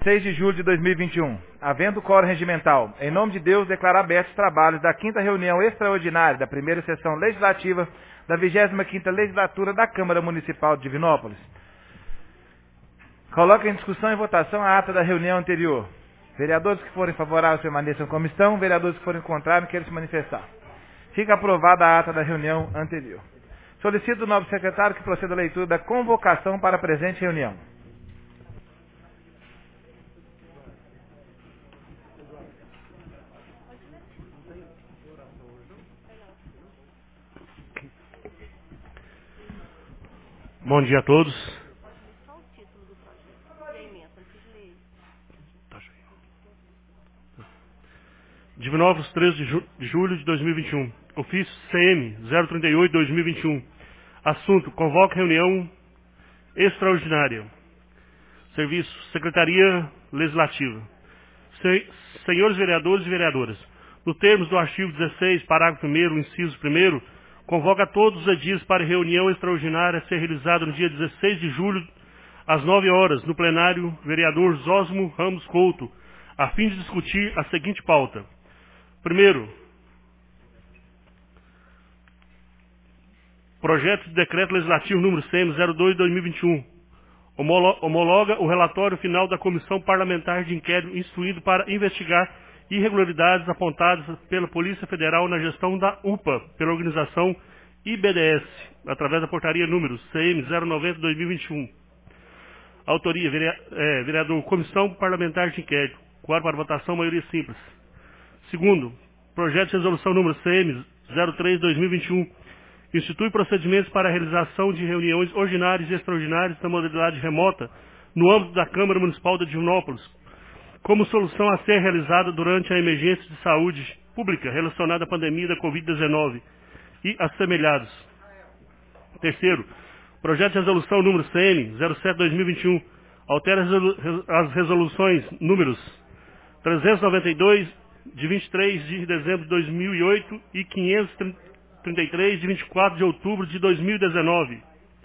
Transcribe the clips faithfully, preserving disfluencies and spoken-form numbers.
dezesseis de julho de dois mil e vinte e um. Havendo quórum regimental, em nome de Deus, declaro abertos os trabalhos da quinta reunião extraordinária da primeira sessão legislativa da vigésima quinta legislatura da Câmara Municipal de Divinópolis. Coloco em discussão e votação a ata da reunião anterior. Vereadores que forem favoráveis permaneçam como estão, vereadores que forem contrários queiram se manifestar. Fica aprovada a ata da reunião anterior. Solicito do novo secretário que proceda a leitura da convocação para a presente reunião. Bom dia a todos. Divinópolis, treze de, ju de julho de dois mil e vinte e um. Ofício C M zero trinta e oito, dois mil e vinte e um. Assunto: convoca reunião extraordinária. Serviço: Secretaria Legislativa. Se senhores vereadores e vereadoras, nos termos do artigo dezesseis, parágrafo primeiro, inciso primeiro, convoca todos os dias para reunião extraordinária a ser realizada no dia dezesseis de julho, às nove horas, no plenário, vereador Zósimo Ramos Couto, a fim de discutir a seguinte pauta. Primeiro, projeto de decreto legislativo número C M zero dois, dois mil e vinte e um. Homologa o relatório final da Comissão Parlamentar de Inquérito instruído para investigar irregularidades apontadas pela Polícia Federal na gestão da U P A, pela organização I B D S, através da portaria número C M zero noventa, dois mil e vinte e um. Autoria, vereador, Comissão Parlamentar de Inquérito. Quadro para votação, maioria simples. Segundo, projeto de resolução número C M zero três, dois mil e vinte e um. Institui procedimentos para a realização de reuniões ordinárias e extraordinárias na modalidade remota no âmbito da Câmara Municipal de Divinópolis, como solução a ser realizada durante a emergência de saúde pública relacionada à pandemia da Covid dezenove e assemelhados. Terceiro, projeto de resolução número C M zero sete, dois mil e vinte e um. Altera as resoluções números trezentos e noventa e dois, de vinte e três de dezembro de dois mil e oito e quinhentos e trinta e três, de vinte e quatro de outubro de dois mil e dezenove.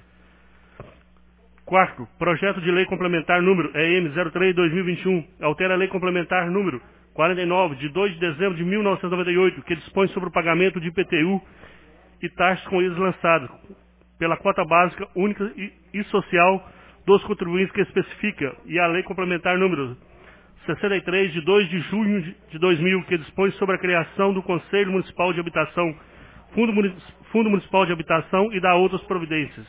Quarto, projeto de lei complementar número E M zero três, dois mil e vinte e um. Altera a lei complementar número quarenta e nove, de dois de dezembro de mil novecentos e noventa e oito, que dispõe sobre o pagamento de I P T U e taxas com eles lançadas pela cota básica única e, e social dos contribuintes que especifica, e a lei complementar número sessenta e três, de dois de junho de dois mil, que dispõe sobre a criação do Conselho Municipal de Habitação, Fundo, Munic Fundo Municipal de Habitação e da outras providências.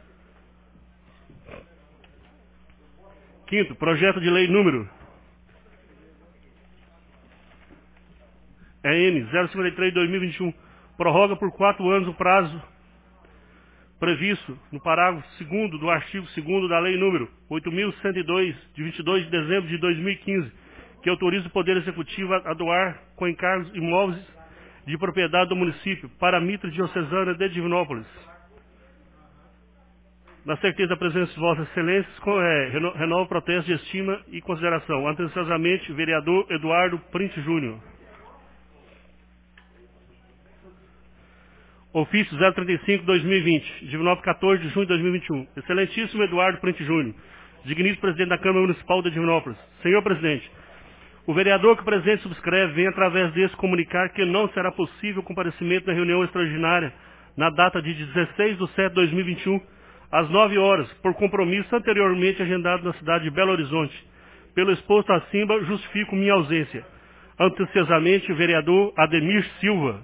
Quinto, projeto de lei número E M zero cinquenta e três, dois mil e vinte e um, prorroga por quatro anos o prazo previsto no parágrafo segundo do artigo segundo da lei número oito mil cento e dois, de vinte e dois de dezembro de dois mil e quinze, que autoriza o Poder Executivo a doar com encargos imóveis de propriedade do município para a Mitra Diocesana de Divinópolis. Na certeza da presença de Vossas Excelências, é, reno, renova o protesto de estima e consideração. Atenciosamente, vereador Eduardo Print Júnior. Ofício zero trinta e cinco, dois mil e vinte, Divinópolis, quatorze de junho de dois mil e vinte e um. Excelentíssimo Eduardo Print Júnior, digníssimo presidente da Câmara Municipal de Divinópolis. Senhor presidente, o vereador que o presidente subscreve vem através desse comunicar que não será possível o comparecimento na reunião extraordinária na data de dezesseis de setembro de dois mil e vinte e um, às nove horas, por compromisso anteriormente agendado na cidade de Belo Horizonte. Pelo exposto acima, justifico minha ausência. Atenciosamente, vereador Ademir Silva.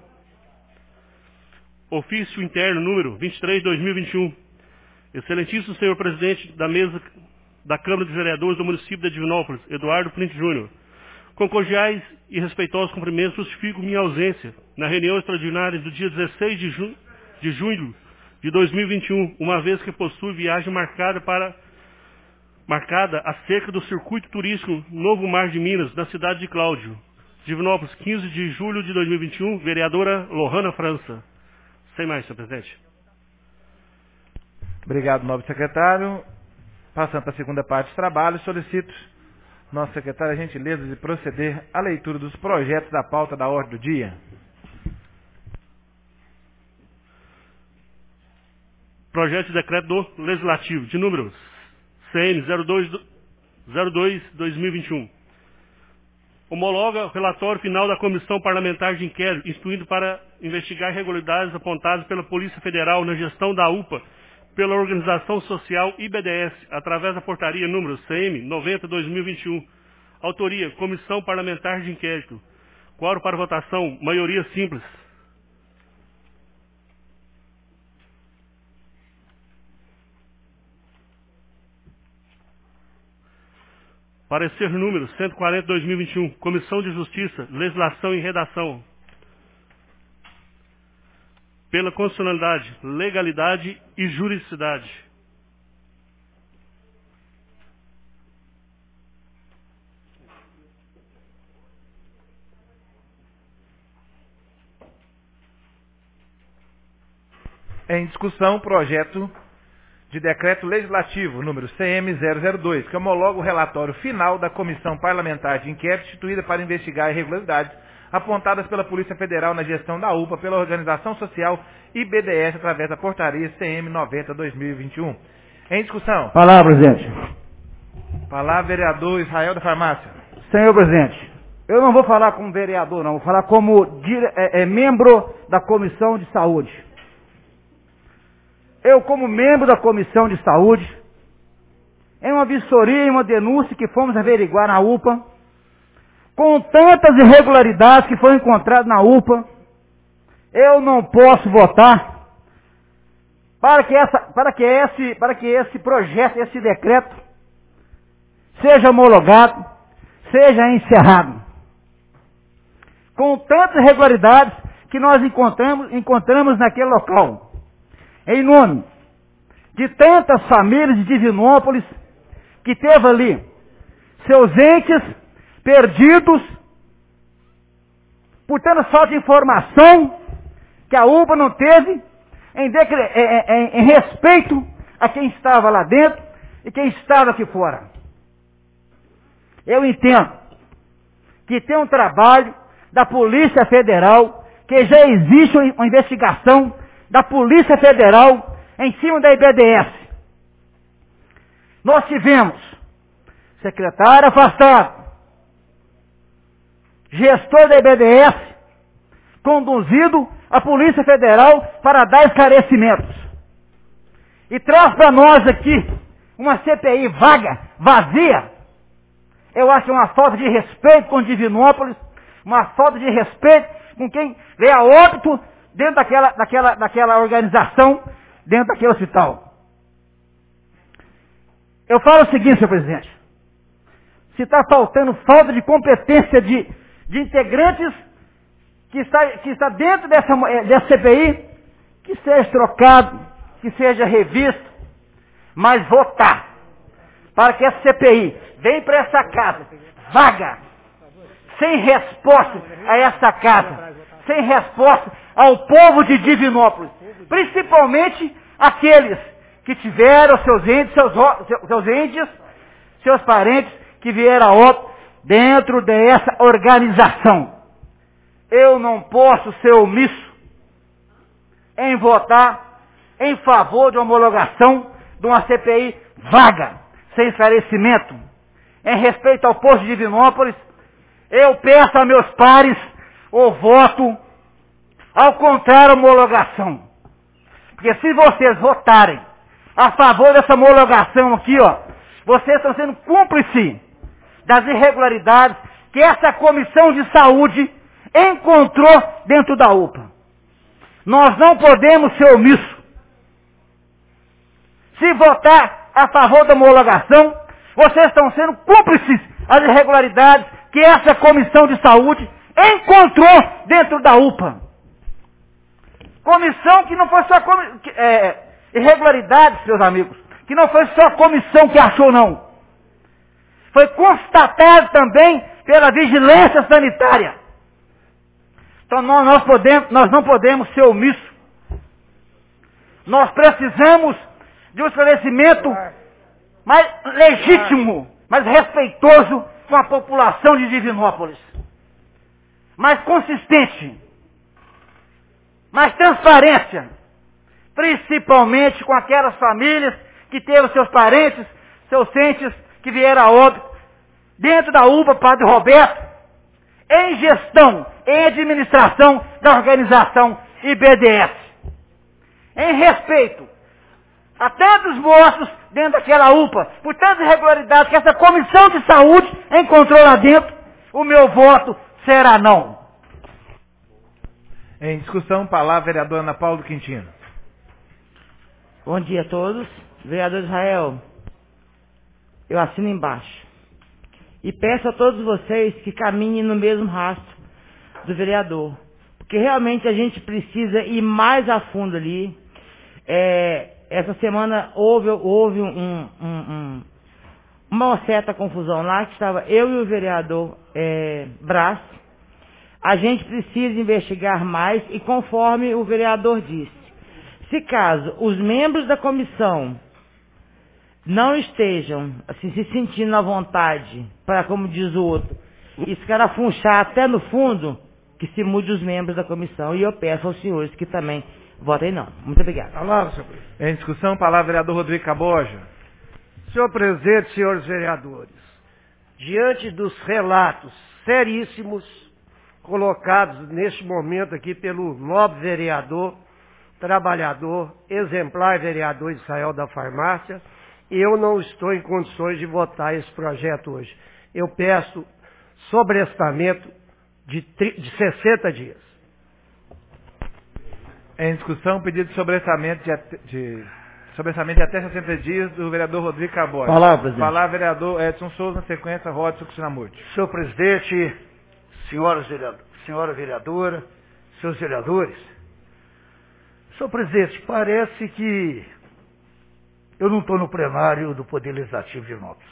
Ofício interno número vinte e três, dois mil e vinte e um. Excelentíssimo senhor presidente da mesa da Câmara dos Vereadores do município de Divinópolis, Eduardo Print Júnior. Com cordiais e respeitosos cumprimentos, justifico minha ausência na reunião extraordinária do dia dezesseis de, ju de junho de dois mil e vinte e um, uma vez que possui viagem marcada para marcada acerca do circuito turístico Novo Mar de Minas, na cidade de Cláudio. Divinópolis, quinze de julho de dois mil e vinte e um, vereadora Lohana França. Sem mais, senhor presidente. Obrigado, nobre secretário. Passando para a segunda parte do trabalho, solicito nosso secretário a gentileza de proceder à leitura dos projetos da pauta da ordem do dia. Projeto de decreto do Legislativo, de número C N zero dois, zero dois barra dois mil e vinte e um. Homologa o relatório final da Comissão Parlamentar de Inquérito, instruído para investigar irregularidades apontadas pela Polícia Federal na gestão da U P A, pela Organização Social I B D S, através da portaria número C M noventa barra dois mil e vinte e um. Autoria, Comissão Parlamentar de Inquérito. Quórum para votação, maioria simples. Parecer número cento e quarenta barra dois mil e vinte e um. Comissão de Justiça, Legislação e Redação. Pela constitucionalidade, legalidade e juridicidade. Em discussão, projeto de decreto legislativo número C M zero zero dois, que homologa o relatório final da Comissão Parlamentar de Inquérito instituída para investigar irregularidades apontadas pela Polícia Federal na gestão da U P A, pela Organização Social I B D S, através da portaria C M noventa barra dois mil e vinte e um. Em discussão. Palavra, presidente. Palavra, vereador Israel da Farmácia. Senhor presidente, eu não vou falar como vereador, não. Vou falar como dire... é, é, membro da Comissão de Saúde. Eu, como membro da Comissão de Saúde, em uma vistoria e uma denúncia que fomos averiguar na U P A, com tantas irregularidades que foram encontradas na U P A, eu não posso votar para que, essa, para que, esse, para que esse projeto, esse decreto, seja homologado, seja encerrado. Com tantas irregularidades que nós encontramos, encontramos naquele local. Em nome de tantas famílias de Divinópolis que teve ali seus entes perdidos por tanta falta de informação que a U P A não teve em, decre... em, em, em respeito a quem estava lá dentro e quem estava aqui fora. Eu entendo que tem um trabalho da Polícia Federal, que já existe uma investigação da Polícia Federal em cima da I B D S. Nós tivemos secretário afastado, gestor da I B D S, conduzido à Polícia Federal para dar esclarecimentos. E traz para nós aqui uma C P I vaga, vazia. Eu acho uma falta de respeito com Divinópolis, uma falta de respeito com quem veio a óbito dentro daquela, daquela, daquela organização, dentro daquele hospital. Eu falo o seguinte, senhor presidente. Se está faltando falta de competência de, de integrantes que está, que está dentro dessa, dessa C P I, que seja trocado, que seja revisto, mas votar para que essa C P I venha para essa casa, vaga, sem resposta a essa casa, sem resposta ao povo de Divinópolis, principalmente aqueles que tiveram seus entes, seus, seus entes, seus parentes que vieram a óbito dentro dessa organização. Eu não posso ser omisso em votar em favor de uma homologação de uma C P I vaga, sem esclarecimento. Em respeito ao povo de Divinópolis, eu peço a meus pares o voto ao contrário da homologação. Porque se vocês votarem a favor dessa homologação aqui, ó, vocês estão sendo cúmplices das irregularidades que essa Comissão de Saúde encontrou dentro da U P A. Nós não podemos ser omissos. Se votar a favor da homologação, vocês estão sendo cúmplices das irregularidades que essa Comissão de Saúde encontrou dentro da U P A. Comissão que não foi só comi é, irregularidades, meus amigos, que não foi só a comissão que achou, não. Foi constatado também pela vigilância sanitária. Então nós, nós, podemos, nós não podemos ser omissos. Nós precisamos de um esclarecimento mais legítimo, mais respeitoso com a população de Divinópolis. Mais consistente. Mais transparência, principalmente com aquelas famílias que teve seus parentes, seus entes que vieram a óbito, dentro da U P A Padre Roberto, em gestão, em administração da organização I B D S. Em respeito a tantos mortos dentro daquela U P A, por tantas irregularidades que essa comissão de saúde encontrou lá dentro, o meu voto será não. Em discussão, palavra vereadora Ana Paula Quintino. Bom dia a todos. Vereador Israel, eu assino embaixo. E peço a todos vocês que caminhem no mesmo rastro do vereador. Porque realmente a gente precisa ir mais a fundo ali. É, essa semana houve, houve um, um, um, uma certa confusão lá, que estava eu e o vereador é, Brás. A gente precisa investigar mais e conforme o vereador disse, se caso os membros da comissão não estejam assim, se sentindo à vontade para, como diz o outro, escarafunchar até no fundo, que se mude os membros da comissão. E eu peço aos senhores que também votem não. Muito obrigado. Palavra, senhor presidente. Em discussão, palavra vereador Rodrigo Caboja. Senhor presidente, senhores vereadores, diante dos relatos seríssimos colocados neste momento aqui pelo nobre vereador, trabalhador, exemplar vereador Israel da Farmácia, eu não estou em condições de votar esse projeto hoje. Eu peço sobrestamento de, de sessenta dias. Em discussão, pedido de sobrestamento de, at- de, sobrestamento de até sessenta dias do vereador Rodrigo Caboja. Palavra, presidente. Palavra, vereador Edson Souza, na sequência, Rodson Cristinamurti. Senhor presidente, senhoras vereador, senhora vereadora, senhores vereadores, senhor presidente, parece que eu não estou no plenário do Poder Legislativo de Nobres.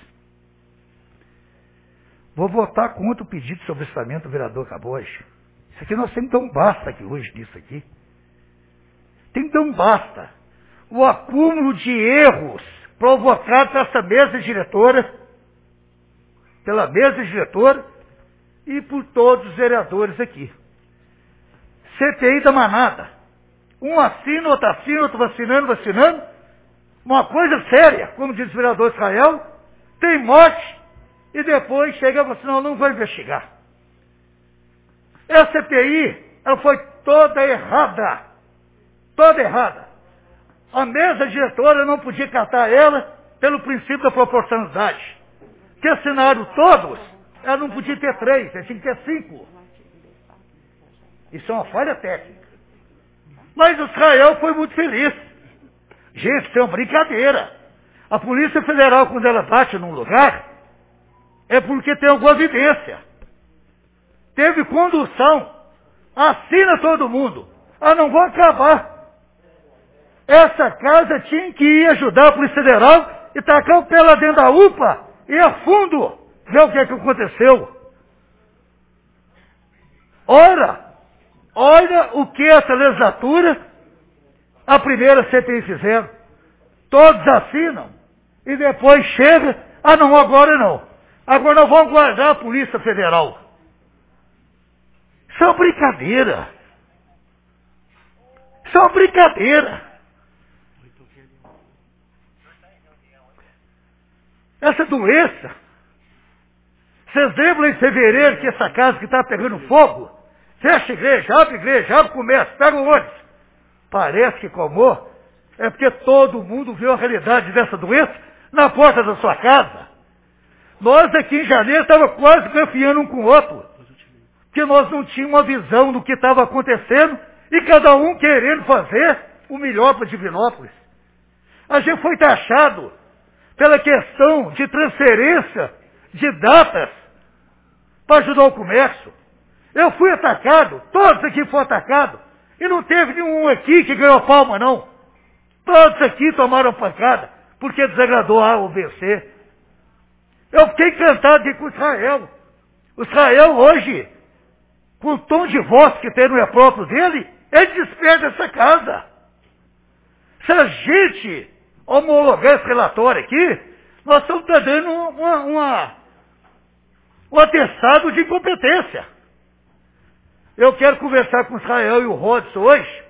Vou votar contra o pedido de sobrestamento do vereador Caboja. Isso aqui nós temos que dar um basta aqui hoje nisso aqui. Tem que dar um basta. O acúmulo de erros provocados por essa mesa diretora, pela mesa diretora e por todos os vereadores aqui. C P I da manada. Um assina, outro assina, outro vacinando, vacinando. Uma coisa séria, como diz o vereador Israel, tem morte e depois chega e fala assim, não, não vou investigar. Essa C P I, ela foi toda errada. Toda errada. A mesa diretora não podia catar ela pelo princípio da proporcionalidade. Que assinaram todos, ela não podia ter três, ela tinha que ter cinco. Isso é uma falha técnica. Mas o Israel foi muito feliz. Gente, isso é uma brincadeira. A Polícia Federal, quando ela bate num lugar, é porque tem alguma evidência. Teve condução. Assina todo mundo. Ah, não vou acabar. Essa casa tinha que ir ajudar a Polícia Federal e tacar o pé lá dentro da U P A e a fundo ver o que é que aconteceu. Ora, olha o que essa legislatura, a primeira C P I fizeram. Todos assinam e depois chega, ah não, agora não. Agora nós vamos guardar a Polícia Federal. Isso é uma brincadeira. Isso é uma brincadeira. Essa doença, vocês lembram em fevereiro que essa casa que está pegando fogo, fecha a igreja, abre a igreja, abre o comércio, pega o ônibus. Parece que como é porque todo mundo viu a realidade dessa doença na porta da sua casa. Nós aqui em janeiro estávamos quase confiando um com o outro, porque nós não tínhamos uma visão do que estava acontecendo e cada um querendo fazer o melhor para Divinópolis. A gente foi taxado pela questão de transferência de datas para ajudar o comércio. Eu fui atacado, todos aqui foram atacados, e não teve nenhum aqui que ganhou palma, não. Todos aqui tomaram pancada, porque desagradou A ou B C. Eu fiquei encantado de ir com o Israel. O Israel hoje, com o tom de voz que tem no é próprio dele, ele despede essa casa. Se a gente homologar esse relatório aqui, nós estamos dando uma, uma, um atestado de incompetência. Eu quero conversar com o Israel e o Rodson hoje.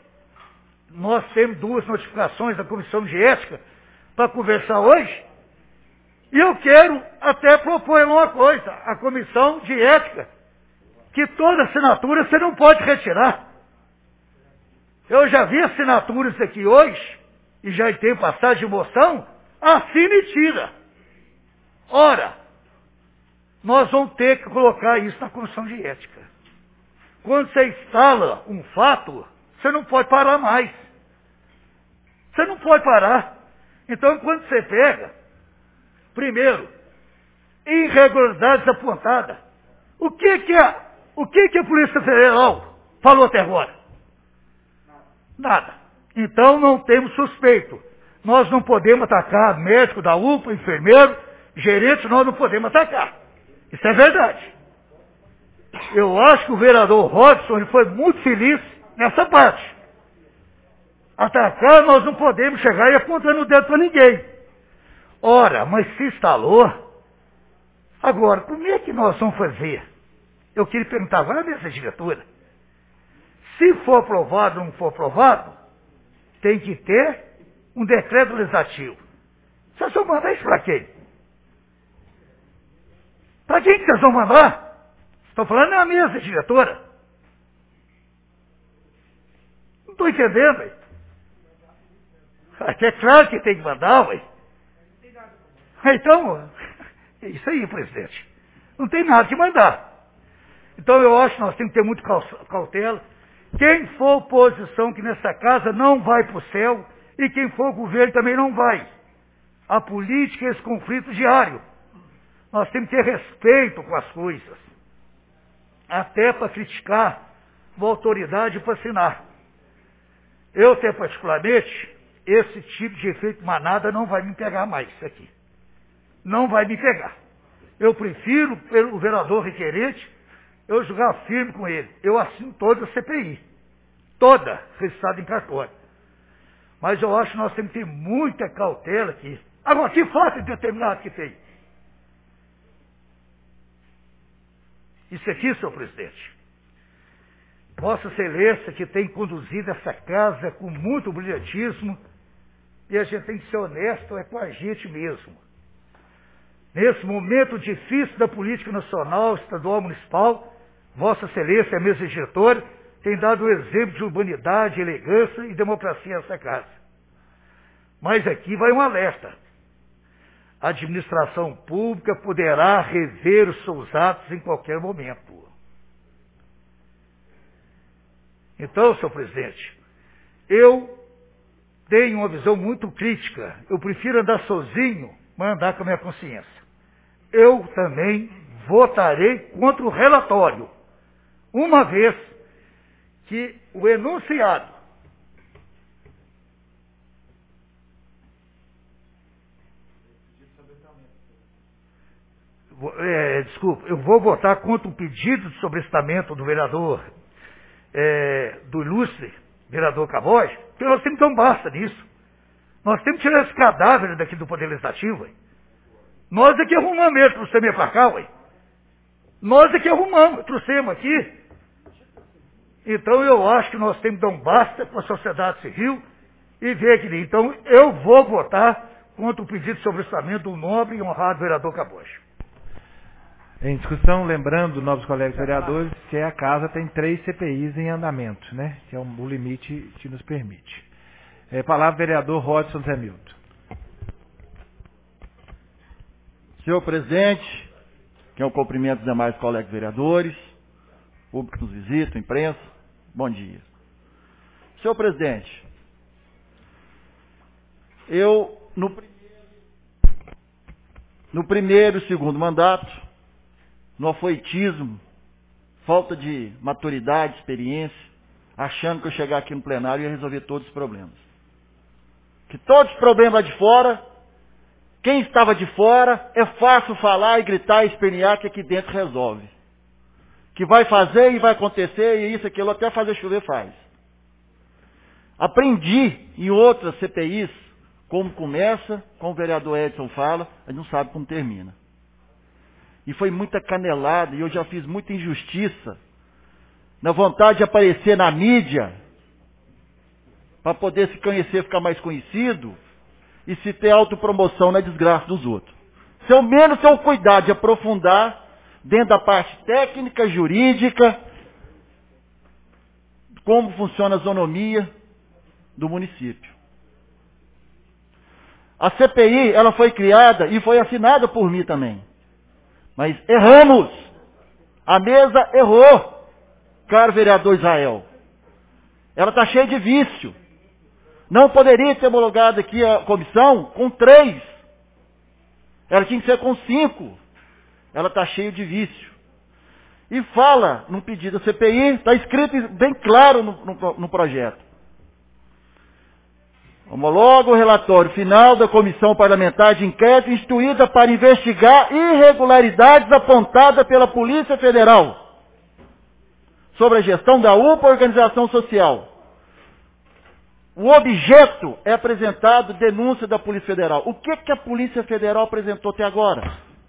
Nós temos duas notificações da Comissão de Ética para conversar hoje. E eu quero até propor uma coisa, a comissão de ética, que toda assinatura você não pode retirar. Eu já vi assinaturas aqui hoje, e já tem passagem de moção, assina e tira. Ora, nós vamos ter que colocar isso na comissão de ética. Quando você instala um fato, você não pode parar mais. Você não pode parar. Então, quando você pega, primeiro, irregularidades apontadas. O que que a, o que que a Polícia Federal falou até agora? Nada. Então, não temos suspeito. Nós não podemos atacar médico da U P A, enfermeiro, gerente, nós não podemos atacar. Isso é verdade. Eu acho que o vereador Robson ele foi muito feliz nessa parte. Atacar, nós não podemos chegar e apontando o dedo para ninguém. Ora, mas se instalou. Agora, como é que nós vamos fazer? Eu queria perguntar agora à mesa diretora. Se for aprovado ou não for aprovado, tem que ter um decreto legislativo. Vocês vão mandar isso para quem? Para quem que vocês vão mandar? Estou falando na mesa diretora. Não estou entendendo, ué. É claro que tem que mandar, ué. Então, é isso aí, presidente. Não tem nada que mandar. Então eu acho que nós temos que ter muito cautela. Quem for oposição que nessa casa não vai para o céu, e quem for governo também não vai. A política é esse conflito diário. Nós temos que ter respeito com as coisas. Até para criticar uma autoridade para assinar. Eu, até particularmente, esse tipo de efeito manada não vai me pegar mais, isso aqui. Não vai me pegar. Eu prefiro, pelo vereador requerente, eu jogar firme com ele. Eu assino toda a C P I. Toda, registrada em cartório. Mas eu acho que nós temos que ter muita cautela aqui. Agora, que fato determinado que tem? Isso aqui, senhor presidente. Vossa Excelência que tem conduzido essa casa com muito brilhantismo, e a gente tem que ser honesto é com a gente mesmo. Nesse momento difícil da política nacional, estadual, municipal, Vossa Excelência, a mesa diretora, tem dado um exemplo de urbanidade, elegância e democracia a essa casa. Mas aqui vai um alerta. A administração pública poderá rever os seus atos em qualquer momento. Então, senhor presidente, eu tenho uma visão muito crítica. Eu prefiro andar sozinho, mas andar com a minha consciência. Eu também votarei contra o relatório, uma vez que o enunciado É, desculpa, eu vou votar contra o pedido de sobrestamento do vereador, é, do ilustre vereador Cabos, porque nós temos que dar um basta nisso. Nós temos que tirar esse cadáver daqui do Poder Legislativo, ué. Nós é que arrumamos ele, trouxemos ele para cá, ué. Nós é que arrumamos, trouxemos aqui. Então eu acho que nós temos que dar um basta com a sociedade civil e ver aqui. Então eu vou votar contra o pedido de sobrestamento do nobre e honrado vereador Cabos. Em discussão, lembrando, novos colegas vereadores, que a casa tem três C P Is em andamento, né? Que é o limite que nos permite. É, palavra vereador Rodson Zé Milton. Senhor presidente, que eu cumprimento os demais colegas vereadores, público que nos visita, imprensa, bom dia. Senhor presidente, eu, no, no primeiro e segundo mandato, no afoitismo, falta de maturidade, experiência, achando que eu chegar aqui no plenário ia resolver todos os problemas. Que todos os problemas lá de fora, quem estava de fora, é fácil falar e gritar e espernear que aqui dentro resolve. Que vai fazer e vai acontecer e isso, aquilo, até fazer chover faz. Aprendi em outras C P Is como começa, como o vereador Edson fala, a gente não sabe como termina. E foi muita canelada, e eu já fiz muita injustiça, na vontade de aparecer na mídia, para poder se conhecer, ficar mais conhecido, e se ter autopromoção na desgraça dos outros. se ao menos ter o cuidado de aprofundar dentro da parte técnica, jurídica, como funciona a isonomia do município. A C P I, ela foi criada e foi assinada por mim também. Mas erramos. A mesa errou, caro vereador Israel. Ela está cheia de vício. Não poderia ter homologado aqui a comissão com três. Ela tinha que ser com cinco. Ela está cheia de vício. E fala, no pedido da C P I, está escrito bem claro no, no, no projeto. Homologa o relatório final da Comissão Parlamentar de Inquérito instituída para investigar irregularidades apontadas pela Polícia Federal sobre a gestão da U P A e Organização Social. O objeto é apresentado denúncia da Polícia Federal. O que, que a Polícia Federal apresentou até agora?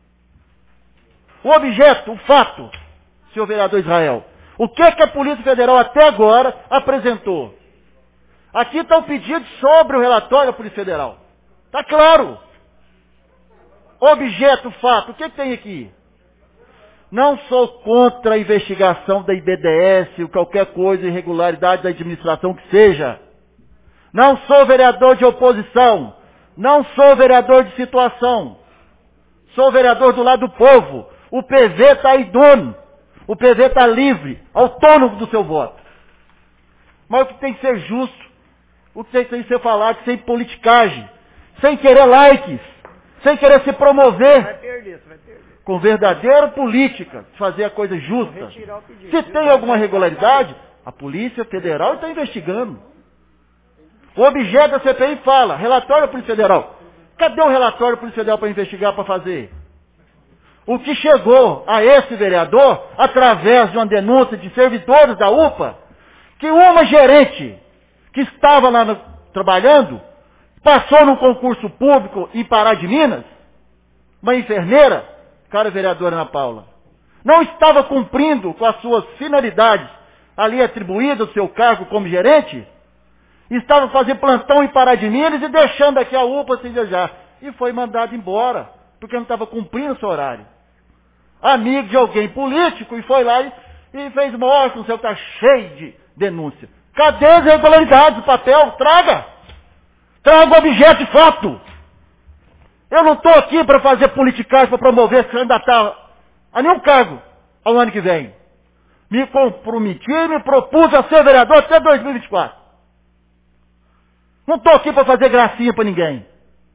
O objeto, o fato, senhor vereador Israel. O que, que a Polícia Federal até agora apresentou? Aqui está o pedido sobre o relatório da Polícia Federal. Está claro. Objeto, fato. O que, que tem aqui? Não sou contra a investigação da I B D S ou qualquer coisa, irregularidade da administração que seja. Não sou vereador de oposição. Não sou vereador de situação. Sou vereador do lado do povo. O P V está idôneo. O P V está livre, autônomo do seu voto. Mas o que tem que ser justo, o que tem que ser falado sem politicagem, sem querer likes, sem querer se promover. Vai perder, você vai perder. Com verdadeira política, fazer a coisa justa. Se tem alguma irregularidade, a Polícia Federal está investigando. O objeto da C P I fala, relatório da Polícia Federal. Cadê o relatório da Polícia Federal para investigar, para fazer? O que chegou a esse vereador, através de uma denúncia de servidores da U P A, que uma gerente que estava lá no, trabalhando, passou num concurso público em Pará de Minas, uma enfermeira, cara vereadora Ana Paula, não estava cumprindo com as suas finalidades ali atribuídas, o seu cargo como gerente, estava fazendo plantão em Pará de Minas e deixando aqui a U P A sem desejar. E foi mandado embora, porque não estava cumprindo o seu horário. Amigo de alguém político, e foi lá e, e fez morte, não sei o que, está cheio de denúncia. Cadê as irregularidades? O papel? Traga! Traga o objeto de fato! Eu não estou aqui para fazer politicagem, para promover, candidatar a nenhum cargo ao ano que vem. Me comprometi e me propus a ser vereador até dois mil e vinte e quatro. Não estou aqui para fazer gracinha para ninguém.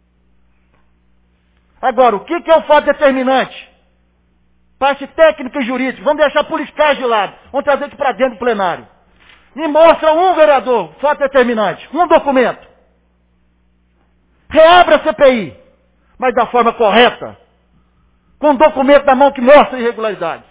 Agora, o que, que é o fato determinante? Parte técnica e jurídica. Vamos deixar a politicagem de lado. Vamos trazer aqui para dentro do plenário. Me mostra um vereador, fato determinante, um documento. Reabre a C P I, mas da forma correta. Com um documento na mão que mostra irregularidades.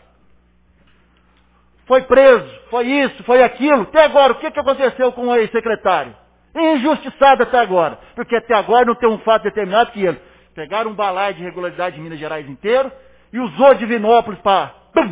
Foi preso, foi isso, foi aquilo. Até agora, o que, que aconteceu com o ex-secretário? Injustiçado até agora. Porque até agora não tem um fato determinado que ele pegaram um balaio de irregularidade de Minas Gerais inteiro e usou Divinópolis para...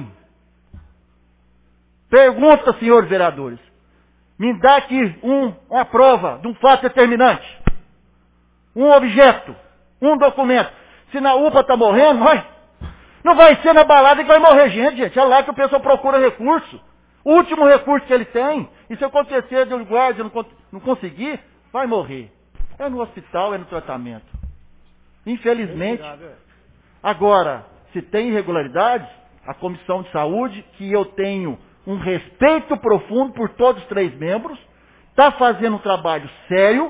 Pergunta, senhores vereadores. Me dá aqui um, uma prova de um fato determinante. Um objeto. Um documento. Se na U P A está morrendo, vai. Não vai ser na balada que vai morrer gente, gente. É lá que o pessoal procura recurso. O último recurso que ele tem. E se acontecer de um guarda não, não conseguir, vai morrer. É no hospital, é no tratamento. Infelizmente. Agora, se tem irregularidades, a Comissão de Saúde, que eu tenho um respeito profundo por todos os três membros, está fazendo um trabalho sério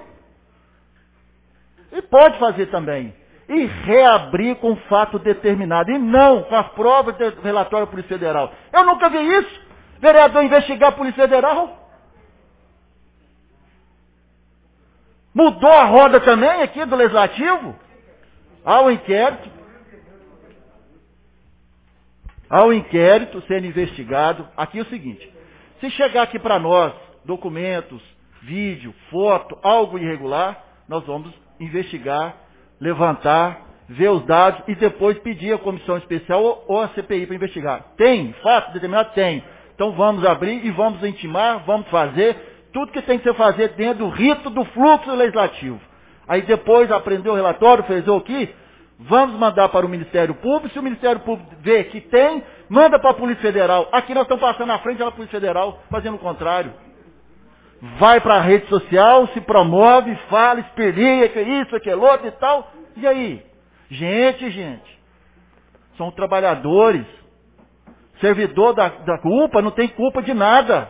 e pode fazer também. E reabrir com fato determinado. E não com as provas do relatório da Polícia Federal. Eu nunca vi isso. Vereador investigar a Polícia Federal. Mudou a roda também aqui do Legislativo. Ao inquérito. Ao inquérito sendo investigado. Aqui é o seguinte. Se chegar aqui para nós documentos, vídeo, foto, algo irregular, nós vamos investigar, levantar, ver os dados e depois pedir a comissão especial ou a C P I para investigar. Tem? Fato determinado? Tem. Então vamos abrir e vamos intimar, vamos fazer tudo que tem que ser fazer dentro do rito do fluxo legislativo. Aí depois aprendeu o relatório, fez o que? Vamos mandar para o Ministério Público. Se o Ministério Público vê que tem, manda para a Polícia Federal. Aqui nós estamos passando na frente da Polícia Federal, fazendo o contrário. Vai para a rede social, se promove, fala, esperneia, que isso, aquele outro e tal. E aí? Gente, gente, são trabalhadores. Servidor da, da culpa não tem culpa de nada.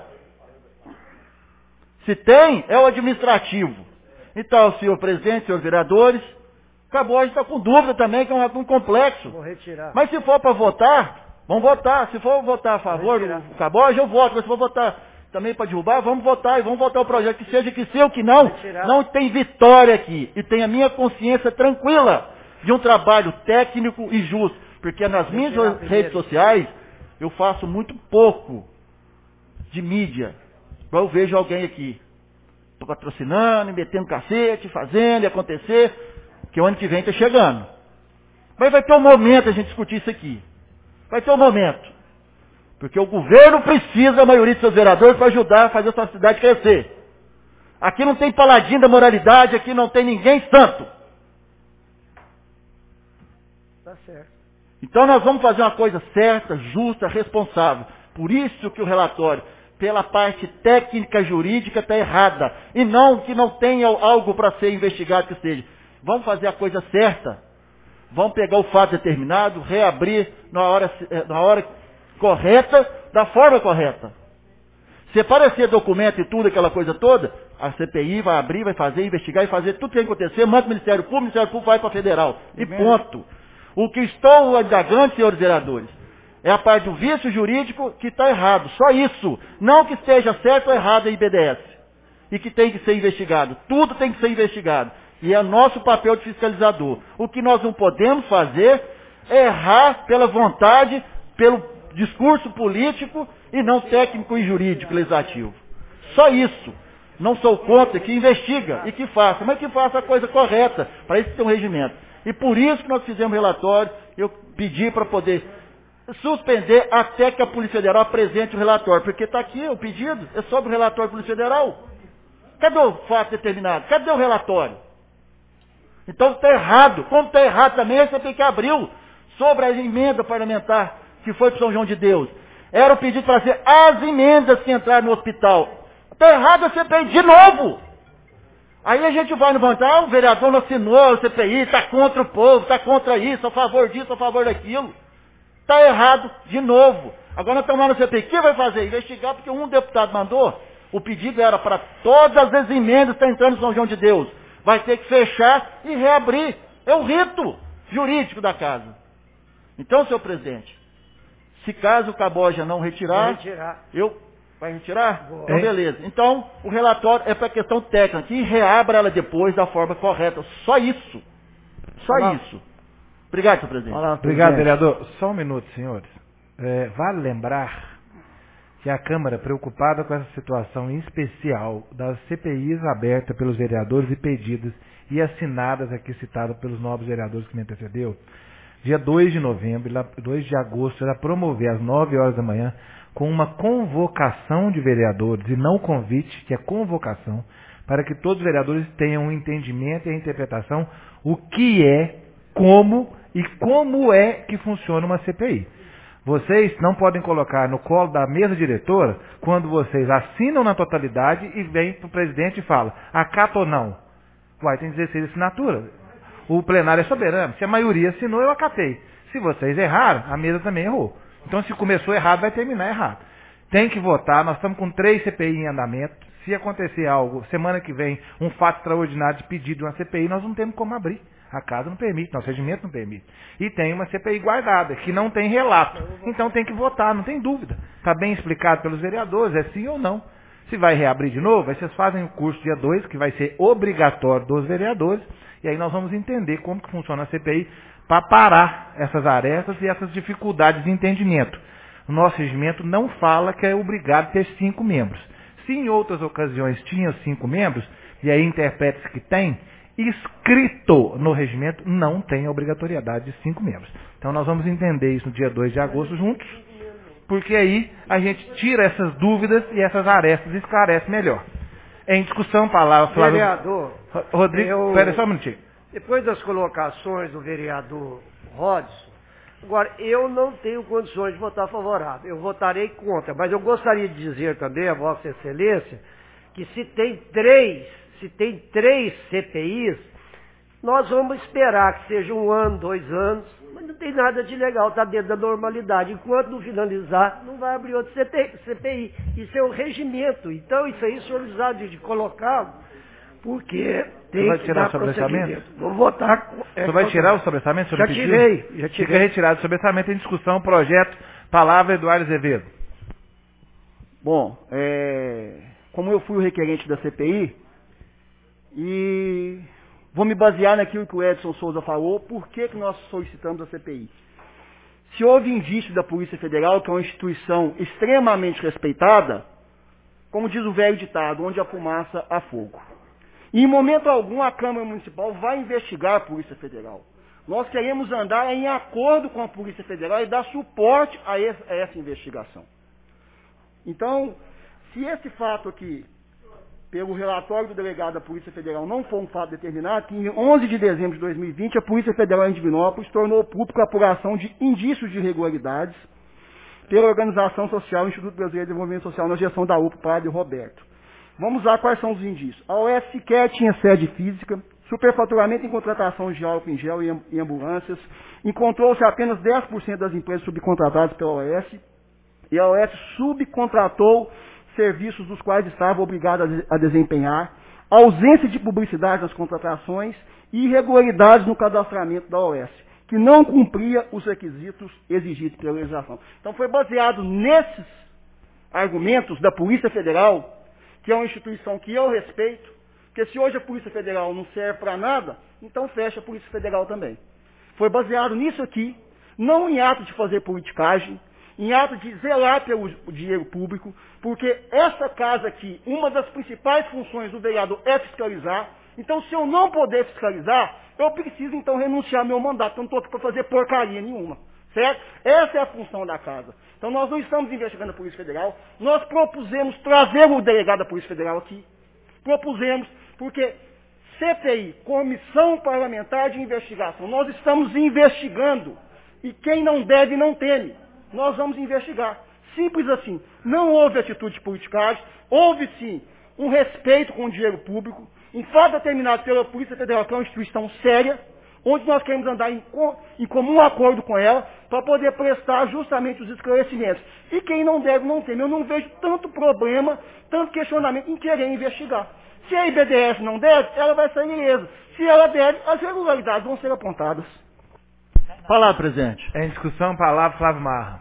Se tem, é o administrativo. Então, senhor presidente, senhores vereadores, acabou, a gente está com dúvida também, que é um assunto complexo. Vou retirar. Mas se for para votar, vamos votar. Se for votar a favor do Caboja, eu voto. Mas se for votar também para derrubar, vamos votar. E vamos votar o projeto, que seja que sim ou que não. Não tem vitória aqui. E tem a minha consciência tranquila de um trabalho técnico e justo. Porque nas minhas redes sociais, eu faço muito pouco de mídia. Eu vejo alguém aqui patrocinando, metendo cacete, fazendo e acontecer, que o ano que vem está chegando. Mas vai ter um momento a gente discutir isso aqui. Vai ter um momento. Porque o governo precisa da maioria de seus vereadores para ajudar a fazer a sua cidade crescer. Aqui não tem paladino da moralidade, aqui não tem ninguém santo. Tá certo. Então nós vamos fazer uma coisa certa, justa, responsável. Por isso que o relatório, pela parte técnica jurídica, está errada. E não que não tenha algo para ser investigado que seja. Vamos fazer a coisa certa. Vamos pegar o fato determinado, reabrir na hora, na hora correta, da forma correta. Se aparecer documento e tudo, aquela coisa toda, a C P I vai abrir, vai fazer, investigar e fazer tudo que tem que acontecer, manda o Ministério Público, o Ministério Público vai para a Federal. E ponto. O que estou indagando, senhores vereadores, é a parte do vício jurídico que está errado. Só isso. Não que esteja certo ou errado a I B D S. E que tem que ser investigado. Tudo tem que ser investigado. E é nosso papel de fiscalizador. O que nós não podemos fazer é errar pela vontade, pelo discurso político e não técnico e jurídico legislativo. Só isso. Não sou contra que investiga e que faça, mas que faça a coisa correta. Para isso tem um regimento. E por isso que nós fizemos relatório, eu pedi para poder suspender até que a Polícia Federal apresente o relatório. Porque está aqui o pedido, é sobre o relatório da Polícia Federal. Cadê o fato determinado? Cadê o relatório? Então está errado. Como está errado também, você tem que abrir sobre a emenda parlamentar que foi para São João de Deus. Era o pedido para ser as emendas que entraram no hospital. Está errado a C P I de novo. Aí a gente vai levantar, ah, o vereador não assinou a C P I, está contra o povo, está contra isso, a favor disso, a favor daquilo. Está errado de novo. Agora nós estamos lá no C P I. O que vai fazer? Investigar, porque um deputado mandou. O pedido era para todas as emendas que estão entrando em São João de Deus. Vai ter que fechar e reabrir. É o rito jurídico da casa. Então, senhor presidente, se caso o Caboja não retirar, retirar. eu... Vai retirar? Vou. Então, beleza. Então, o relatório é para questão técnica. E reabra ela depois da forma correta. Só isso. Só Olá. isso. Obrigado, senhor presidente. Olá, Obrigado, presidente. vereador. Só um minuto, senhores. É, vale lembrar que a Câmara, preocupada com essa situação em especial das C P Is abertas pelos vereadores e pedidas e assinadas aqui citadas pelos nobres vereadores que me antecedeu, dia dois de novembro, dois de agosto, ela promover às nove horas da manhã com uma convocação de vereadores, e não convite, que é convocação, para que todos os vereadores tenham um entendimento e a interpretação o que é, como e como é que funciona uma C P I. Vocês não podem colocar no colo da mesa diretora quando vocês assinam na totalidade e vem para o presidente e fala, acata ou não. Uai, tem dezesseis assinaturas. O plenário é soberano. Se a maioria assinou, eu acatei. Se vocês erraram, a mesa também errou. Então, se começou errado, vai terminar errado. Tem que votar. Nós estamos com três C P I em andamento. Se acontecer algo, semana que vem, um fato extraordinário de pedido de uma C P I, nós não temos como abrir. A casa não permite, nosso regimento não permite. E tem uma C P I guardada, que não tem relato. Então, tem que votar, não tem dúvida. Está bem explicado pelos vereadores, é sim ou não. Se vai reabrir de novo, aí vocês fazem o curso dia dois, que vai ser obrigatório dos vereadores, e aí nós vamos entender como que funciona a C P I para parar essas arestas e essas dificuldades de entendimento. O nosso regimento não fala que é obrigado a ter cinco membros. Se em outras ocasiões tinha cinco membros, e aí interpreta-se que tem, escrito no regimento não tem a obrigatoriedade de cinco membros. Então nós vamos entender isso no dia dois de agosto juntos, porque aí a gente tira essas dúvidas e essas arestas e esclarece melhor. Em discussão, palavra, Flávio... Vereador, Rodrigo, eu... espera só um minutinho. Depois das colocações do vereador Rodson, agora, eu não tenho condições de votar favorável. Eu votarei contra. Mas eu gostaria de dizer também a Vossa Excelência que se tem três, se tem três C P Is, nós vamos esperar que seja um ano, dois anos, mas não tem nada de legal, está dentro da normalidade. Enquanto não finalizar, não vai abrir outro C P I. Isso é um regimento. Então, isso aí, senhorizado, de colocá-lo, porque tem vai que tirar dar o sobressamento? prosseguimento. Vou votar. Você vai tirar o sobressamento? Já tirei, já tirei. Fica retirado o sobressamento em discussão, projeto, palavra Eduardo Azevedo. Bom, é, como eu fui o requerente da C P I, e vou me basear naquilo que o Edson Souza falou, por que, que nós solicitamos a C P I. Se houve indício da Polícia Federal, que é uma instituição extremamente respeitada, como diz o velho ditado, onde a fumaça há fogo. E em momento algum a Câmara Municipal vai investigar a Polícia Federal. Nós queremos andar em acordo com a Polícia Federal e dar suporte a essa investigação. Então, se esse fato aqui, pelo relatório do delegado da Polícia Federal, não for um fato determinado, que em onze de dezembro de dois mil e vinte, a Polícia Federal em Divinópolis tornou público a apuração de indícios de irregularidades pela Organização Social, Instituto Brasileiro de Desenvolvimento Social, na gestão da U P A, Padre Roberto. Vamos lá, quais são os indícios. A O S sequer tinha sede física, superfaturamento em contratação de álcool em gel e ambulâncias, encontrou-se apenas dez por cento das empresas subcontratadas pela O S, e a O S subcontratou serviços dos quais estava obrigada a desempenhar, ausência de publicidade nas contratações e irregularidades no cadastramento da O S, que não cumpria os requisitos exigidos pela legislação. Então foi baseado nesses argumentos da Polícia Federal, que é uma instituição que eu respeito, porque se hoje a Polícia Federal não serve para nada, então fecha a Polícia Federal também. Foi baseado nisso aqui, não em ato de fazer politicagem, em ato de zelar pelo dinheiro público, porque essa casa aqui, uma das principais funções do vereador é fiscalizar. Então, se eu não poder fiscalizar, eu preciso então renunciar ao meu mandato. Eu não estou aqui para fazer porcaria nenhuma. Certo? Essa é a função da casa. Então, nós não estamos investigando a Polícia Federal. Nós propusemos trazer o delegado da Polícia Federal aqui. Propusemos, porque C P I, Comissão Parlamentar de Investigação, nós estamos investigando. E quem não deve, não teme. Nós vamos investigar. Simples assim. Não houve atitude de politicagem. Houve, sim, um respeito com o dinheiro público. Em fato determinado pela Polícia Federal, que é uma instituição séria, onde nós queremos andar em, em comum acordo com ela, para poder prestar justamente os esclarecimentos. E quem não deve, não teme. Eu não vejo tanto problema, tanto questionamento em querer investigar. Se a I B D S não deve, ela vai sair ilesa. Se ela deve, as irregularidades vão ser apontadas. Palavra, presidente. Em discussão, palavra Flávio Marra.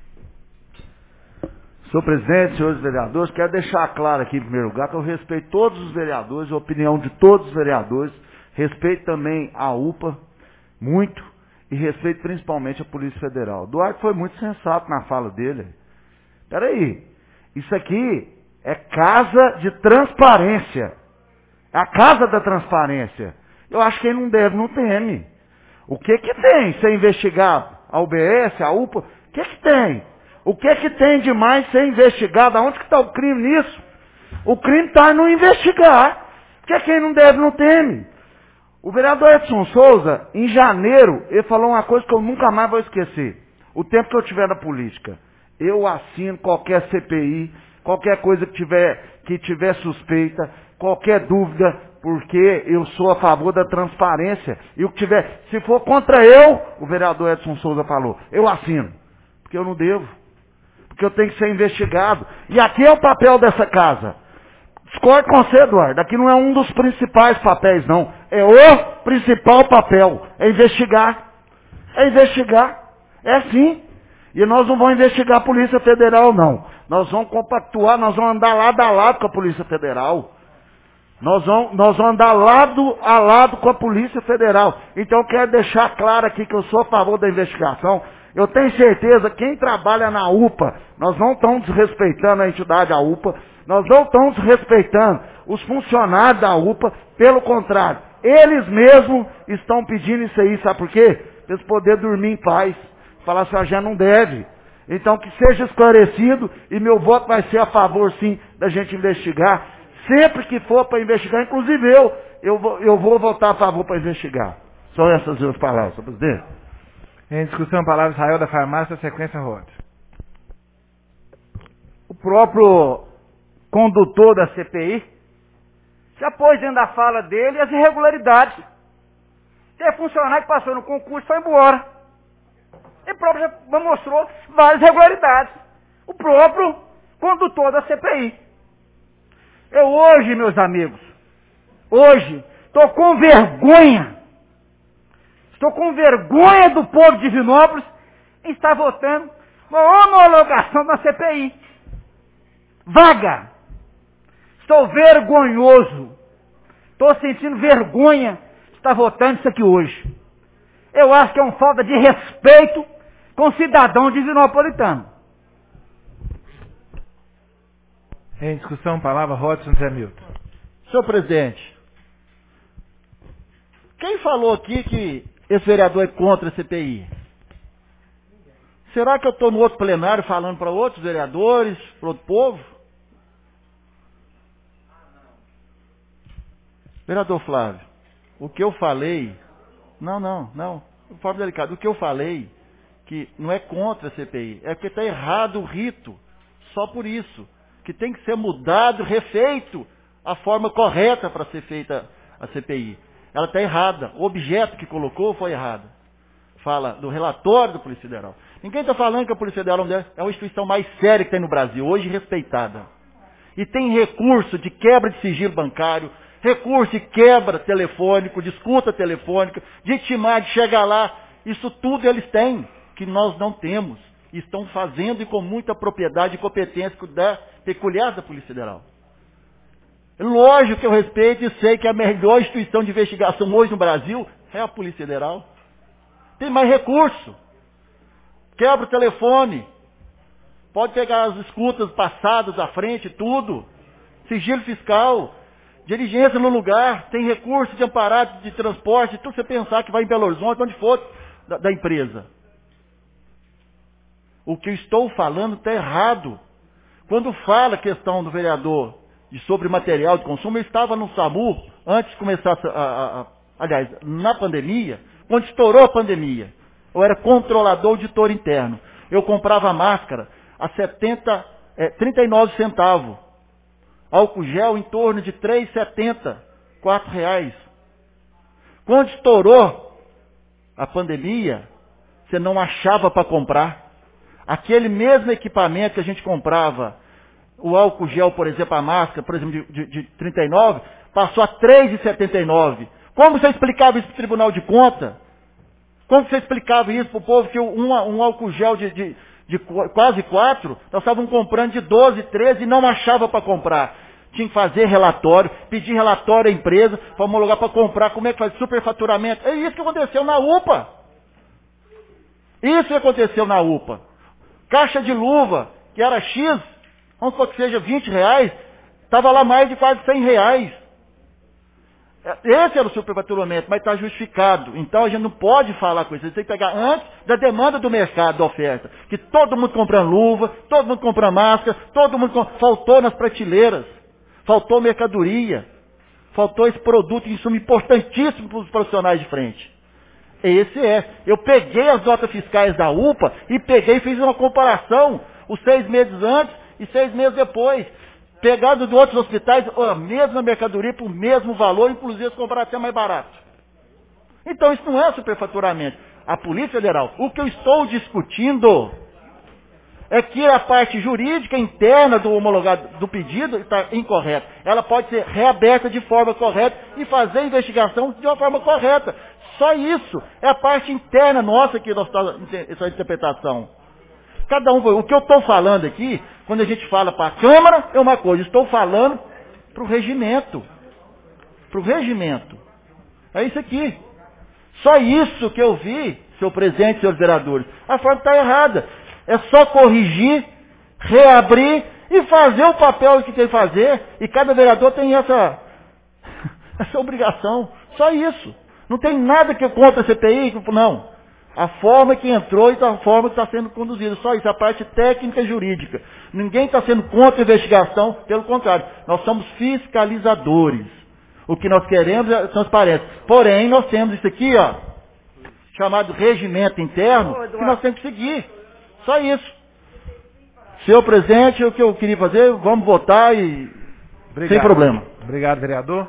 Senhor presidente, senhores vereadores, quero deixar claro aqui, em primeiro lugar, que eu respeito todos os vereadores, a opinião de todos os vereadores, respeito também a U P A, muito, e respeito principalmente a Polícia Federal. O Duarte foi muito sensato na fala dele. Peraí, isso aqui é casa de transparência. É a casa da transparência. Eu acho que quem não deve, não teme. O que que tem ser investigado? A U B S, a U P A, o que que tem? O que que tem de mais ser investigado? Aonde que está o crime nisso? O crime está em não investigar. Porque quem não deve, não teme. O vereador Edson Souza, em janeiro, ele falou uma coisa que eu nunca mais vou esquecer. O tempo que eu tiver na política. Eu assino qualquer C P I, qualquer coisa que tiver, que tiver suspeita, qualquer dúvida, porque eu sou a favor da transparência. E o que tiver, se for contra eu, o vereador Edson Souza falou, eu assino. Porque eu não devo. Porque eu tenho que ser investigado. E aqui é o papel dessa casa. Discordo com você, Eduardo. Aqui não é um dos principais papéis, não. É o principal papel. É investigar. É investigar. É sim. E nós não vamos investigar a Polícia Federal, não. Nós vamos compactuar, nós vamos andar lado a lado com a Polícia Federal. Nós vamos, nós vamos andar lado a lado com a Polícia Federal. Então eu quero deixar claro aqui que eu sou a favor da investigação. Eu tenho certeza, quem trabalha na U P A, nós não estamos desrespeitando a entidade da U P A, nós não estamos desrespeitando os funcionários da U P A, pelo contrário, eles mesmos estão pedindo isso aí, sabe por quê? Para eles poderem dormir em paz, falar assim, a gente não deve. Então que seja esclarecido, e meu voto vai ser a favor sim, da gente investigar, sempre que for para investigar, inclusive eu, eu vou, eu vou votar a favor para investigar. São essas duas palavras, senhor presidente. Em discussão, palavra Israel da Farmácia, sequência Rod. O próprio condutor da C P I já pôs dentro da fala dele as irregularidades. Tem funcionário que passou no concurso e foi embora. Ele próprio já mostrou várias irregularidades. O próprio condutor da C P I. Eu hoje, meus amigos, hoje, estou com vergonha. Estou com vergonha do povo de Divinópolis em estar votando uma homologação da C P I. Vaga. Estou vergonhoso. Estou sentindo vergonha de estar votando isso aqui hoje. Eu acho que é uma falta de respeito com o cidadão divinopolitano. Em discussão, palavra Rodson Zé Milton. Senhor presidente, quem falou aqui que esse vereador é contra a C P I? Será que eu estou no outro plenário falando para outros vereadores, para outro povo? Vereador Flávio, o que eu falei, não, não, não, de forma delicada, o que eu falei, que não é contra a C P I, é porque está errado o rito, só por isso, que tem que ser mudado, refeito, a forma correta para ser feita a C P I. Ela está errada, o objeto que colocou foi errado. Fala do relatório da Polícia Federal. Ninguém está falando que a Polícia Federal é uma instituição mais séria que tem no Brasil, hoje respeitada. E tem recurso de quebra de sigilo bancário, recurso de quebra telefônico, de escuta telefônica, de intimar, de chegar lá. Isso tudo eles têm, que nós não temos. E estão fazendo e com muita propriedade e competência da, peculiar da Polícia Federal. Lógico que eu respeito e sei que a melhor instituição de investigação hoje no Brasil é a Polícia Federal. Tem mais recurso. Quebra o telefone. Pode pegar as escutas passadas à frente, tudo. Sigilo fiscal. Diligência no lugar. Tem recurso de amparado de transporte. Tudo você pensar que vai em Belo Horizonte, onde for da, da empresa. O que eu estou falando está errado. Quando fala a questão do vereador de sobre material de consumo, eu estava no SAMU, antes de começar, a, a, a, aliás, na pandemia, quando estourou a pandemia. Eu era controlador auditor interno. Eu comprava máscara a setenta, é, trinta e nove centavos. Álcool gel em torno de três reais e setenta centavos, quatro reais. Quando estourou a pandemia, você não achava para comprar. Aquele mesmo equipamento que a gente comprava, o álcool gel, por exemplo, a máscara, por exemplo, de, de, de trinta e nove, passou a três reais e setenta e nove centavos. Como você explicava isso para o Tribunal de Contas? Como você explicava isso para o povo que um, um álcool gel de, de, de quase quatro, nós estávamos comprando de doze, treze e não achava para comprar. Tinha que fazer relatório, pedir relatório à empresa para homologar para comprar. Como é que faz superfaturamento? É isso que aconteceu na U P A. Isso que aconteceu na U P A. Caixa de luva, que era X, vamos supor que seja vinte reais, estava lá mais de quase cem reais. Esse era o superfaturamento, mas está justificado. Então a gente não pode falar com isso. A gente tem que pegar antes da demanda do mercado, da oferta. Que todo mundo comprando luva, todo mundo comprando máscara, todo mundo comp... faltou nas prateleiras, faltou mercadoria, faltou esse produto, insumo importantíssimo para os profissionais de frente. Esse é. Eu peguei as notas fiscais da U P A e peguei e fiz uma comparação, os seis meses antes e seis meses depois. Pegado de outros hospitais, a mesma mercadoria por mesmo valor, inclusive eles compraram até mais barato. Então isso não é superfaturamento. A Polícia Federal, o que eu estou discutindo é que a parte jurídica interna do homologado do pedido está incorreta. Ela pode ser reaberta de forma correta e fazer a investigação de uma forma correta. Só isso. É a parte interna nossa que nós estamos, essa interpretação. Cada um, o que eu estou falando aqui, quando a gente fala para a Câmara, é uma coisa. Estou falando para o regimento. Para o regimento. É isso aqui. Só isso que eu vi, senhor presidente, senhores vereadores. A forma está errada. É só corrigir, reabrir e fazer o papel que tem que fazer. E cada vereador tem essa, essa obrigação. Só isso. Não tem nada que contra a C P I, não. A forma que entrou e a forma que está sendo conduzida. Só isso, a parte técnica e jurídica. Ninguém está sendo contra a investigação, pelo contrário. Nós somos fiscalizadores. O que nós queremos é transparência. Porém, nós temos isso aqui, ó, chamado regimento interno, que nós temos que seguir. Só isso. Senhor presidente, o que eu queria fazer, vamos votar e Obrigado. Sem problema. Obrigado, vereador.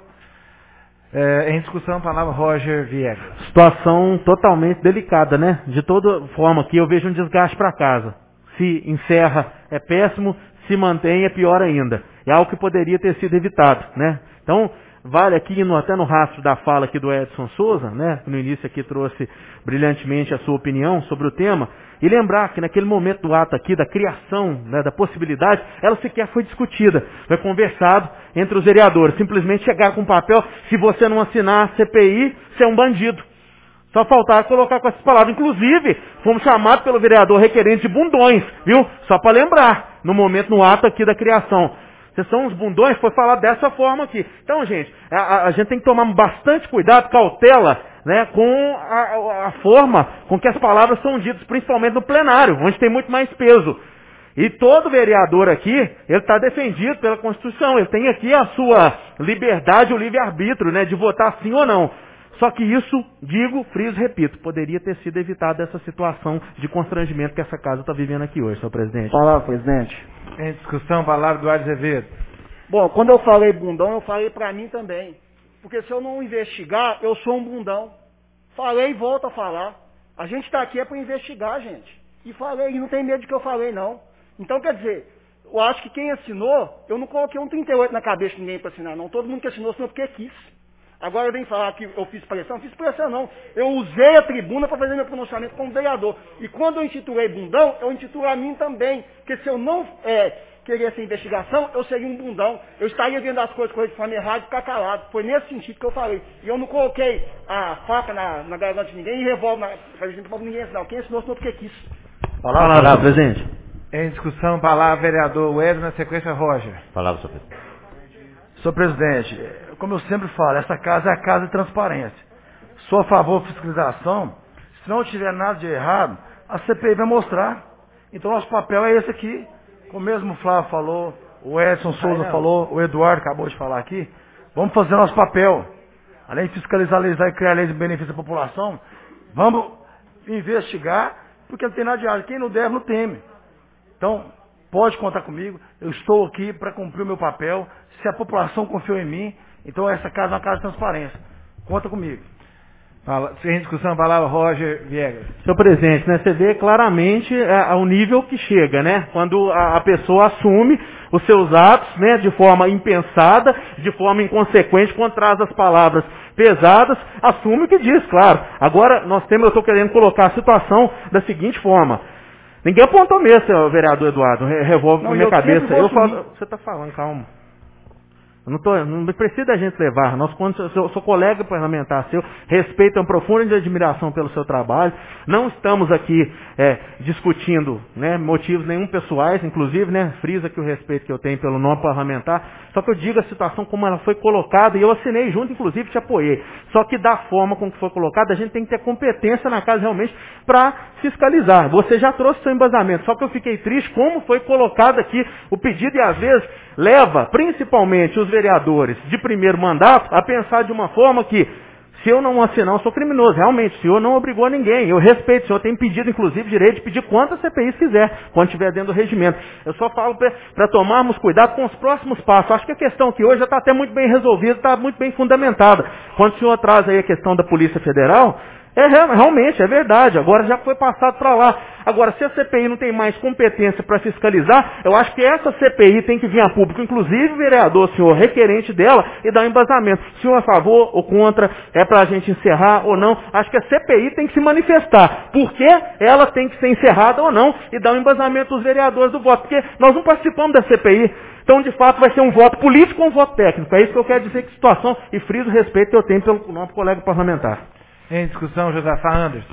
É, em discussão, a palavra Roger Viegas. Situação totalmente delicada, né? De toda forma aqui eu vejo um desgaste para casa. Se encerra é péssimo, se mantém é pior ainda. É algo que poderia ter sido evitado, né? Então, vale aqui, no, até no rastro da fala aqui do Edson Souza, né? Que no início aqui trouxe brilhantemente a sua opinião sobre o tema. E lembrar que naquele momento do ato aqui, da criação, né, da possibilidade, ela sequer foi discutida. Foi conversado entre os vereadores. Simplesmente chegar com um papel, se você não assinar a C P I, você é um bandido. Só faltava colocar com essas palavras. Inclusive, fomos chamados pelo vereador requerente de bundões, viu? Só para lembrar, no momento, no ato aqui da criação. Vocês são uns bundões, foi falar dessa forma aqui. Então, gente, a, a, a gente tem que tomar bastante cuidado, cautela, né, com a, a forma com que as palavras são ditas, principalmente no plenário, onde tem muito mais peso. E todo vereador aqui, ele está defendido pela Constituição, ele tem aqui a sua liberdade, o livre-arbítrio, né, de votar sim ou não. Só que isso, digo, friso, repito, poderia ter sido evitado essa situação de constrangimento que essa casa está vivendo aqui hoje, senhor presidente. Palavra, presidente. Em discussão, palavra do Azevedo. Bom, quando eu falei bundão, eu falei para mim também. Porque se eu não investigar, eu sou um bundão. Falei e volto a falar. A gente está aqui é para investigar, gente. E falei, e não tem medo de que eu falei, não. Então, quer dizer, eu acho que quem assinou, eu não coloquei um trinta e oito na cabeça de ninguém para assinar, não. Todo mundo que assinou, assinou porque quis. Agora eu venho falar que eu fiz pressão, não fiz pressão não. Eu usei a tribuna para fazer meu pronunciamento como vereador. E quando eu intitulei bundão, eu intitulo a mim também. Porque se eu não é, querer essa investigação, eu seria um bundão. Eu estaria vendo as coisas correr de forma errada e ficar calado. Foi nesse sentido que eu falei. E eu não coloquei a faca na, na garganta de ninguém e revólver na garganta de ninguém, não. Quem assinou, assinou porque quis. Palavra, palavra, presidente. Em discussão, palavra vereador Wesley, na sequência Roger. Palavra, senhor presidente. Senhor presidente, como eu sempre falo, essa casa é a casa de transparência. Sou a favor da fiscalização. Se não tiver nada de errado, a C P I vai mostrar. Então nosso papel é esse aqui. Como mesmo o Flávio falou, o Edson Souza falou, o Eduardo acabou de falar aqui. Vamos fazer nosso papel. Além de fiscalizar, legislar e criar leis de benefício à população, vamos investigar, porque não tem nada de errado. Quem não deve, não teme. Então, pode contar comigo. Eu estou aqui para cumprir o meu papel. Se a população confiou em mim, então essa casa é uma casa de transparência. Conta comigo. Fala, sem discussão, a palavra Roger Viegas. Senhor presidente, né, você vê claramente é, ao nível que chega, né? Quando a, a pessoa assume os seus atos, né, de forma impensada, de forma inconsequente, quando traz as palavras pesadas, assume o que diz, claro. Agora, nós temos, eu estou querendo colocar a situação da seguinte forma. Ninguém apontou mesmo, senhor vereador Eduardo, revólver na minha cabeça. Eu falo, você está falando, calma. Eu não, tô, não precisa da gente levar. Nós, quando eu sou, sou colega parlamentar seu, respeito uma profunda admiração pelo seu trabalho. Não estamos aqui é, discutindo, né, motivos nenhum pessoais, inclusive, né, frisa que o respeito que eu tenho pelo nome parlamentar. Só que eu digo a situação como ela foi colocada e eu assinei junto, inclusive te apoiei. Só que da forma como foi colocada, a gente tem que ter competência na casa realmente para fiscalizar. Você já trouxe seu embasamento, só que eu fiquei triste como foi colocado aqui o pedido e às vezes leva principalmente os vereadores de primeiro mandato a pensar de uma forma que, se eu não assinar, eu sou criminoso. Realmente, o senhor não obrigou ninguém. Eu respeito, o senhor tem pedido, inclusive, direito de pedir quantas C P Is quiser, quando estiver dentro do regimento. Eu só falo para tomarmos cuidado com os próximos passos. Acho que a questão aqui hoje já está até muito bem resolvida, está muito bem fundamentada. Quando o senhor traz aí a questão da Polícia Federal, é realmente, é verdade. Agora já foi passado para lá. Agora, se a C P I não tem mais competência para fiscalizar, eu acho que essa C P I tem que vir a público, inclusive o vereador, senhor, requerente dela, e dar um embasamento. Se um é a favor ou contra, é para a gente encerrar ou não. Acho que a C P I tem que se manifestar. Por que ela tem que ser encerrada ou não, e dar um embasamento aos vereadores do voto. Porque nós não participamos da C P I. Então, de fato, vai ser um voto político ou um voto técnico. É isso que eu quero dizer, que situação, e friso o respeito que eu tenho pelo nosso colega parlamentar. Em discussão, Josafá Anderson.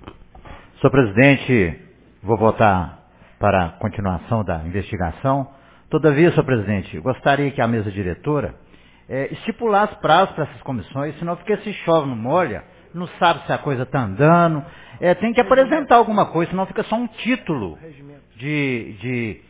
Senhor presidente, vou votar para a continuação da investigação. Todavia, senhor presidente, gostaria que a mesa diretora é, estipulasse prazos para essas comissões, senão porque se chove não molha, não sabe se a coisa está andando, é, tem que apresentar alguma coisa, senão fica só um título de, de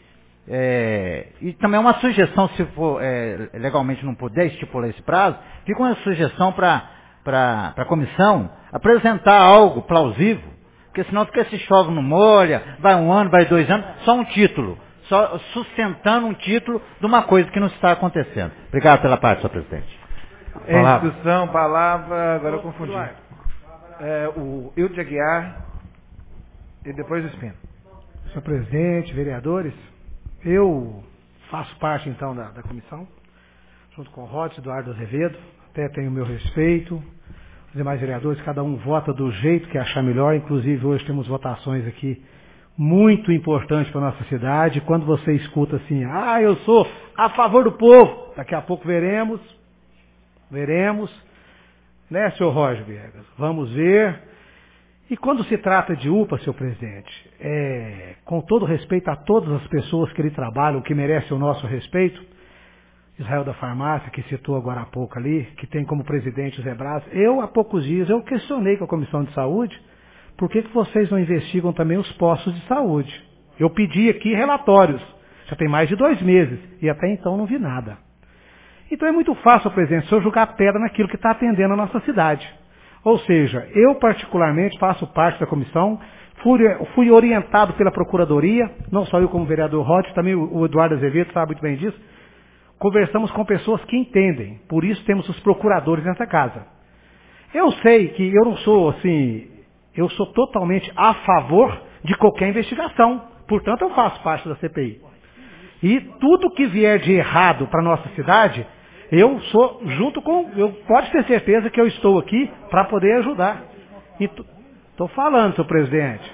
É, e também uma sugestão, se for é, legalmente não puder estipular esse prazo, fica uma sugestão para a comissão apresentar algo plausível, porque senão fica se chove no molha, vai um ano, vai dois anos, só um título, só sustentando um título de uma coisa que não está acontecendo. Obrigado pela parte, senhor presidente. Palavra. Em discussão, palavra, agora eu confundi. É, o Hilde Aguiar e depois o Espino. Senhor presidente, vereadores, eu faço parte então da, da comissão, junto com o Rotes, Eduardo Azevedo, até tenho o meu respeito. Os demais vereadores, cada um vota do jeito que achar melhor, inclusive hoje temos votações aqui muito importantes para a nossa cidade. Quando você escuta assim, ah, eu sou a favor do povo, daqui a pouco veremos, veremos, né, senhor Roger Viegas? Vamos ver. E quando se trata de U P A, senhor presidente, é, com todo respeito a todas as pessoas que ali trabalham, que merecem o nosso respeito, Israel da Farmácia, que citou agora há pouco ali, que tem como presidente o Zé Braz, eu, há poucos dias, eu questionei com a Comissão de Saúde, por que, que vocês não investigam também os postos de saúde? Eu pedi aqui relatórios, já tem mais de dois meses, e até então não vi nada. Então é muito fácil, presidente, se eu jogar pedra naquilo que está atendendo a nossa cidade. Ou seja, eu particularmente faço parte da comissão, fui, fui orientado pela Procuradoria, não só eu como vereador Rod, também o Eduardo Azevedo sabe muito bem disso. Conversamos com pessoas que entendem, por isso temos os procuradores nessa casa. Eu sei que eu não sou assim, eu sou totalmente a favor de qualquer investigação, portanto eu faço parte da C P I. E tudo que vier de errado para a nossa cidade, eu sou junto com, eu pode ter certeza que eu estou aqui para poder ajudar. Estou falando, senhor presidente.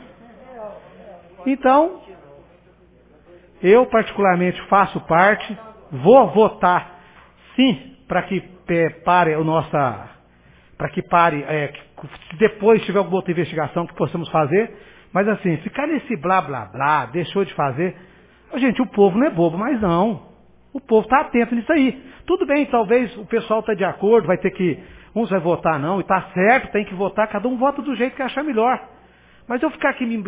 Então, eu particularmente faço parte, vou votar sim para que é, pare o nossa, para que pare, é, que depois tiver alguma outra investigação que possamos fazer, mas assim, ficar nesse blá blá blá, deixou de fazer, gente, o povo não é bobo, mas não. O povo está atento nisso aí. Tudo bem, talvez o pessoal está de acordo, vai ter que, uns vai votar não, e está certo, tem que votar, cada um vota do jeito que achar melhor. Mas eu ficar aqui me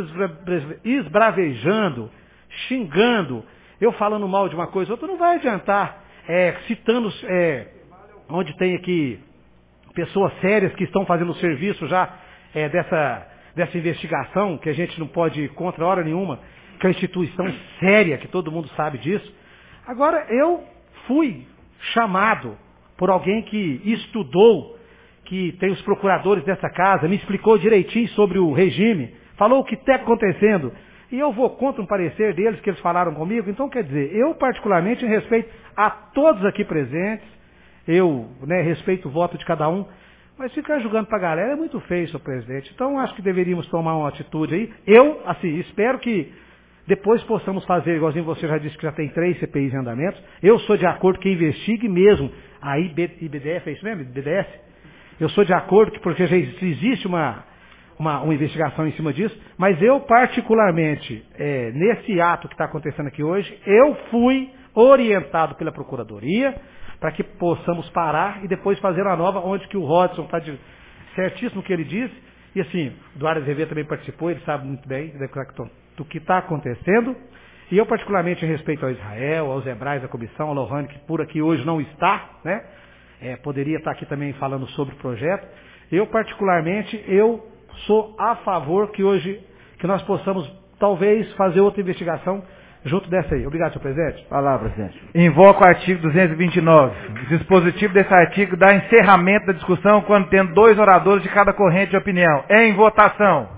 esbravejando, xingando, eu falando mal de uma coisa ou outra, não vai adiantar. É, citando é, onde tem aqui pessoas sérias que estão fazendo o serviço já é, dessa, dessa investigação, que a gente não pode ir contra hora nenhuma, que é uma instituição séria, que todo mundo sabe disso. Agora, eu fui chamado por alguém que estudou, que tem os procuradores dessa casa, me explicou direitinho sobre o regime, falou o que está acontecendo, e eu vou contra um parecer deles que eles falaram comigo. Então, quer dizer, eu particularmente respeito a todos aqui presentes, eu né, respeito o voto de cada um, mas ficar julgando para a galera é muito feio, senhor presidente. Então, acho que deveríamos tomar uma atitude aí. Eu, assim, espero que depois possamos fazer, igualzinho você já disse que já tem três C P Is em andamento. Eu sou de acordo que investigue mesmo a I B D F, é isso mesmo? I B D S? Eu sou de acordo que porque já existe uma, uma, uma investigação em cima disso, mas eu particularmente, é, nesse ato que está acontecendo aqui hoje, eu fui orientado pela Procuradoria para que possamos parar e depois fazer uma nova, onde que o Rodson está de certíssimo o que ele disse, e assim, o Eduardo Azevedo também participou, ele sabe muito bem do que está acontecendo, e eu particularmente respeito ao Israel, ao Zé Braz, à comissão, ao Lohane, que por aqui hoje não está, né? É, poderia estar aqui também falando sobre o projeto. Eu particularmente, eu sou a favor que hoje, que nós possamos talvez fazer outra investigação junto dessa aí. Obrigado, senhor presidente. Palavra, presidente. Invoco o artigo duzentos e vinte e nove. O dispositivo desse artigo dá encerramento da discussão quando tendo dois oradores de cada corrente de opinião. Em votação.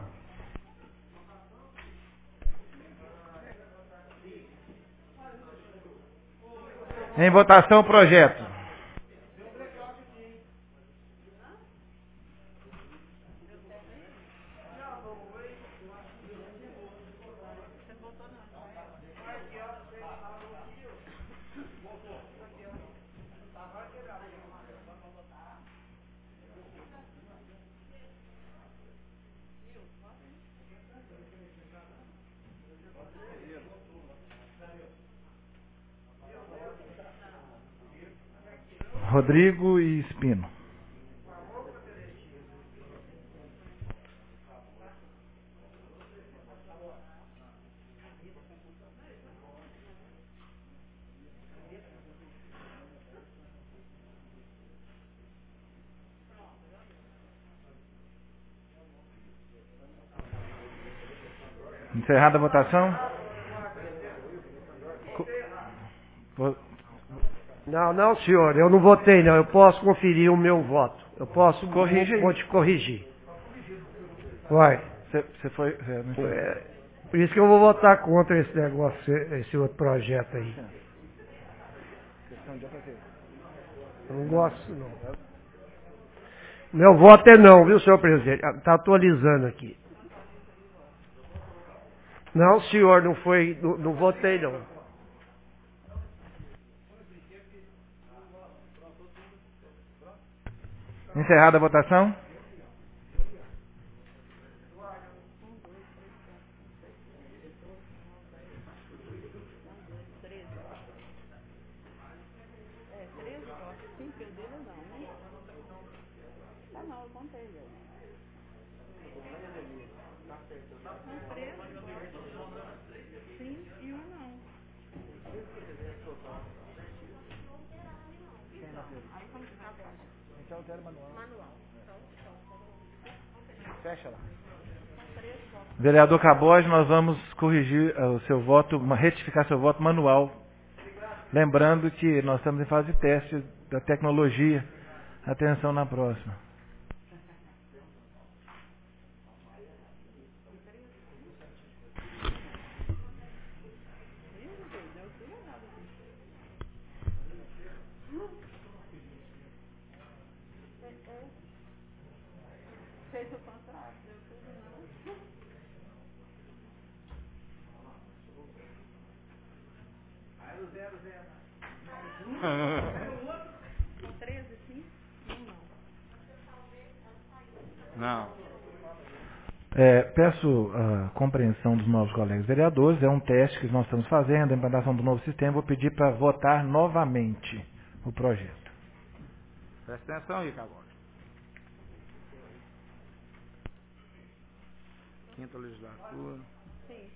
Em votação o projeto. Rodrigo e Espino. Encerrada a votação. Não, não, senhor, eu não votei, não. Eu posso conferir o meu voto. Eu posso Corrige aí. vou te corrigir. Vai. Você foi... É, não foi. É, por isso que eu vou votar contra esse negócio, esse outro projeto aí. Eu não gosto, não. Meu voto é não, viu, senhor presidente? Está atualizando aqui. Não, senhor, não foi... Não, não votei, não. Encerrada a votação. Fecha lá. Vereador Caboj, nós vamos corrigir uh, o seu voto, retificar seu voto manual. Lembrando que nós estamos em fase de teste da tecnologia. Atenção na próxima. Não. É, peço a compreensão dos novos colegas vereadores. É um teste que nós estamos fazendo, a implantação do novo sistema. Vou pedir para votar novamente o projeto. Presta atenção aí, Caboj. Quinta legislatura. Sim.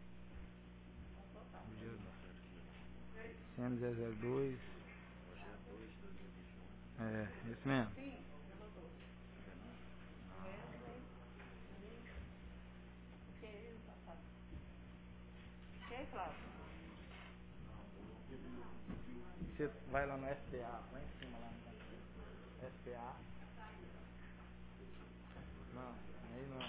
C M zero zero dois. É, esse mesmo. Você vai lá no S P A, lá em cima, lá no S P A. Não, aí não.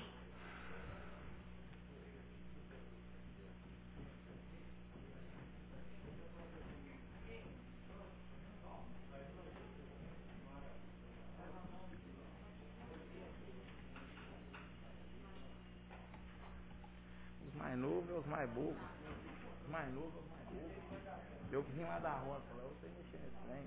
Os mais novos e os mais bobos. Os mais novos e os mais bobos. Eu que vim lá da roça, lá eu sei mexer nesse trem.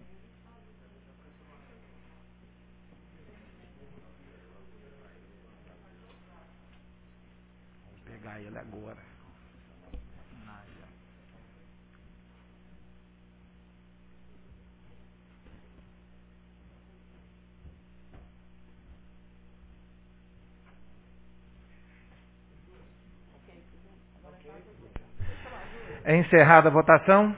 Vamos pegar ele agora. É encerrada a votação.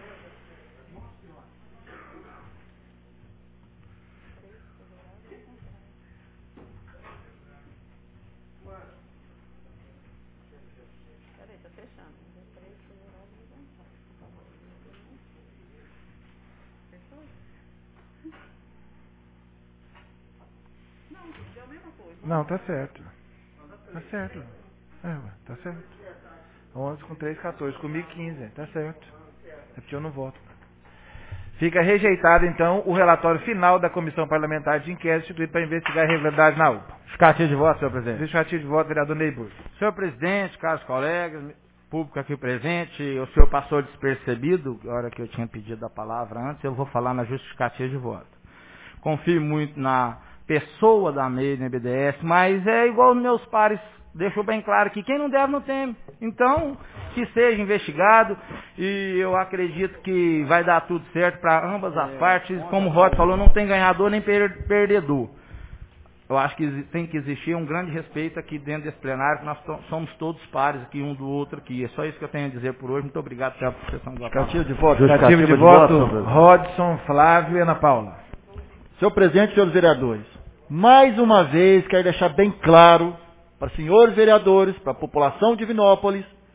Não, tá certo. Tá certo. É, ué, tá certo. onze com três, quatorze. Comigo, quinze. Tá certo. É porque eu não voto. Fica rejeitado, então, o relatório final da Comissão Parlamentar de Inquérito instituído para investigar a irregularidade na U P A. Justificativo de voto, senhor presidente. Justificativo de voto, vereador Neyburg. Senhor presidente, caros colegas, público aqui presente, o senhor passou despercebido, na hora que eu tinha pedido a palavra antes, eu vou falar na justificativa de voto. Confio muito na pessoa da M E I, na B D S, mas é igual meus pares deixou bem claro que quem não deve não teme. Então, que seja investigado e eu acredito que vai dar tudo certo para ambas as partes. Como o Rod falou, não tem ganhador nem per perdedor. Eu acho que tem que existir um grande respeito aqui dentro desse plenário, que nós somos todos pares aqui, um do outro aqui. É só isso que eu tenho a dizer por hoje. Muito obrigado pela sessão da palavra. Justificativo de voto. Justificativo de voto, Rodson, Flávio e Ana Paula. Senhor presidente, senhores vereadores, mais uma vez quero deixar bem claro para os senhores vereadores, para a população de Divinópolis,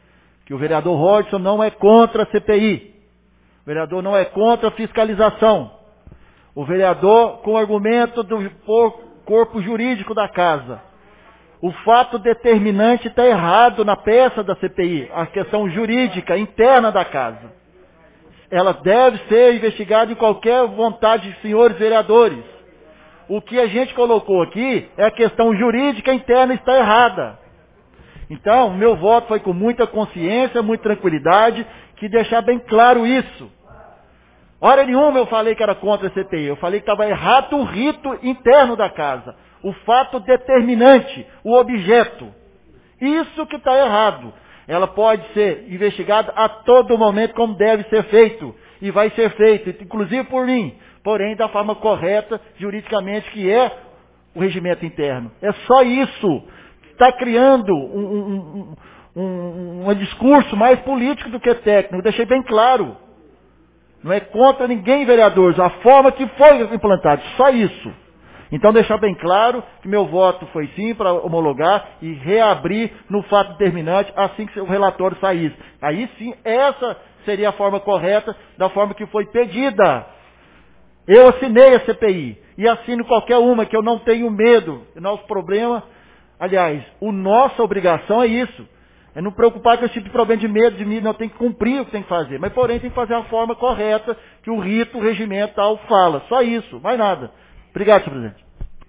que o vereador Rodson não é contra a C P I. O vereador não é contra a fiscalização. O vereador, com o argumento do corpo jurídico da casa. O fato determinante está errado na peça da C P I, a questão jurídica interna da casa. Ela deve ser investigada em qualquer vontade de senhores vereadores. O que a gente colocou aqui é a questão jurídica interna está errada. Então, o meu voto foi com muita consciência, muita tranquilidade, que deixar bem claro isso. Hora nenhuma eu falei que era contra a C P I, eu falei que estava errado o rito interno da casa. O fato determinante, o objeto. Isso que está errado. Ela pode ser investigada a todo momento como deve ser feito. E vai ser feito, inclusive por mim. Porém, da forma correta, juridicamente, que é o regimento interno. É só isso. Está criando um, um, um, um, um discurso mais político do que técnico. Deixei bem claro. Não é contra ninguém, vereadores. A forma que foi implantado. Só isso. Então, deixar bem claro que meu voto foi sim para homologar e reabrir no fato determinante assim que o relatório saísse. Aí sim, essa seria a forma correta, da forma que foi pedida. Eu assinei a C P I e assino qualquer uma, que eu não tenho medo. O nosso problema, aliás, a nossa obrigação é isso. É não preocupar com esse tipo de problema de medo de mim, não tem que cumprir o que tem que fazer. Mas, porém, tem que fazer a forma correta que o rito, o regimento tal fala. Só isso, mais nada. Obrigado, senhor presidente.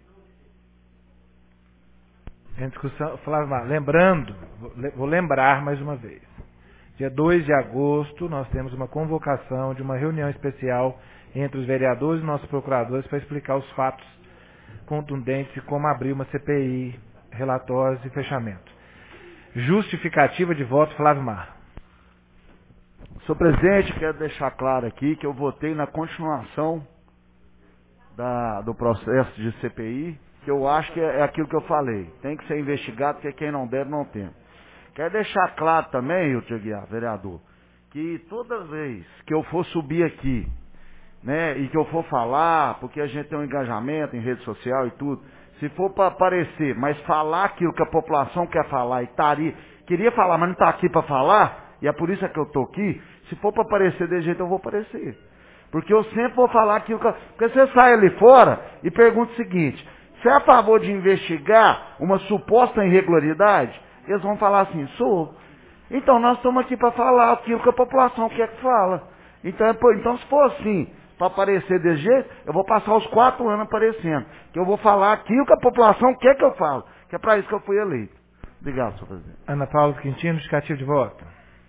Em discussão, Flávio Mar, lembrando, vou lembrar mais uma vez. Dia dois de agosto, nós temos uma convocação de uma reunião especial entre os vereadores e nossos procuradores para explicar os fatos contundentes e como abrir uma C P I, relatórios e fechamento. Justificativa de voto, Flávio Mar. Senhor presidente, quero deixar claro aqui que eu votei na continuação da, do processo de C P I, que eu acho que é aquilo que eu falei. Tem que ser investigado, porque quem não deve, não tem. Quero deixar claro também, Tio Guiar, vereador, que toda vez que eu for subir aqui, né, e que eu for falar, porque a gente tem um engajamento em rede social e tudo, se for para aparecer, mas falar aquilo que a população quer falar e estaria, queria falar, mas não está aqui para falar, e é por isso que eu estou aqui, se for para aparecer desse jeito, eu vou aparecer. Porque eu sempre vou falar aquilo que eu... Porque você sai ali fora e pergunta o seguinte: você é a favor de investigar uma suposta irregularidade? Eles vão falar assim: sou. Então nós estamos aqui para falar aquilo que a população quer que fala. Então, então se for assim, para aparecer desse jeito, eu vou passar os quatro anos aparecendo. Que eu vou falar aquilo que a população quer que eu fale. Que é para isso que eu fui eleito. Obrigado, senhor presidente. Ana Paula Quintino, justificativo de voto.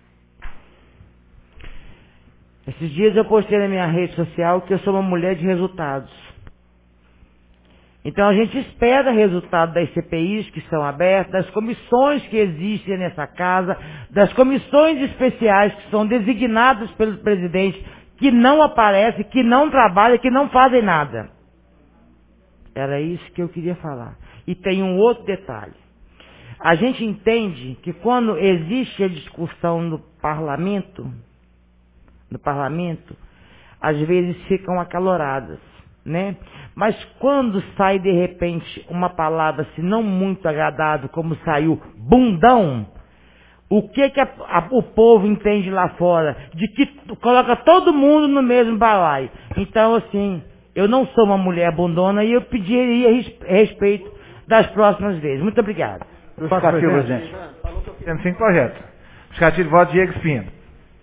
Esses dias eu postei na minha rede social que eu sou uma mulher de resultados. Então a gente espera resultado das C P Is que são abertas, das comissões que existem nessa casa, das comissões especiais que são designadas pelo presidente, que não aparecem, que não trabalham, que não fazem nada. Era isso que eu queria falar. E tem um outro detalhe. A gente entende que quando existe a discussão no parlamento, no parlamento, às vezes ficam acaloradas, né? Mas quando sai de repente uma palavra se não muito agradável, como saiu bundão, o que que a, a, o povo entende lá fora? De que coloca todo mundo no mesmo balaio. Então, assim, eu não sou uma mulher bundona e eu pediria respeito das próximas vezes. Muito obrigado. Justificativo, presidente. Temos cinco projetos. Justificativo de voto, Diego Espino.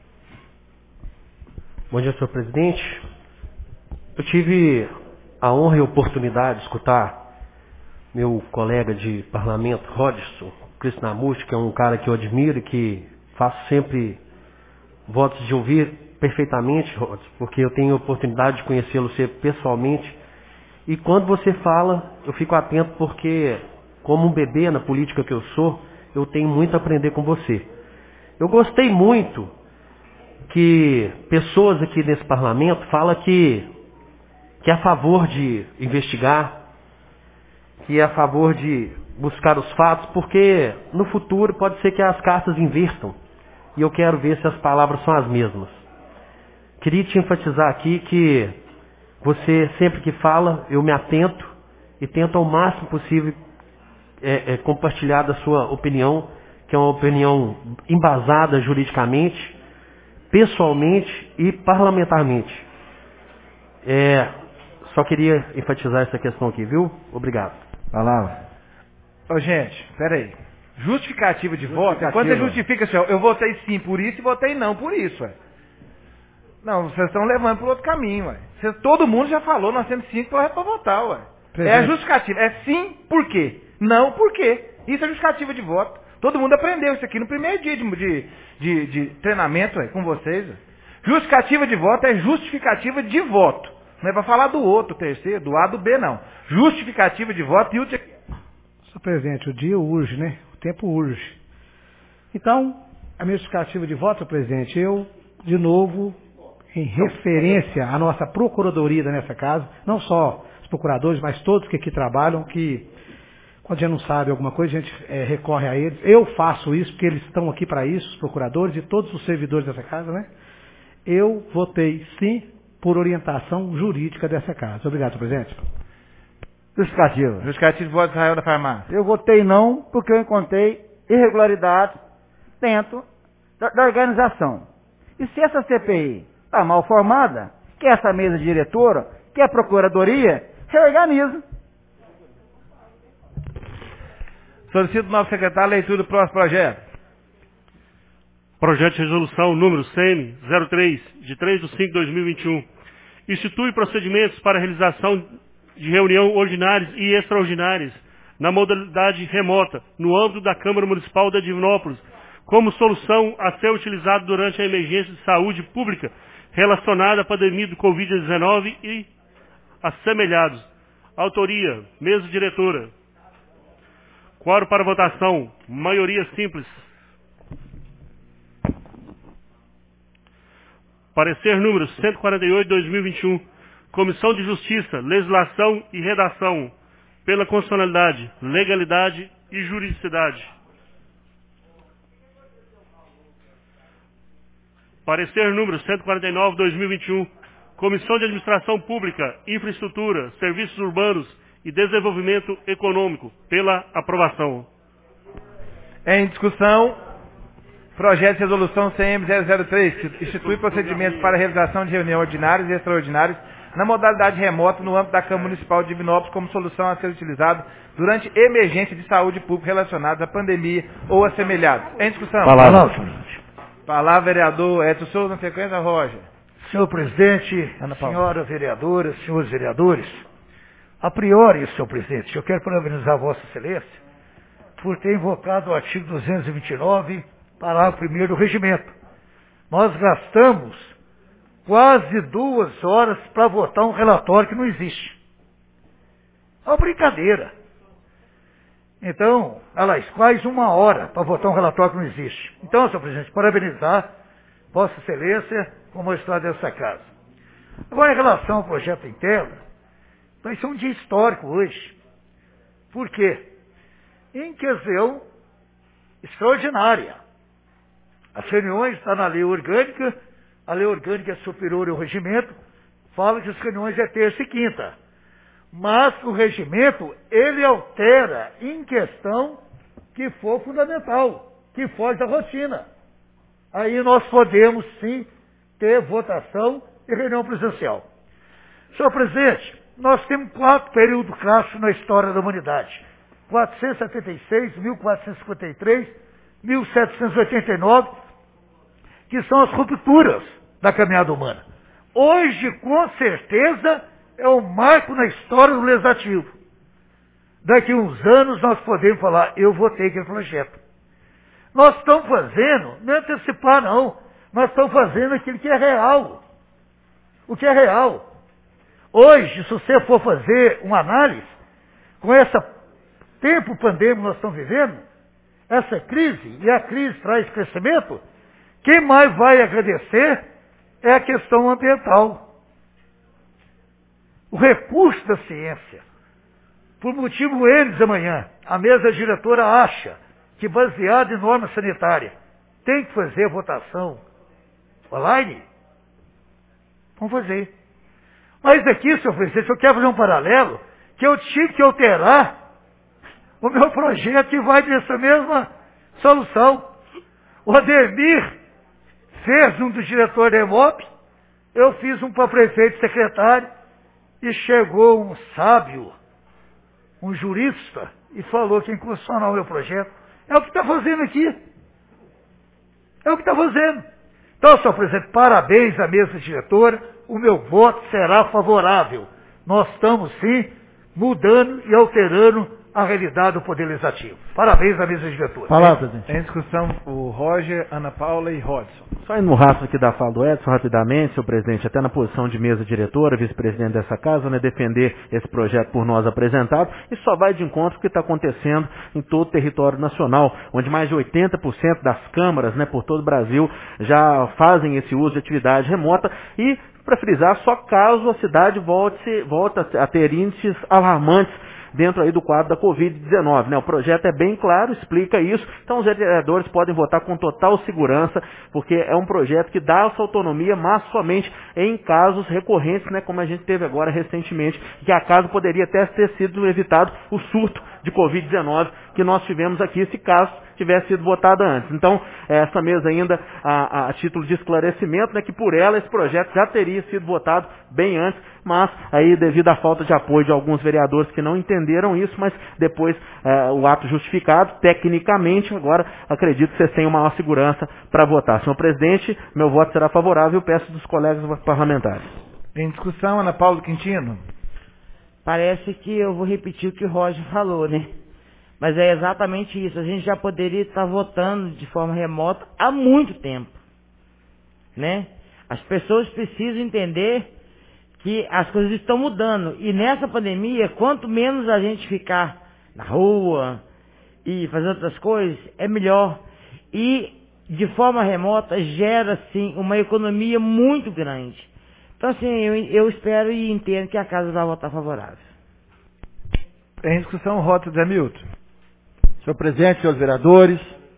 Bom dia, senhor presidente. Eu tive a honra e a oportunidade de escutar meu colega de parlamento, Rodson Krishnamurti, que é um cara que eu admiro e que faço sempre votos de ouvir perfeitamente, Rodson, porque eu tenho a oportunidade de conhecê-lo pessoalmente. E quando você fala, eu fico atento porque, como um bebê na política que eu sou, eu tenho muito a aprender com você. Eu gostei muito que pessoas aqui nesse parlamento falam que, que é a favor de investigar, que é a favor de buscar os fatos, porque no futuro pode ser que as cartas invertam. E eu quero ver se as palavras são as mesmas. Queria te enfatizar aqui que você, sempre que fala, eu me atento e tento ao máximo possível é, é, compartilhar da sua opinião, que é uma opinião embasada juridicamente, pessoalmente e parlamentarmente. É, só queria enfatizar essa questão aqui, viu? Obrigado. Palavra. Ô, gente, peraí. Justificativa de voto, quando você justifica assim, ó, eu votei sim por isso e votei não por isso, ué. Não, vocês estão levando para outro caminho, ué. Cês, todo mundo já falou, nós temos cinco para votar, ué. Presente. É a justificativa. É sim, por quê? Não, por quê? Isso é justificativa de voto. Todo mundo aprendeu isso aqui no primeiro dia de, de, de, de treinamento, ué, com vocês, ué. Justificativa de voto é justificativa de voto. Não é para falar do outro, terceiro, do A, do B, não. Justificativa de voto e o... Senhor presidente, o dia urge, né? O tempo urge. Então, a minha justificativa de voto, senhor presidente, eu, de novo, em referência à nossa procuradoria nessa casa, não só os procuradores, mas todos que aqui trabalham, que quando a gente não sabe alguma coisa, a gente é, recorre a eles. Eu faço isso, porque eles estão aqui para isso, os procuradores e todos os servidores dessa casa, né? Eu votei sim por orientação jurídica dessa casa. Obrigado, senhor presidente. Justificativa. Justificativa de voto de Israel da Farmácia. Eu votei não porque eu encontrei irregularidades dentro da, da organização. E se essa C P I está mal formada, que essa mesa diretora, que a procuradoria, reorganiza. Solicito do novo secretário a leitura do próximo projeto. Projeto de resolução número C M zero três, de três de cinco de dois mil e vinte e um. Institui procedimentos para a realização de reunião ordinárias e extraordinárias na modalidade remota, no âmbito da Câmara Municipal de Divinópolis, como solução a ser utilizada durante a emergência de saúde pública relacionada à pandemia do covid dezenove e assemelhados. Autoria, mesa diretora. Quórum para votação, maioria simples. Parecer número cento e quarenta e oito de dois mil e vinte e um. Comissão de Justiça, Legislação e Redação. Pela constitucionalidade, legalidade e juridicidade. Parecer número cento e quarenta e nove de dois mil e vinte e um. Comissão de Administração Pública, Infraestrutura, Serviços Urbanos e Desenvolvimento Econômico. Pela aprovação. Em discussão, projeto de resolução C M zero zero três, que institui procedimentos para a realização de reuniões ordinárias e extraordinárias na modalidade remota no âmbito da Câmara Municipal de Divinópolis como solução a ser utilizada durante emergência de saúde pública relacionada à pandemia ou assemelhados. Em discussão. Palavra. Palavra, vereador Edson Souza, na sequência, Roger. Senhor presidente, senhora vereadora, senhores vereadores, a priori, senhor presidente, eu quero parabenizar Vossa Excelência por ter invocado o artigo duzentos e vinte e nove, parágrafo primeiro do regimento. Nós gastamos quase duas horas para votar um relatório que não existe. É uma brincadeira. Então, aliás, quase uma hora para votar um relatório que não existe. Então, senhor presidente, parabenizar Vossa Excelência como a história dessa casa. Agora, em relação ao projeto interno, vai ser um dia histórico hoje. Por quê? Em ocasião extraordinária. As reuniões estão na lei orgânica, a lei orgânica é superior ao regimento, fala que as reuniões é terça e quinta. Mas o regimento, ele altera em questão que for fundamental, que foge da rotina. Aí nós podemos, sim, ter votação e reunião presencial. Senhor presidente, nós temos quatro períodos clássicos na história da humanidade. quatrocentos e setenta e seis, mil quatrocentos e cinquenta e três, mil setecentos e oitenta e nove, que são as rupturas da caminhada humana. Hoje, com certeza, é um marco na história do legislativo. Daqui a uns anos nós podemos falar, eu votei aquele projeto. Nós estamos fazendo, não é antecipar não, nós estamos fazendo aquilo que é real. O que é real. Hoje, se você for fazer uma análise, com esse tempo pandêmico que nós estamos vivendo, essa crise, e a crise traz crescimento, quem mais vai agradecer é a questão ambiental. O recurso da ciência. Por motivo eles amanhã, a mesa diretora acha que baseado em norma sanitária tem que fazer votação online, vamos fazer. Mas aqui, senhor presidente, eu quero fazer um paralelo que eu tive que alterar o meu projeto que vai nessa mesma Solução. O Ademir fez um do diretor da EMOP, eu fiz um para prefeito e secretário, e chegou um sábio, um jurista, e falou que ia impulsionar o meu projeto. É o que está fazendo aqui. É o que está fazendo. Então, senhor presidente, parabéns à mesa diretora, o meu voto será favorável. Nós estamos, sim, mudando e alterando a realidade do Poder Legislativo. Parabéns à mesa diretora. Palavra, presidente. Em discussão, o Roger, Ana Paula e Rodson. Só indo no rastro aqui da fala do Edson, rapidamente, senhor presidente, até na posição de mesa diretora, vice-presidente dessa casa, né, defender esse projeto por nós apresentado, e só vai de encontro com o que está acontecendo em todo o território nacional, onde mais de oitenta por cento das câmaras, né, por todo o Brasil, já fazem esse uso de atividade remota, e, para frisar, só caso a cidade volte, volte a ter índices alarmantes dentro aí do quadro da covid dezenove, né? O projeto é bem claro, explica isso, então os vereadores podem votar com total segurança, porque é um projeto que dá essa autonomia, mas somente em casos recorrentes, né? Como a gente teve agora recentemente, que acaso poderia até ter sido evitado o surto de covid dezenove que nós tivemos aqui, se caso tivesse sido votada antes. Então, essa mesa ainda, a, a título de esclarecimento, né, que por ela esse projeto já teria sido votado bem antes, mas aí devido à falta de apoio de alguns vereadores que não entenderam isso, mas depois é, o ato justificado, tecnicamente, agora acredito que vocês tenham maior segurança para votar. Senhor presidente, meu voto será favorável e peço dos colegas parlamentares. Em discussão, Ana Paula Quintino. Parece que eu vou repetir o que o Roger falou, né? Mas é exatamente isso. A gente já poderia estar votando de forma remota há muito tempo, né? As pessoas precisam entender que as coisas estão mudando. E nessa pandemia, quanto menos a gente ficar na rua e fazer outras coisas, é melhor. E de forma remota gera, sim, uma economia muito grande. Então, assim, eu, eu espero e entendo que a casa vai votar favorável. Em discussão, Rota de Hamilton. Senhor presidente, senhores vereadores,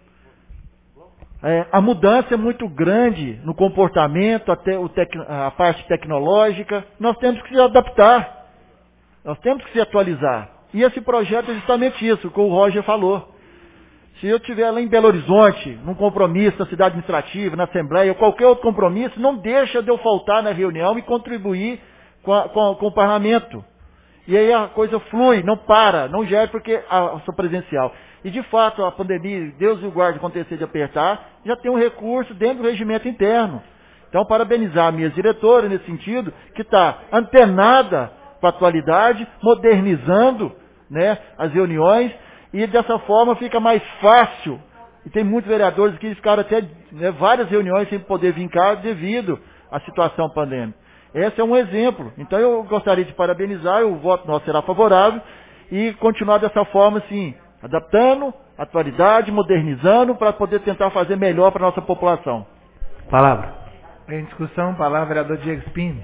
é, a mudança é muito grande no comportamento, até o tec, a parte tecnológica. Nós temos que se adaptar, nós temos que se atualizar. E esse projeto é justamente isso, que o Roger falou. Se eu estiver lá em Belo Horizonte, num compromisso na cidade administrativa, na Assembleia, ou qualquer outro compromisso, não deixa de eu faltar na reunião e contribuir com, a, com, a, com o parlamento. E aí a coisa flui, não para, não gera porque a, sou presencial. E de fato a pandemia, Deus o guarde acontecer de apertar, já tem um recurso dentro do regimento interno. Então parabenizar a minha diretora nesse sentido, que está antenada com a atualidade, modernizando, né, as reuniões, e dessa forma fica mais fácil. E tem muitos vereadores que ficaram até, né, várias reuniões sem poder vir cá devido à situação pandêmica. Esse é um exemplo. Então eu gostaria de parabenizar, o voto nosso será favorável, e continuar dessa forma, assim, adaptando a atualidade, modernizando, para poder tentar fazer melhor para a nossa população. Palavra. Em discussão, palavra, vereador Diego Spini.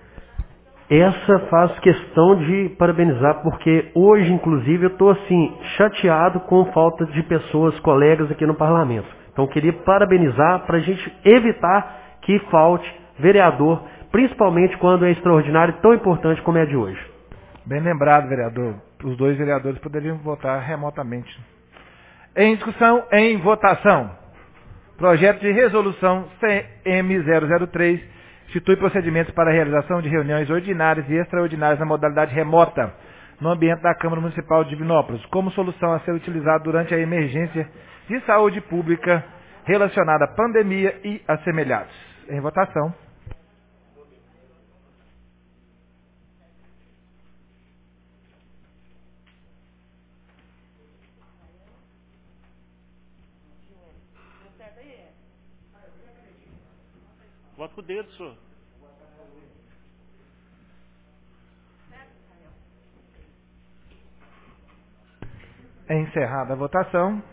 Essa faz questão de parabenizar, porque hoje, inclusive, eu estou assim, chateado com falta de pessoas, colegas aqui no parlamento. Então eu queria parabenizar para a gente evitar que falte vereador, principalmente quando é extraordinário e tão importante como é a de hoje. Bem lembrado, vereador. Os dois vereadores poderiam votar remotamente. Em discussão, em votação. Projeto de resolução C M zero zero três institui procedimentos para a realização de reuniões ordinárias e extraordinárias na modalidade remota no ambiente da Câmara Municipal de Divinópolis, como solução a ser utilizada durante a emergência de saúde pública relacionada à pandemia e assemelhados. Em votação. Bota o dedo, senhor. É encerrada a votação.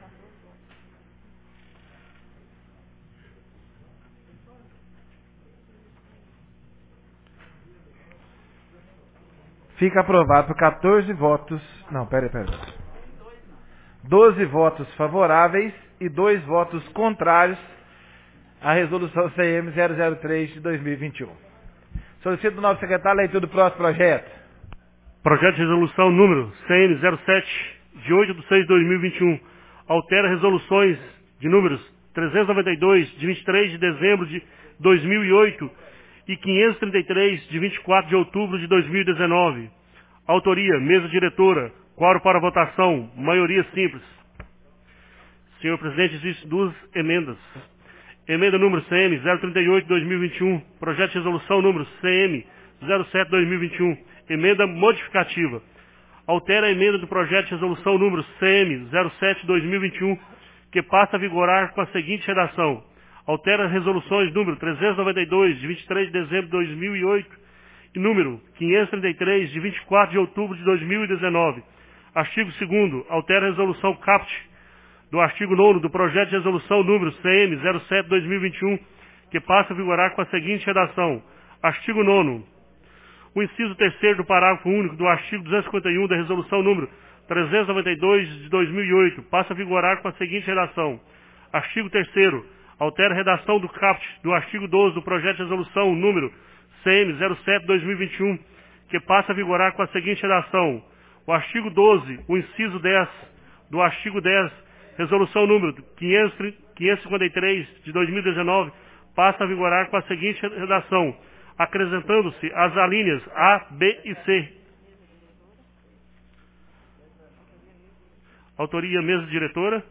Fica aprovado por quatorze votos. Não, pera, pera. doze votos favoráveis e dois votos contrários à resolução C M zero zero três de dois mil e vinte e um. Solicito do novo secretário a leitura do próximo projeto. Projeto de resolução número C M zero sete, de oito de seis de dois mil e vinte e um. altera resoluções de números trezentos e noventa e dois, de vinte e três de dezembro de dois mil e oito e quinhentos e trinta e três, de vinte e quatro de outubro de dois mil e dezenove. Autoria, mesa diretora, quórum para votação, maioria simples. Senhor presidente, existem duas emendas. Emenda número C M zero trinta e oito de dois mil e vinte e um, projeto de resolução número C M zero sete de dois mil e vinte e um, emenda modificativa. Altera a emenda do projeto de resolução número C M zero sete de dois mil e vinte e um, que passa a vigorar com a seguinte redação. Altera as resoluções número trezentos e noventa e dois, de vinte e três de dezembro de dois mil e oito, e número quinhentos e trinta e três, de vinte e quatro de outubro de dois mil e dezenove. Artigo segundo, altera a resolução caput do artigo nono do projeto de resolução número C M zero sete de dois mil e vinte e um, que passa a vigorar com a seguinte redação. Artigo nono. O inciso terceiro do parágrafo único do artigo duzentos e cinquenta e um da resolução número trezentos e noventa e dois de dois mil e oito passa a vigorar com a seguinte redação. Artigo terceiro. Altera a redação do caput do artigo doze do projeto de resolução número C M zero sete de dois mil e vinte e um, que passa a vigorar com a seguinte redação. O artigo doze, o inciso dez do artigo dez, resolução número quinhentos e cinquenta e três de dois mil e dezenove, passa a vigorar com a seguinte redação, acrescentando-se as alíneas A, B e C. Autoria, mesa diretora.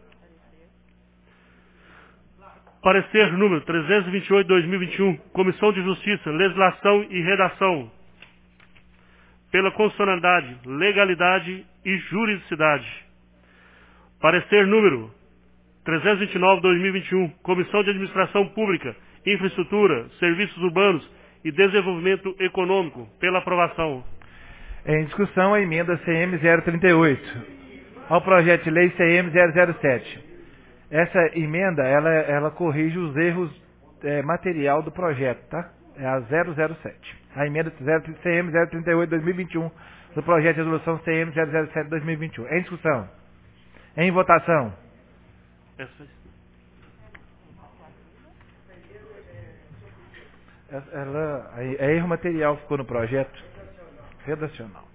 Parecer número trezentos e vinte e oito de dois mil e vinte e um, Comissão de Justiça, Legislação e Redação. Pela constitucionalidade, legalidade e juridicidade. Parecer número trezentos e vinte e nove de dois mil e vinte e um, Comissão de Administração Pública, Infraestrutura, Serviços Urbanos e Desenvolvimento Econômico. Pela aprovação. Em discussão, a emenda C M zero trinta e oito ao projeto de lei C M zero zero sete. Essa emenda, ela, ela corrige os erros é, material do projeto, tá? É a zero zero sete. A emenda C M zero trinta e oito de dois mil e vinte e um do projeto de resolução C M zero zero sete de dois mil e vinte e um. Em discussão. Em votação. Ela, é erro material que ficou no projeto. Redacional.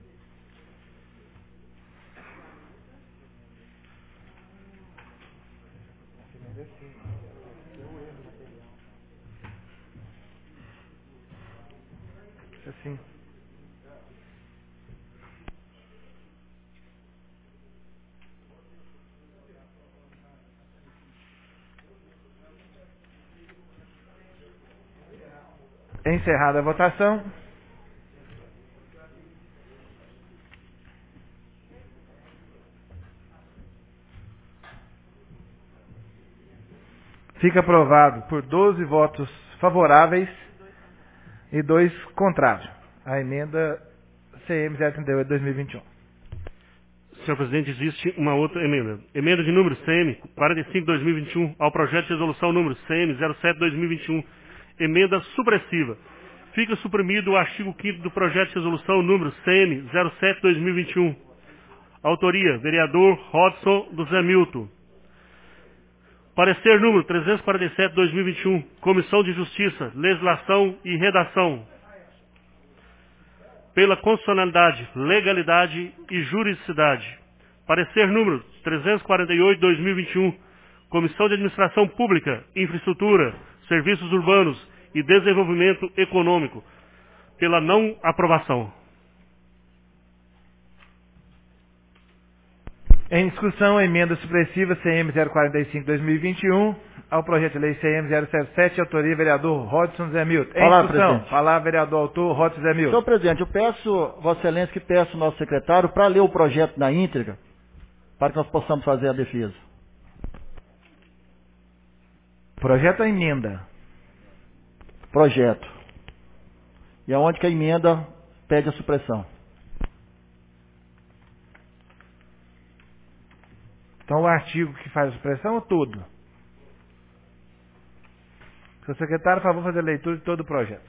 Assim. Encerrada a votação. Fica aprovado por doze votos favoráveis e dois contrários. A emenda C M zero trinta e oito de dois mil e vinte e um. Senhor presidente, existe uma outra emenda. Emenda de número C M quarenta e cinco de dois mil e vinte e um ao projeto de resolução número C M zero sete de dois mil e vinte e um. Emenda supressiva. Fica suprimido o artigo quinto do projeto de resolução número C M zero sete de dois mil e vinte e um. Autoria, vereador Hodson do Zé Milton. Parecer número trezentos e quarenta e sete de dois mil e vinte e um, Comissão de Justiça, Legislação e Redação. Pela constitucionalidade, legalidade e juridicidade. Parecer número trezentos e quarenta e oito de dois mil e vinte e um, Comissão de Administração Pública, Infraestrutura, Serviços Urbanos e Desenvolvimento Econômico. Pela não aprovação. Em discussão, a emenda supressiva C M zero quarenta e cinco de dois mil e vinte e um ao projeto de lei C M zero zero sete, autoria vereador Hodson Zé Milton. Em Olá, discussão, presidente. falar vereador autor Hodson Zé Milton. Senhor presidente, eu peço, Vossa Excelência, que peço ao nosso secretário para ler o projeto na íntegra, para que nós possamos fazer a defesa. Projeto ou emenda? Projeto. E aonde que a emenda pede a supressão. Então o artigo que faz a supressão ou todo? Senhor secretário, por favor, fazer a leitura de todo o projeto.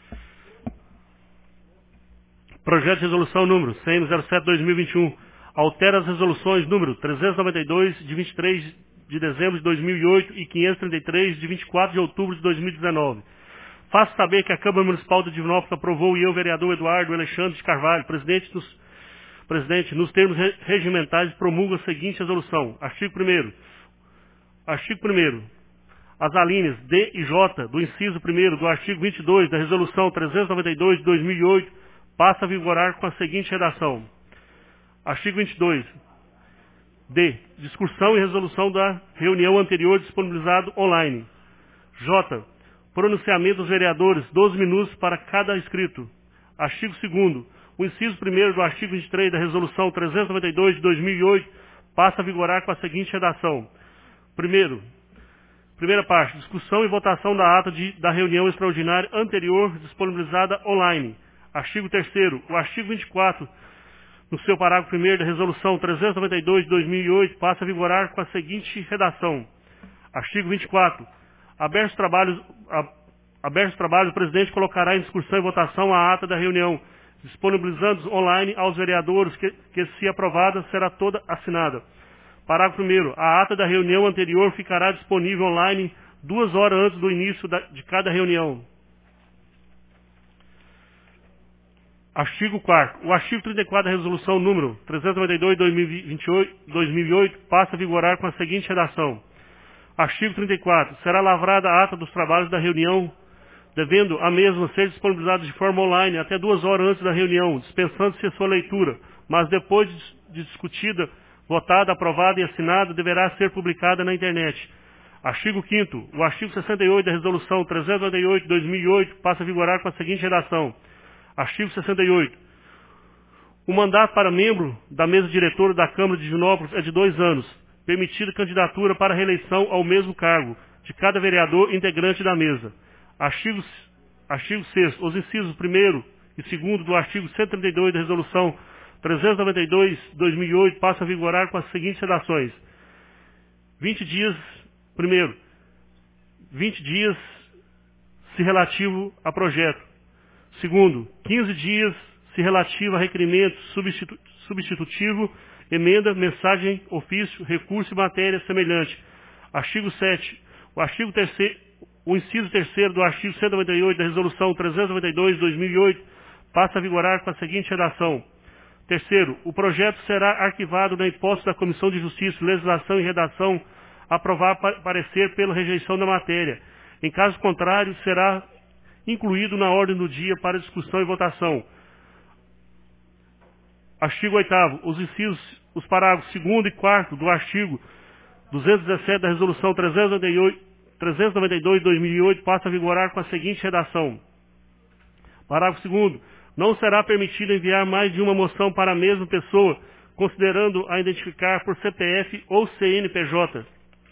Projeto de resolução número C M zero sete de dois mil e vinte e um. Altera as resoluções número trezentos e noventa e dois de vinte e três de dezembro de dois mil e oito e quinhentos e trinta e três de vinte e quatro de outubro de dois mil e dezenove. Faço saber que a Câmara Municipal de Divinópolis aprovou e eu, vereador Eduardo Alexandre de Carvalho, presidente dos presidente, nos termos re regimentais, promulga a seguinte resolução. Artigo primeiro. Artigo primeiro. As alíneas D e J do inciso primeiro do artigo vinte e dois da resolução trezentos e noventa e dois de dois mil e oito passa a vigorar com a seguinte redação. Artigo vinte e dois. D. Discussão e resolução da reunião anterior disponibilizado online. J. Pronunciamento dos vereadores, doze minutos para cada inscrito. Artigo segundo. O inciso primeiro do artigo vinte e três da resolução trezentos e noventa e dois de dois mil e oito passa a vigorar com a seguinte redação. Primeiro. Primeira parte. Discussão e votação da ata de, da reunião extraordinária anterior disponibilizada online. Artigo terceiro. O artigo vinte e quatro, no seu parágrafo primeiro da resolução trezentos e noventa e dois de dois mil e oito, passa a vigorar com a seguinte redação. Artigo vinte e quatro. Abertos os trabalhos, a, abertos os trabalhos, o presidente colocará em discussão e votação a ata da reunião, disponibilizando online aos vereadores que, que, se aprovada, será toda assinada. Parágrafo primeiro. A ata da reunião anterior ficará disponível online duas horas antes do início da, de cada reunião. Artigo quarto. O artigo trinta e quatro da resolução número trezentos e noventa e dois de dois mil e oito passa a vigorar com a seguinte redação. Artigo trinta e quatro. Será lavrada a ata dos trabalhos da reunião, devendo a mesma ser disponibilizada de forma online até duas horas antes da reunião, dispensando-se a sua leitura, mas depois de discutida, votada, aprovada e assinada, deverá ser publicada na internet. Artigo quinto. O artigo sessenta e oito da resolução trezentos e noventa e oito de dois mil e oito passa a vigorar com a seguinte redação. Artigo sessenta e oito. O mandato para membro da mesa diretora da Câmara de Divinópolis é de dois anos, permitida candidatura para reeleição ao mesmo cargo de cada vereador integrante da mesa. Artigo, artigo sexto. Os incisos primeiro e segundo do artigo cento e trinta e dois da resolução trezentos e noventa e dois de dois mil e oito passa a vigorar com as seguintes redações. vinte dias, primeiro, vinte dias se relativo a projeto. Segundo, quinze dias se relativo a requerimento substitu substitutivo, emenda, mensagem, ofício, recurso e matéria semelhante. Artigo sétimo. O artigo terceiro, o inciso terceiro do artigo cento e noventa e oito da resolução trezentos e noventa e dois de dois mil e oito passa a vigorar com a seguinte redação. Terceiro, o projeto será arquivado na hipótese da Comissão de Justiça, Legislação e Redação aprovar parecer pela rejeição da matéria. Em caso contrário, será incluído na ordem do dia para discussão e votação. Artigo oitavo. Os incisos, os parágrafos segundo e quarto do artigo duzentos e dezessete da Resolução trezentos e noventa e dois de dois mil e oito passa a vigorar com a seguinte redação. Parágrafo segundo. Não será permitido enviar mais de uma moção para a mesma pessoa, considerando a identificar por C P F ou C N P J.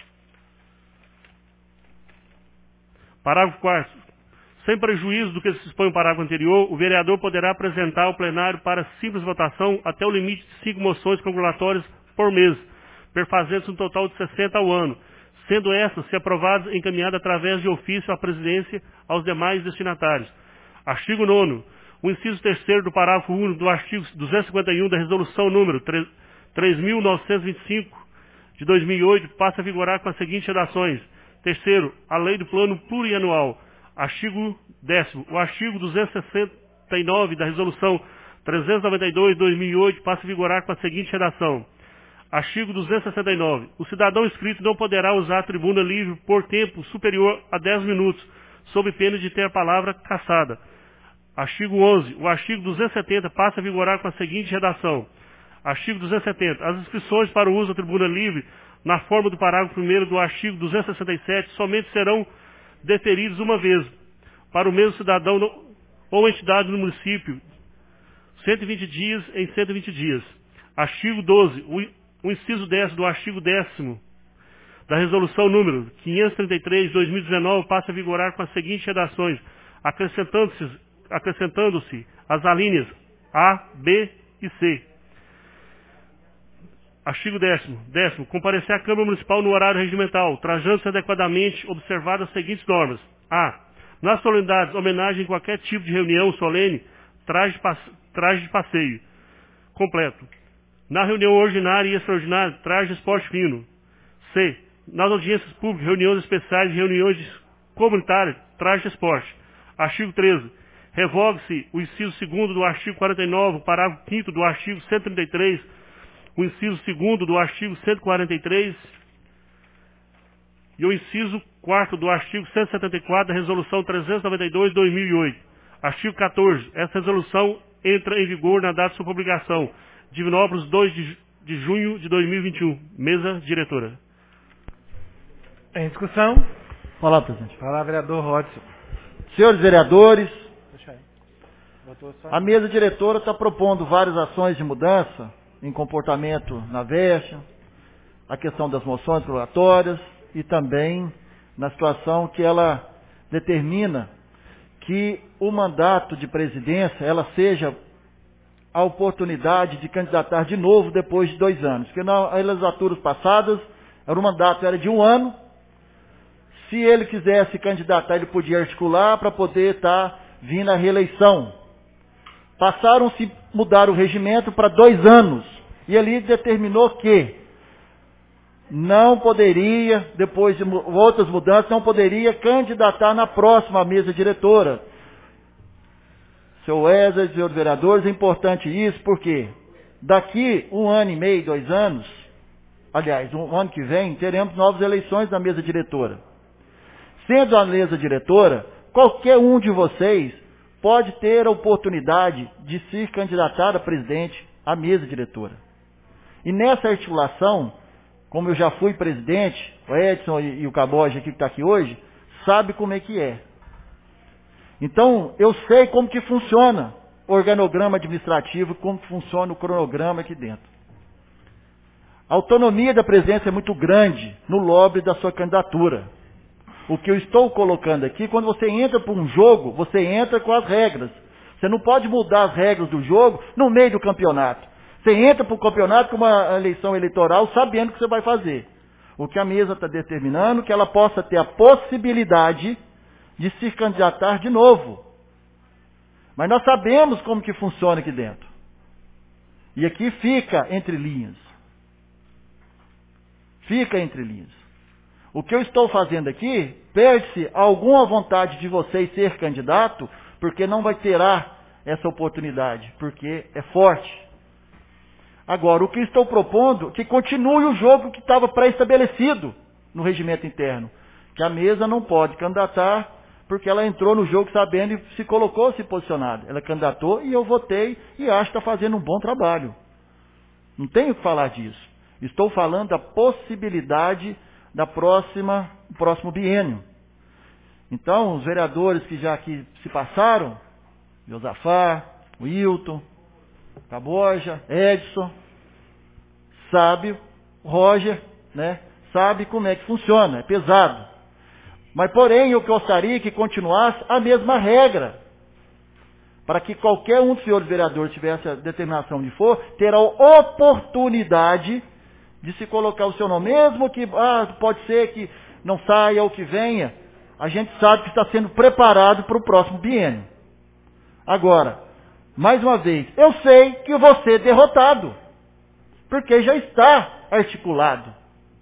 Parágrafo quarto. Sem prejuízo do que se expõe no parágrafo anterior, o vereador poderá apresentar ao plenário para simples votação até o limite de cinco moções congratulatórias por mês, perfazendo-se um total de sessenta ao ano, sendo essas, se aprovadas, encaminhadas através de ofício à presidência aos demais destinatários. Artigo nono. O inciso terceiro do parágrafo único do artigo duzentos e cinquenta e um da resolução número três mil novecentos e vinte e cinco de dois mil e oito passa a vigorar com as seguintes redações. Terceiro, a lei do plano plurianual. Artigo décimo. O artigo duzentos e sessenta e nove da resolução trezentos e noventa e dois de dois mil e oito passa a vigorar com a seguinte redação. Artigo duzentos e sessenta e nove. O cidadão inscrito não poderá usar a tribuna livre por tempo superior a dez minutos, sob pena de ter a palavra cassada. Artigo onze. O artigo duzentos e setenta passa a vigorar com a seguinte redação. Artigo duzentos e setenta. As inscrições para o uso da tribuna livre, na forma do parágrafo primeiro do artigo duzentos e sessenta e sete, somente serão deferidas uma vez, para o mesmo cidadão ou entidade do município, cento e vinte dias em cento e vinte dias. Artigo doze. O inciso dez do artigo décimo da resolução número quinhentos e trinta e três de dois mil e dezenove passa a vigorar com as seguintes redações, acrescentando-se acrescentando-se as alíneas A, B e C. Artigo décimo. Décimo. Comparecer à Câmara Municipal no horário regimental, trajando-se adequadamente observadas as seguintes normas. A. Nas solenidades, homenagem em qualquer tipo de reunião solene, traje de, passe... traje de passeio completo. Na reunião ordinária e extraordinária, traje de esporte fino. C. Nas audiências públicas, reuniões especiais e reuniões comunitárias, traje de esporte. Artigo treze. Revogue-se o inciso segundo do artigo quarenta e nove, parágrafo quinto do artigo cento e trinta e três, o inciso segundo do artigo cento e quarenta e três e o inciso quarto do artigo cento e setenta e quatro da Resolução trezentos e noventa e dois de dois mil e oito. Artigo quatorze. Essa resolução entra em vigor na data de sua publicação. Divinópolis, dois de junho de dois mil e vinte e um. Mesa diretora. Em discussão? Fala, presidente. Fala, vereador Rodson. Senhores vereadores, a mesa diretora está propondo várias ações de mudança em comportamento na Veste, a questão das moções prorogatórias e também na situação que ela determina que o mandato de presidência ela seja a oportunidade de candidatar de novo depois de dois anos. Porque nas legislaturas passadas, era o mandato era de um ano. Se ele quisesse candidatar, ele podia articular para poder estar vindo à reeleição. Passaram-se mudar o regimento para dois anos. E ali determinou que não poderia, depois de outras mudanças, não poderia candidatar na próxima mesa diretora. Seu Wesley, senhores vereadores, é importante isso, porque daqui um ano e meio, dois anos, aliás, um ano que vem, teremos novas eleições na mesa diretora. Sendo a mesa diretora, qualquer um de vocês pode ter a oportunidade de se candidatar a presidente à mesa diretora. E nessa articulação, como eu já fui presidente, o Edson e, e o Caboge aqui que está aqui hoje, sabe como é que é. Então, eu sei como que funciona o organograma administrativo, como que funciona o cronograma aqui dentro. A autonomia da presidência é muito grande no lobby da sua candidatura. O que eu estou colocando aqui, quando você entra para um jogo, você entra com as regras. Você não pode mudar as regras do jogo no meio do campeonato. Você entra para o campeonato com uma eleição eleitoral sabendo o que você vai fazer. O que a mesa está determinando é que ela possa ter a possibilidade de se candidatar de novo. Mas nós sabemos como que funciona aqui dentro. E aqui fica entre linhas. Fica entre linhas. O que eu estou fazendo aqui, perde-se alguma vontade de vocês ser candidato, porque não vai terá essa oportunidade, porque é forte. Agora, o que estou propondo, que continue o jogo que estava pré-estabelecido no regimento interno, que a mesa não pode candidatar, porque ela entrou no jogo sabendo e se colocou se posicionado. Ela candidatou e eu votei e acho que está fazendo um bom trabalho. Não tenho que falar disso. Estou falando da possibilidade da próxima, do próximo biênio. Então, os vereadores que já aqui se passaram, Josafá, Wilton, Caboja, Edson, sabe, Roger, né, sabe como é que funciona, é pesado. Mas, porém, eu gostaria que continuasse a mesma regra, para que qualquer um dos senhores vereadores tivesse a determinação de for, ter a oportunidade de se colocar o seu nome, mesmo que ah, pode ser que não saia ou que venha, a gente sabe que está sendo preparado para o próximo biênio. Agora, mais uma vez, eu sei que vou ser derrotado, porque já está articulado.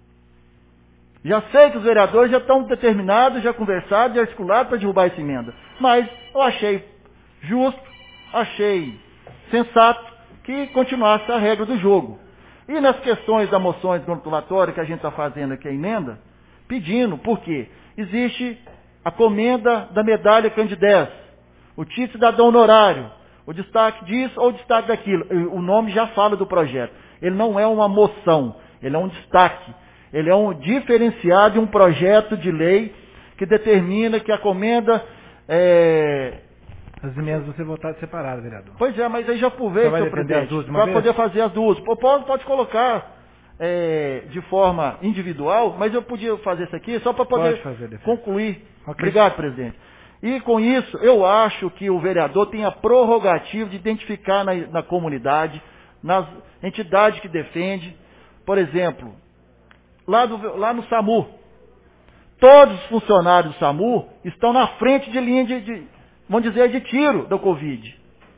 Já sei que os vereadores já estão determinados, já conversados e articulados para derrubar essa emenda. Mas eu achei justo, achei sensato que continuasse a regra do jogo. E nas questões das moções gratulatórias que a gente está fazendo aqui a emenda, pedindo, por quê? Existe a comenda da medalha Candidez, o título cidadão honorário, o destaque disso ou o destaque daquilo. O nome já fala do projeto. Ele não é uma moção, ele é um destaque. Ele é um diferenciado de um projeto de lei que determina que a comenda é... As emendas vão ser votadas separadas, vereador. Pois é, mas aí já por vez, senhor presidente, para poder fazer as duas. Pode, pode colocar é, de forma individual, mas eu podia fazer isso aqui só para poder fazer, concluir. Okay. Obrigado, presidente. E com isso, eu acho que o vereador tem a prerrogativa de identificar na, na comunidade, nas entidades que defende, por exemplo, lá, do, lá no SAMU, todos os funcionários do SAMU estão na frente de linha de, de vamos dizer, de tiro da Covid.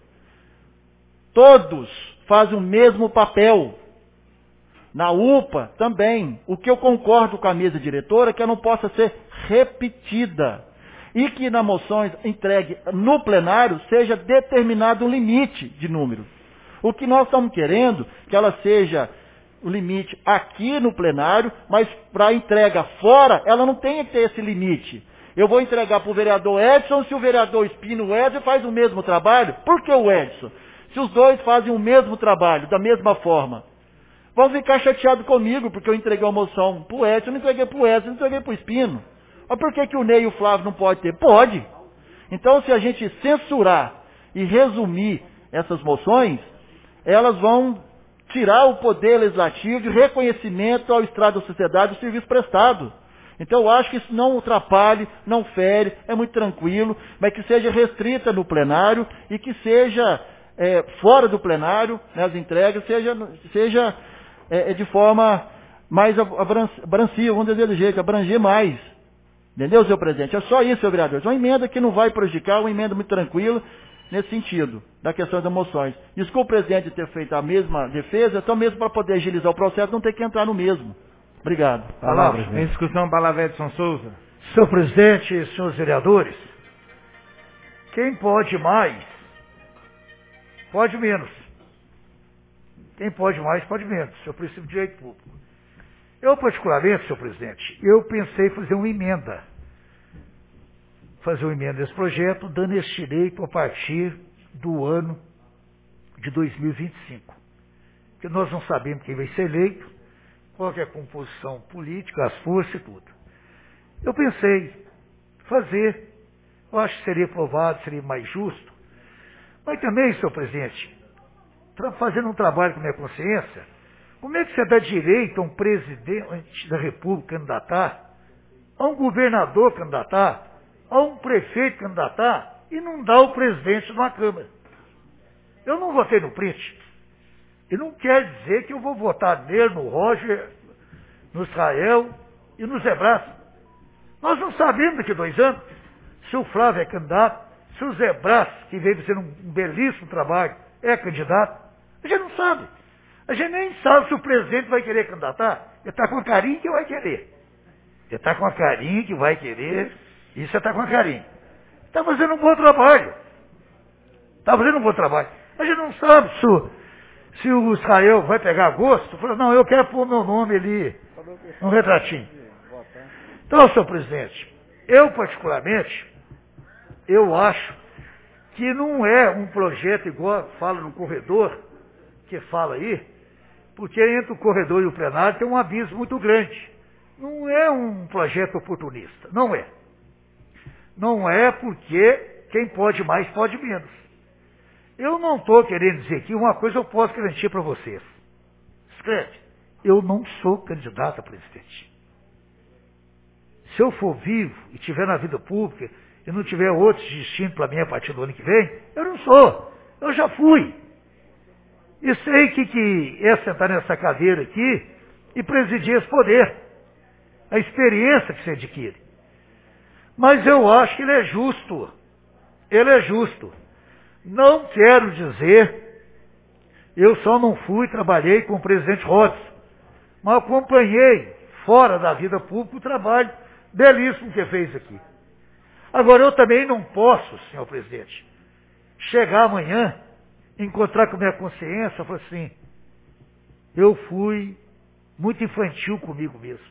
Todos fazem o mesmo papel. Na U P A também. O que eu concordo com a mesa diretora é que ela não possa ser repetida. e que na moção entregue no plenário seja determinado um limite de número. O que nós estamos querendo, que ela seja o limite aqui no plenário, mas para entrega fora, ela não tem que ter esse limite. Eu vou entregar para o vereador Edson, se o vereador Espino e o Edson faz o mesmo trabalho, por que o Edson? Se os dois fazem o mesmo trabalho, da mesma forma. Vão ficar chateados comigo, porque eu entreguei uma moção para o Edson, não entreguei para o Edson, não entreguei para o Espino. Mas por que, que o Ney e o Flávio não podem ter? Pode. Então, se a gente censurar e resumir essas moções, elas vão tirar o poder legislativo de reconhecimento ao estrado da sociedade do serviço prestado. Então eu acho que isso não atrapalhe, não fere, é muito tranquilo, mas que seja restrita no plenário e que seja é, fora do plenário, né, as entregas, seja, seja é, de forma mais abrangível, vamos dizer do jeito, abranger mais. Entendeu, senhor presidente? É só isso, senhor vereador. É uma emenda que não vai prejudicar, uma emenda muito tranquila, nesse sentido, da questão das moções. Desculpe o presidente ter feito a mesma defesa, então mesmo para poder agilizar o processo, não ter que entrar no mesmo. Obrigado. Palavras. Em discussão, palavra Edson Souza. Senhor presidente, senhores vereadores, quem pode mais, pode menos. Quem pode mais, pode menos. Senhor princípio de direito público. Eu, particularmente, senhor presidente, eu pensei em fazer uma emenda. Fazer uma emenda nesse projeto, dando esse direito a partir do ano de dois mil e vinte e cinco. Porque nós não sabemos quem vai ser eleito, qual que é a composição política, as forças e tudo. Eu pensei fazer, eu acho que seria aprovado, seria mais justo, mas também, senhor presidente, fazendo um trabalho com a minha consciência, como é que você dá direito a um presidente da República candidatar, a um governador candidatar, a um prefeito candidatar e não dá o presidente de uma Câmara? Eu não votei no print. E não quer dizer que eu vou votar nele, no Roger, no Israel e no Zebras. Nós não sabemos daqui a dois anos se o Flávio é candidato, se o Zebras, que veio fazendo um belíssimo trabalho, é candidato. A gente não sabe. A gente nem sabe se o presidente vai querer candidatar. Ele está com a carinha que vai querer. Ele está com a carinha que vai querer. E você está com a carinha. Está fazendo um bom trabalho. Está fazendo um bom trabalho. A gente não sabe se o, se o Israel vai pegar gosto. Fala, não, eu quero pôr meu nome ali no retratinho. Então, senhor presidente, eu particularmente, eu acho que não é um projeto igual fala no corredor, que fala aí, porque entre o corredor e o plenário tem um abismo muito grande. Não é um projeto oportunista, não é. Não é porque quem pode mais pode menos. Eu não estou querendo dizer aqui, uma coisa eu posso garantir para vocês. Escreve, eu não sou candidato a presidente. Se eu for vivo e estiver na vida pública e não tiver outros destinos para mim a partir do ano que vem, eu não sou. Eu já fui. E sei que, que é sentar nessa cadeira aqui e presidir esse poder. A experiência que você adquire. Mas eu acho que ele é justo. Ele é justo. Não quero dizer, eu só não fui, trabalhei com o presidente Rhodes, mas acompanhei, fora da vida pública, o trabalho belíssimo que fez aqui. Agora, eu também não posso, senhor presidente, chegar amanhã, encontrar com a minha consciência e falar assim, eu fui muito infantil comigo mesmo.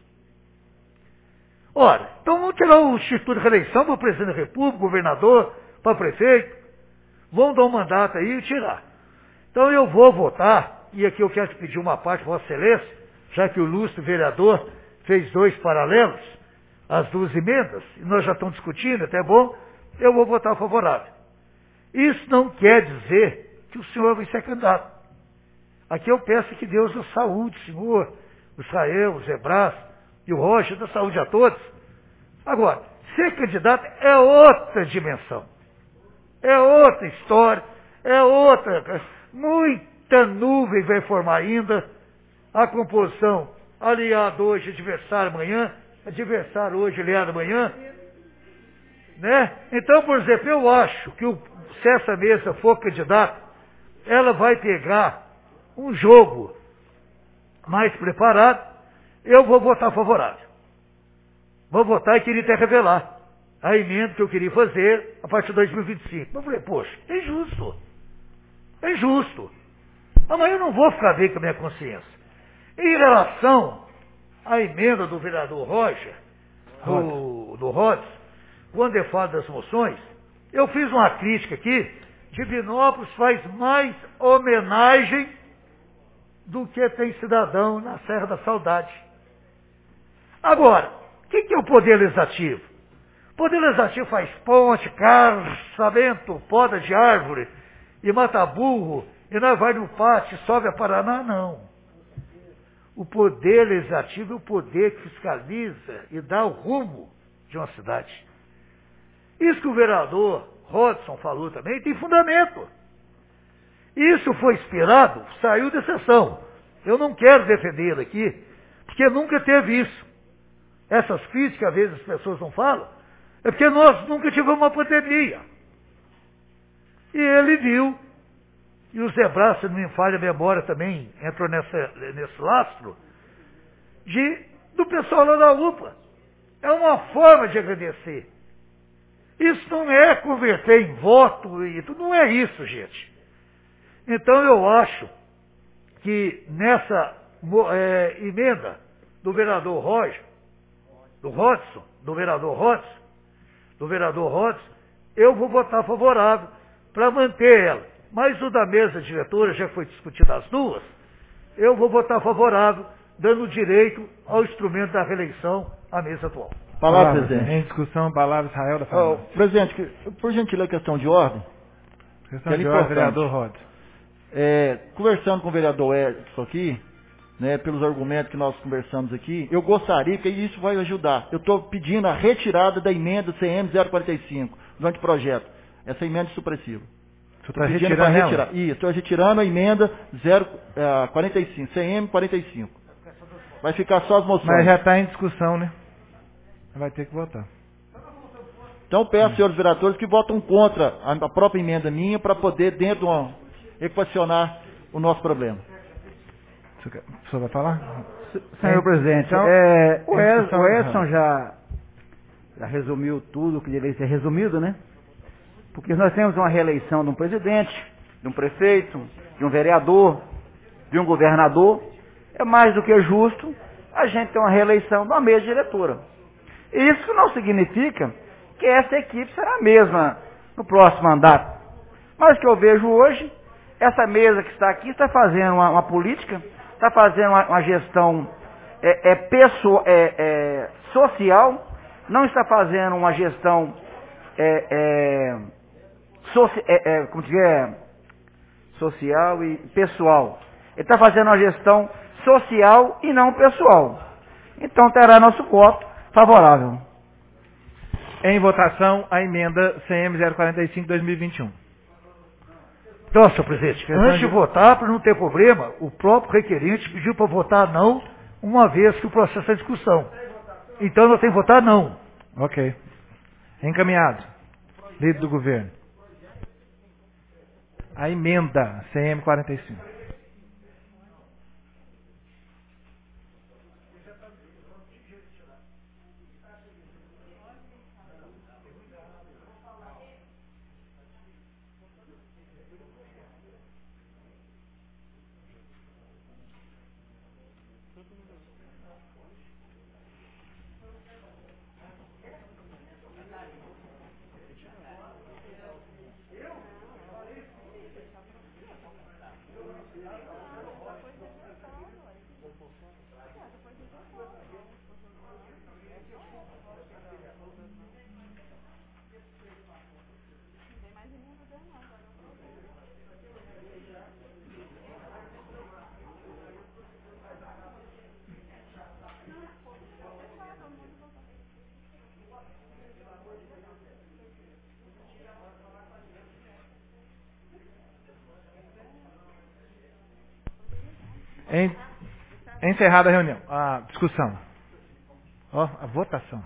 Ora, então vamos tirar o Instituto de Reeleição para o presidente da República, governador, para prefeito, vão dar um mandato aí e tirar. Então eu vou votar, e aqui eu quero te pedir uma parte, Vossa Excelência, já que o ilustre vereador fez dois paralelos, as duas emendas, e nós já estamos discutindo, até bom, eu vou votar favorável. Isso não quer dizer que o senhor vai ser candidato. Aqui eu peço que Deus dê saúde, senhor, o Israel, o Zebras e o Rocha, dê saúde a todos. Agora, ser candidato é outra dimensão. É outra história, é outra, muita nuvem vai formar ainda, a composição, aliado hoje, adversário amanhã, adversário hoje, aliado amanhã, né? Então, por exemplo, eu acho que o, se essa mesa for candidata, ela vai pegar um jogo mais preparado, eu vou votar favorável. Vou votar e queria até revelar. a emenda que eu queria fazer a partir de dois mil e vinte e cinco. Eu falei, poxa, é injusto. É injusto. Amanhã eu não vou ficar bem com a minha consciência. Em relação à emenda do vereador Roger, do, do Rodes, quando eu falo das moções, eu fiz uma crítica aqui. Divinópolis faz mais homenagem do que tem cidadão na Serra da Saudade. Agora, o que, que é o Poder Legislativo? O Poder Legislativo faz ponte, carçamento, poda de árvore, e mata burro, e nós vai no pátio, sobe a Paraná, não. O Poder Legislativo é o poder que fiscaliza e dá o rumo de uma cidade. Isso que o vereador Rodson falou também tem fundamento. Isso foi inspirado, saiu de sessão. Eu não quero defender ele aqui, porque nunca teve isso. Essas críticas, às vezes, as pessoas não falam, é porque nós nunca tivemos uma pandemia. E ele viu, e o Zebra, se não me falha a memória, também entrou nessa, nesse lastro, de, do pessoal lá da U P A. É uma forma de agradecer. Isso não é converter em voto, e tudo, não é isso, gente. Então eu acho que nessa é, emenda do vereador Roger, do Rodson, do vereador Rodson, do vereador Rodson, eu vou votar favorável para manter ela. Mas o da mesa diretora, já foi discutido as duas, eu vou votar favorável, dando direito ao instrumento da reeleição à mesa atual. Palavra, presidente. Em discussão, palavra Israel da Família. Oh, presidente, por gentileza, questão de ordem. Questão de ordem, vereador Rodson. É, conversando com o vereador Edson aqui, né, pelos argumentos que nós conversamos aqui, eu gostaria que isso vai ajudar. Eu estou pedindo a retirada da emenda C M zero quarenta e cinco do anteprojeto. Essa emenda é supressiva. Você está retirando ela? Retirar. Isso, estou retirando a emenda zero quarenta e cinco, C M quarenta e cinco. Vai ficar só as moções. Mas já está em discussão, né? Vai ter que votar. Então peço, hum. senhores vereadores, que votam contra a própria emenda minha para poder, dentro de uma, equacionar o nosso problema. O senhor vai falar? Senhor é, presidente, então, é, o, Edson, o Edson já, já resumiu tudo que deveria ser resumido, né? Porque nós temos uma reeleição de um presidente, de um prefeito, de um vereador, de um governador. É mais do que justo a gente ter uma reeleição de uma mesa diretora. Isso não significa que essa equipe será a mesma no próximo mandato. Mas o que eu vejo hoje, essa mesa que está aqui está fazendo uma, uma política, está fazendo uma, uma gestão é, é, pessoal, é, é, social, não está fazendo uma gestão é, é, soci, é, é, como dizer, social e pessoal. Ele está fazendo uma gestão social e não pessoal. Então terá nosso voto favorável. Em votação, a emenda C M zero quarenta e cinco dois mil e vinte e um. Então, senhor presidente, antes de votar, para não ter problema, o próprio requerente pediu para votar não, uma vez que o processo está em discussão. Então nós temos que votar não. Ok. Encaminhado. Líder do governo. A emenda C M quarenta e cinco. Em, encerrada a reunião. A discussão. Ó, a votação.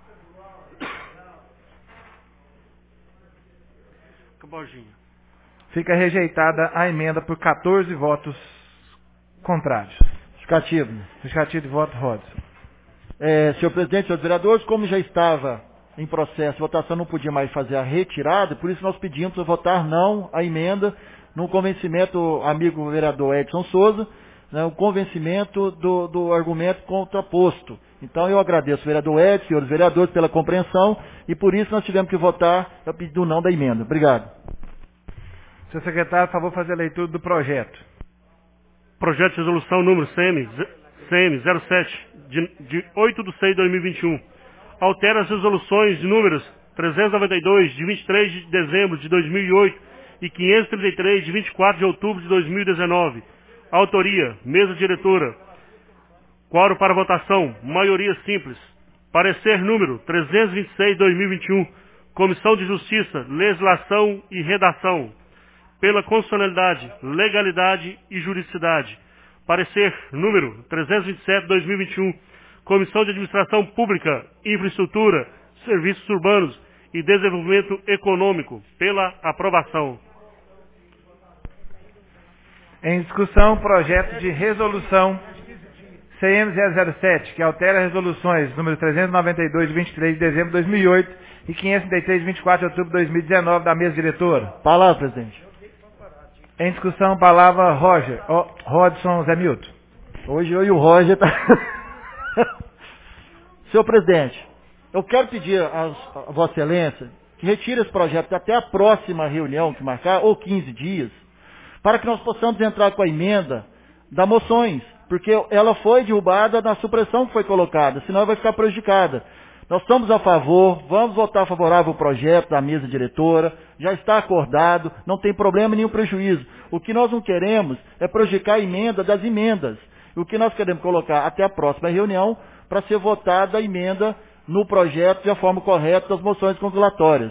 Caborginha. Fica rejeitada a emenda por quatorze votos contrários. Justificativo. Justificativo de voto, Rodson. É, senhor presidente, senhores vereadores, como já estava em processo de votação, não podia mais fazer a retirada, por isso nós pedimos para votar não a emenda, no convencimento, amigo vereador Edson Souza, né, o convencimento do, do argumento contraposto. Então eu agradeço ao vereador Edson, senhores vereadores, pela compreensão, e por isso nós tivemos que votar a pedido do não da emenda. Obrigado. Senhor secretário, por favor, fazer a leitura do projeto. Projeto de resolução número C M zero sete, de, de oito de seis de dois mil e vinte e um. Altera as resoluções de números trezentos e noventa e dois, de vinte e três de dezembro de dois mil e oito e quinhentos e trinta e três, de vinte e quatro de outubro de dois mil e dezenove. Autoria, mesa diretora. Quórum para votação, maioria simples. Parecer número trezentos e vinte e seis de dois mil e vinte e um. Comissão de Justiça, Legislação e Redação. Pela constitucionalidade, legalidade e juridicidade. Parecer número trezentos e vinte e sete de dois mil e vinte e um. Comissão de Administração Pública, Infraestrutura, Serviços Urbanos e Desenvolvimento Econômico. Pela aprovação. Em discussão, projeto de resolução C M zero zero sete, que altera resoluções número trezentos e noventa e dois, de vinte e três de dezembro de dois mil e oito e quinhentos e trinta e três, de vinte e quatro de outubro de dois mil e dezenove, da mesa diretora. Palavra, presidente. Em discussão, palavra Roger, oh, Rodson Zé Milton. Hoje eu e o Roger tá... Senhor presidente, eu quero pedir a Vossa Excelência que retire esse projeto até a próxima reunião que marcar, ou quinze dias, para que nós possamos entrar com a emenda da moções, porque ela foi derrubada na supressão que foi colocada, senão ela vai ficar prejudicada. Nós estamos a favor, vamos votar favorável ao projeto da mesa diretora, já está acordado, não tem problema nenhum prejuízo. O que nós não queremos é prejudicar a emenda das emendas. O que nós queremos colocar até a próxima reunião para ser votada a emenda no projeto de forma correta das moções congratulatórias.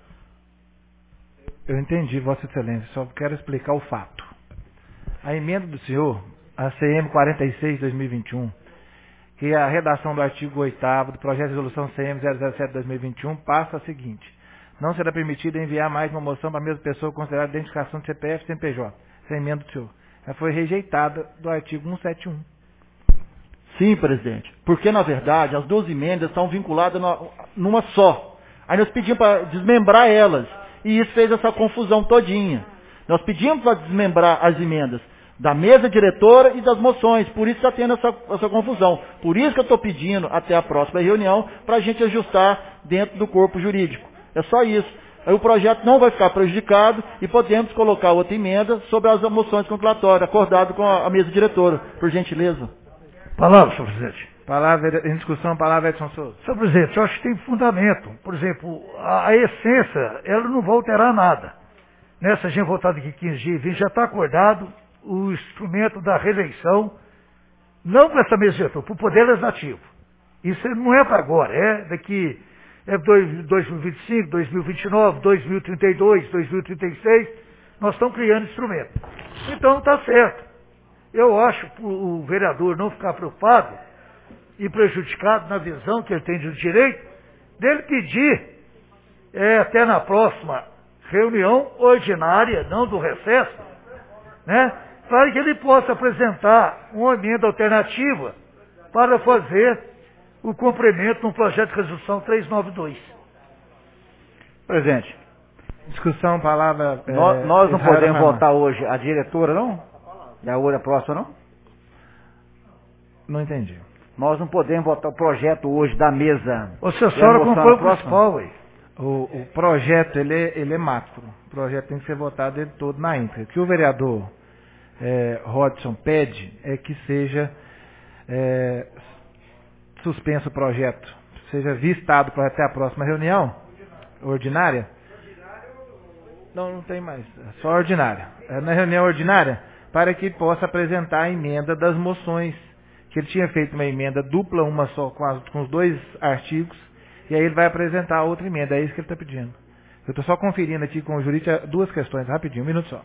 Eu entendi, Vossa Excelência, só quero explicar o fato. A emenda do senhor, a C M quarenta e seis de dois mil e vinte e um, que é a redação do artigo oitavo do projeto de resolução C M zero zero sete de dois mil e vinte e um, passa a seguinte: não será permitido enviar mais uma moção para a mesma pessoa considerada identificação de C P F e C N P J. Essa é a emenda do senhor. Ela foi rejeitada do artigo cento e setenta e um. Sim, presidente. Porque, na verdade, as duas emendas estão vinculadas numa só. Aí nós pedimos para desmembrar elas. E isso fez essa confusão todinha. Nós pedimos para desmembrar as emendas da mesa diretora e das moções. Por isso está tendo essa, essa confusão. Por isso que eu estou pedindo até a próxima reunião para a gente ajustar dentro do corpo jurídico. É só isso. Aí o projeto não vai ficar prejudicado e podemos colocar outra emenda sobre as moções conclatórias, acordado com a, a mesa diretora. Por gentileza. Palavra, senhor presidente. Palavra em discussão, palavra Edson Souza. Senhor presidente, eu acho que tem fundamento. Por exemplo, a, a essência, ela não vai alterar nada. Nessa gente voltada aqui quinze dias, vinte, já está acordado o instrumento da reeleição, não para essa mesa diretora, para o Poder Legislativo. Isso não é para agora, é daqui é dois mil e vinte e cinco, dois mil e vinte e nove, dois mil e trinta e dois, dois mil e trinta e seis, nós estamos criando instrumento. Então está certo. Eu acho que o vereador não ficar preocupado e prejudicado na visão que ele tem de direito, dele pedir é, até na próxima reunião ordinária, não do recesso, né, para que ele possa apresentar uma emenda alternativa para fazer o cumprimento no projeto de resolução trezentos e noventa e dois. Presidente. Discussão, palavra... É, nós, nós não Israel podemos Ramon. votar hoje a diretora, não? E a outra próxima, não? Não entendi. Nós não podemos votar o projeto hoje da mesa. Você só comprou o principal, ué. O, o projeto, ele é, ele é macro. O projeto tem que ser votado ele todo na íntegra. O que o vereador é, Rodson pede é que seja é, suspenso o projeto, seja vistado para até a próxima reunião ordinária. Não, não tem mais. É só ordinária. É na reunião ordinária, para que possa apresentar a emenda das moções, que ele tinha feito uma emenda dupla, uma só com, as, com os dois artigos, e aí ele vai apresentar a outra emenda, é isso que ele está pedindo. Eu estou só conferindo aqui com o jurídico duas questões, rapidinho, um minuto só.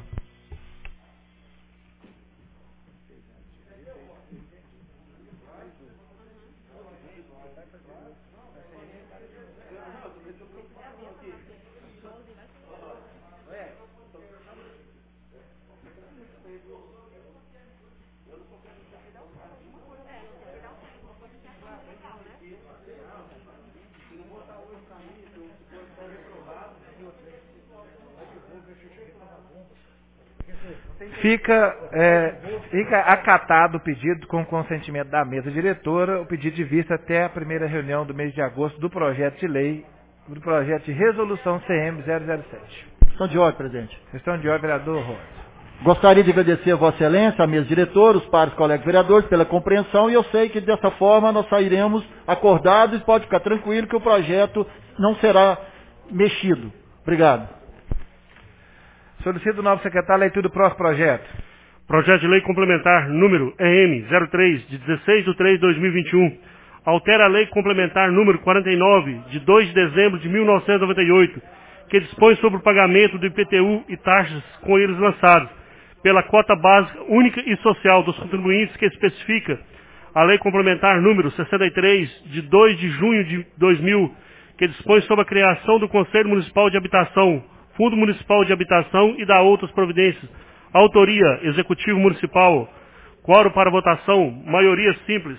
Fica, é, fica acatado o pedido com consentimento da mesa diretora, o pedido de vista até a primeira reunião do mês de agosto do projeto de lei, do projeto de resolução C M zero zero sete. Questão de ordem, presidente. Questão de ordem, vereador Rosa. Gostaria de agradecer a Vossa Excelência, a mesa diretora, os pares colegas vereadores pela compreensão e eu sei que dessa forma nós sairemos acordados e pode ficar tranquilo que o projeto não será mexido. Obrigado. Solicito o novo secretário a leitura do próximo projeto. Projeto de lei complementar número E M zero três, de dezesseis de três de dois mil e vinte e um. Altera a lei complementar número quarenta e nove, de dois de dezembro de mil novecentos e noventa e oito, que dispõe sobre o pagamento do I P T U e taxas com eles lançados, pela cota básica única e social dos contribuintes que especifica a lei complementar número sessenta e três, de dois de junho de dois mil, que dispõe sobre a criação do Conselho Municipal de Habitação, Fundo Municipal de Habitação e da outras providências. Autoria, Executivo Municipal. Quórum para votação, maioria simples.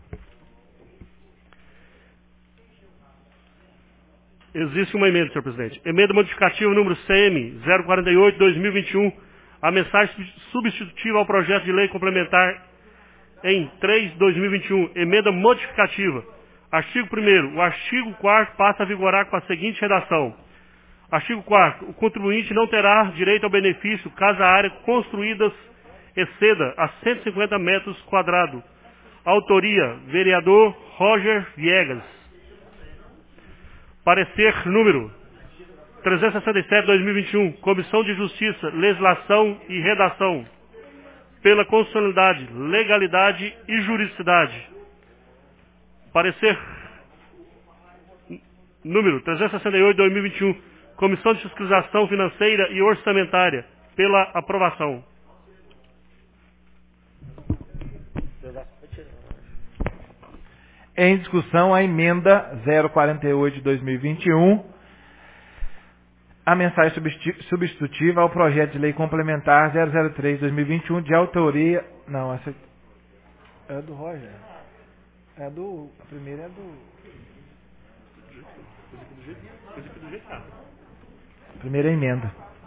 Existe uma emenda, senhor presidente. Emenda modificativa número C M zero quarenta e oito, dois mil e vinte e um. A mensagem substitutiva ao projeto de lei complementar em três de dois mil e vinte e um. Emenda modificativa. Artigo primeiro. O artigo quarto passa a vigorar com a seguinte redação. Artigo quarto. O contribuinte não terá direito ao benefício caso a área construída exceda a cento e cinquenta metros quadrados. Autoria, vereador Roger Viegas. Parecer número trezentos e sessenta e sete de dois mil e vinte e um. Comissão de Justiça, Legislação e Redação. Pela constitucionalidade, legalidade e juridicidade. Parecer número trezentos e sessenta e oito de dois mil e vinte e um. Comissão de Fiscalização Financeira e Orçamentária, pela aprovação. Em discussão, a emenda zero quarenta e oito de dois mil e vinte e um, a mensagem substitutiva ao projeto de lei complementar zero zero três de dois mil e vinte e um, de autoria... Não, essa é do Roger. É do... A primeira é do... Primeira emenda.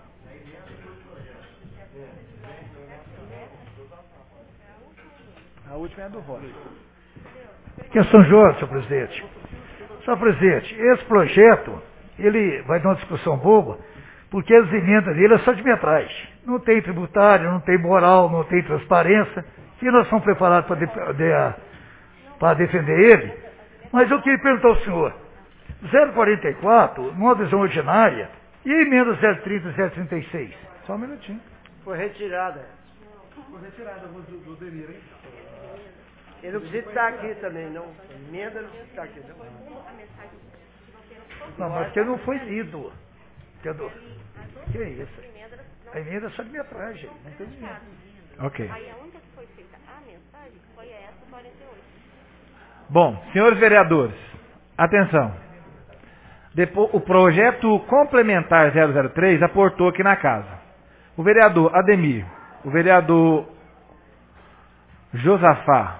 A última é do Roger. Questão de ordem, senhor presidente. Senhor presidente, esse projeto, ele vai dar uma discussão boba, porque as emendas dele são diametrais. Não tem tributário, não tem moral, não tem transparência, e nós estamos preparados para, de, para defender ele. Mas eu queria perguntar ao senhor, zero quarenta e quatro, numa visão ordinária, e a emenda zero trinta e zero trinta e seis? Só um minutinho. Foi retirada. Foi retirada do, do Demir, hein? Ele não precisa estar aqui também, não. A emenda não precisa estar aqui, não. Não, mas que não foi lido. Entendeu? Que é isso? A emenda é só de metragem, não tem emenda. Ok. Aí a única que foi feita a mensagem foi essa quarenta e oito. Bom, senhores vereadores, atenção. Depois, o projeto complementar zero zero três aportou aqui na casa. O vereador Ademir, o vereador Josafá,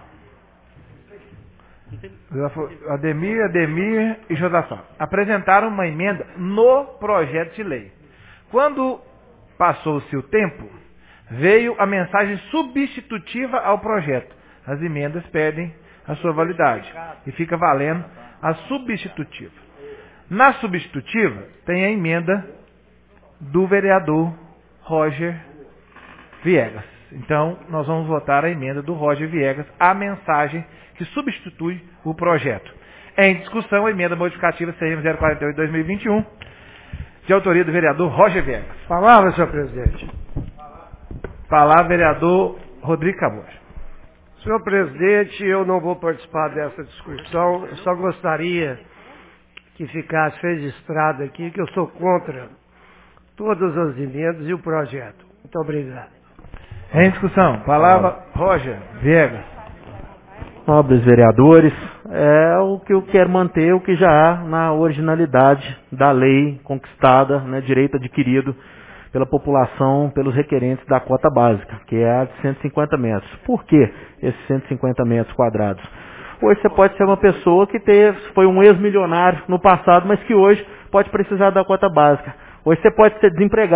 Ademir, Ademir e Josafá apresentaram uma emenda no projeto de lei. Quando passou-se o tempo, veio a mensagem substitutiva ao projeto. As emendas perdem a sua validade e fica valendo a substitutiva. Na substitutiva, tem a emenda do vereador Roger Viegas. Então, nós vamos votar a emenda do Roger Viegas, a mensagem que substitui o projeto. Em discussão, a emenda modificativa C M zero quarenta e oito de dois mil e vinte e um, de autoria do vereador Roger Viegas. Palavra, senhor presidente. Palavra, vereador Rodrigo Cabos. Senhor presidente, eu não vou participar dessa discussão, eu só gostaria que ficasse registrado aqui que eu sou contra todas as emendas e o projeto. Muito obrigado. Em discussão, palavra Roger Viegas. Nobres vereadores, é o que eu quero manter, o que já há na originalidade da lei conquistada, né, direito adquirido pela população, pelos requerentes da cota básica, que é a de cento e cinquenta metros. Por que esses cento e cinquenta metros quadrados? Hoje você pode ser uma pessoa que teve, foi um ex-milionário no passado, mas que hoje pode precisar da cota básica. Hoje você pode ser desempregado,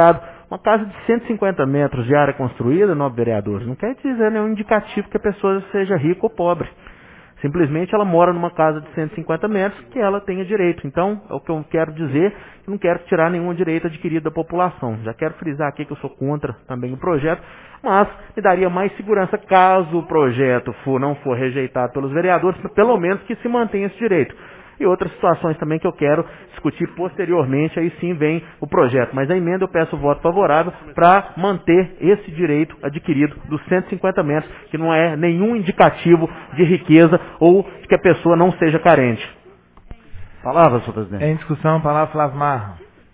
Uma casa de cento e cinquenta metros de área construída, nobre vereadores, não quer dizer nenhum indicativo que a pessoa seja rica ou pobre. Simplesmente ela mora numa casa de cento e cinquenta metros que ela tenha direito. Então, é o que eu quero dizer, eu não quero tirar nenhum direito adquirido da população. Já quero frisar aqui que eu sou contra também o projeto, mas me daria mais segurança caso o projeto for, não for rejeitado pelos vereadores, pelo menos que se mantenha esse direito. E outras situações também que eu quero discutir posteriormente, aí sim vem o projeto. Mas a emenda eu peço o voto favorável para manter esse direito adquirido dos cento e cinquenta metros, que não é nenhum indicativo de riqueza ou de que a pessoa não seja carente. Palavra, senhor presidente. Em discussão, palavra Flávio Marra.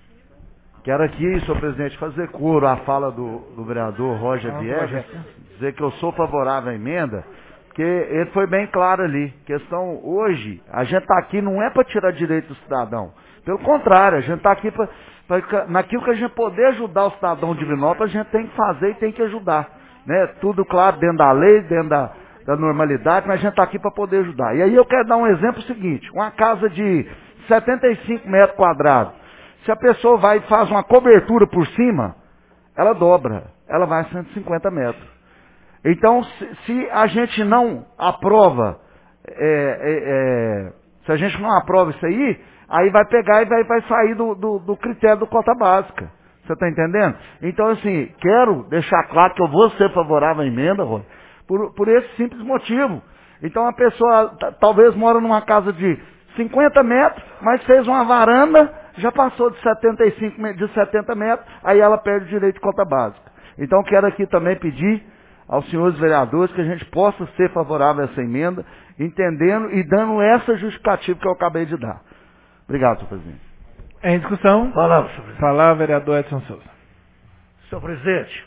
Quero aqui, senhor presidente, fazer coro à fala do, do vereador Roger Não, Viegas, dizer que eu sou favorável à emenda, porque ele foi bem claro ali. Questão hoje, a gente está aqui não é para tirar direito do cidadão. Pelo contrário, a gente está aqui para, naquilo que a gente poder ajudar o cidadão de Divinópolis, a gente tem que fazer e tem que ajudar. Né? Tudo claro, dentro da lei, dentro da, da normalidade, mas a gente está aqui para poder ajudar. E aí eu quero dar um exemplo seguinte, uma casa de setenta e cinco metros quadrados, se a pessoa vai e faz uma cobertura por cima, ela dobra, ela vai a cento e cinquenta metros. Então, se, se a gente não aprova, é, é, é, se a gente não aprova isso aí, aí vai pegar e vai, vai sair do, do, do critério do cota básica. Você está entendendo? Então, assim, quero deixar claro que eu vou ser favorável à emenda, Rô, por, por esse simples motivo. Então, a pessoa talvez mora numa casa de cinquenta metros, mas fez uma varanda, já passou de setenta e cinco, de setenta metros, aí ela perde o direito de cota básica. Então, quero aqui também pedir aos senhores vereadores que a gente possa ser favorável a essa emenda, entendendo e dando essa justificativa que eu acabei de dar. Obrigado, senhor presidente. Em discussão, palavra, senhor presidente. Palavra, vereador Edson Souza. Senhor presidente,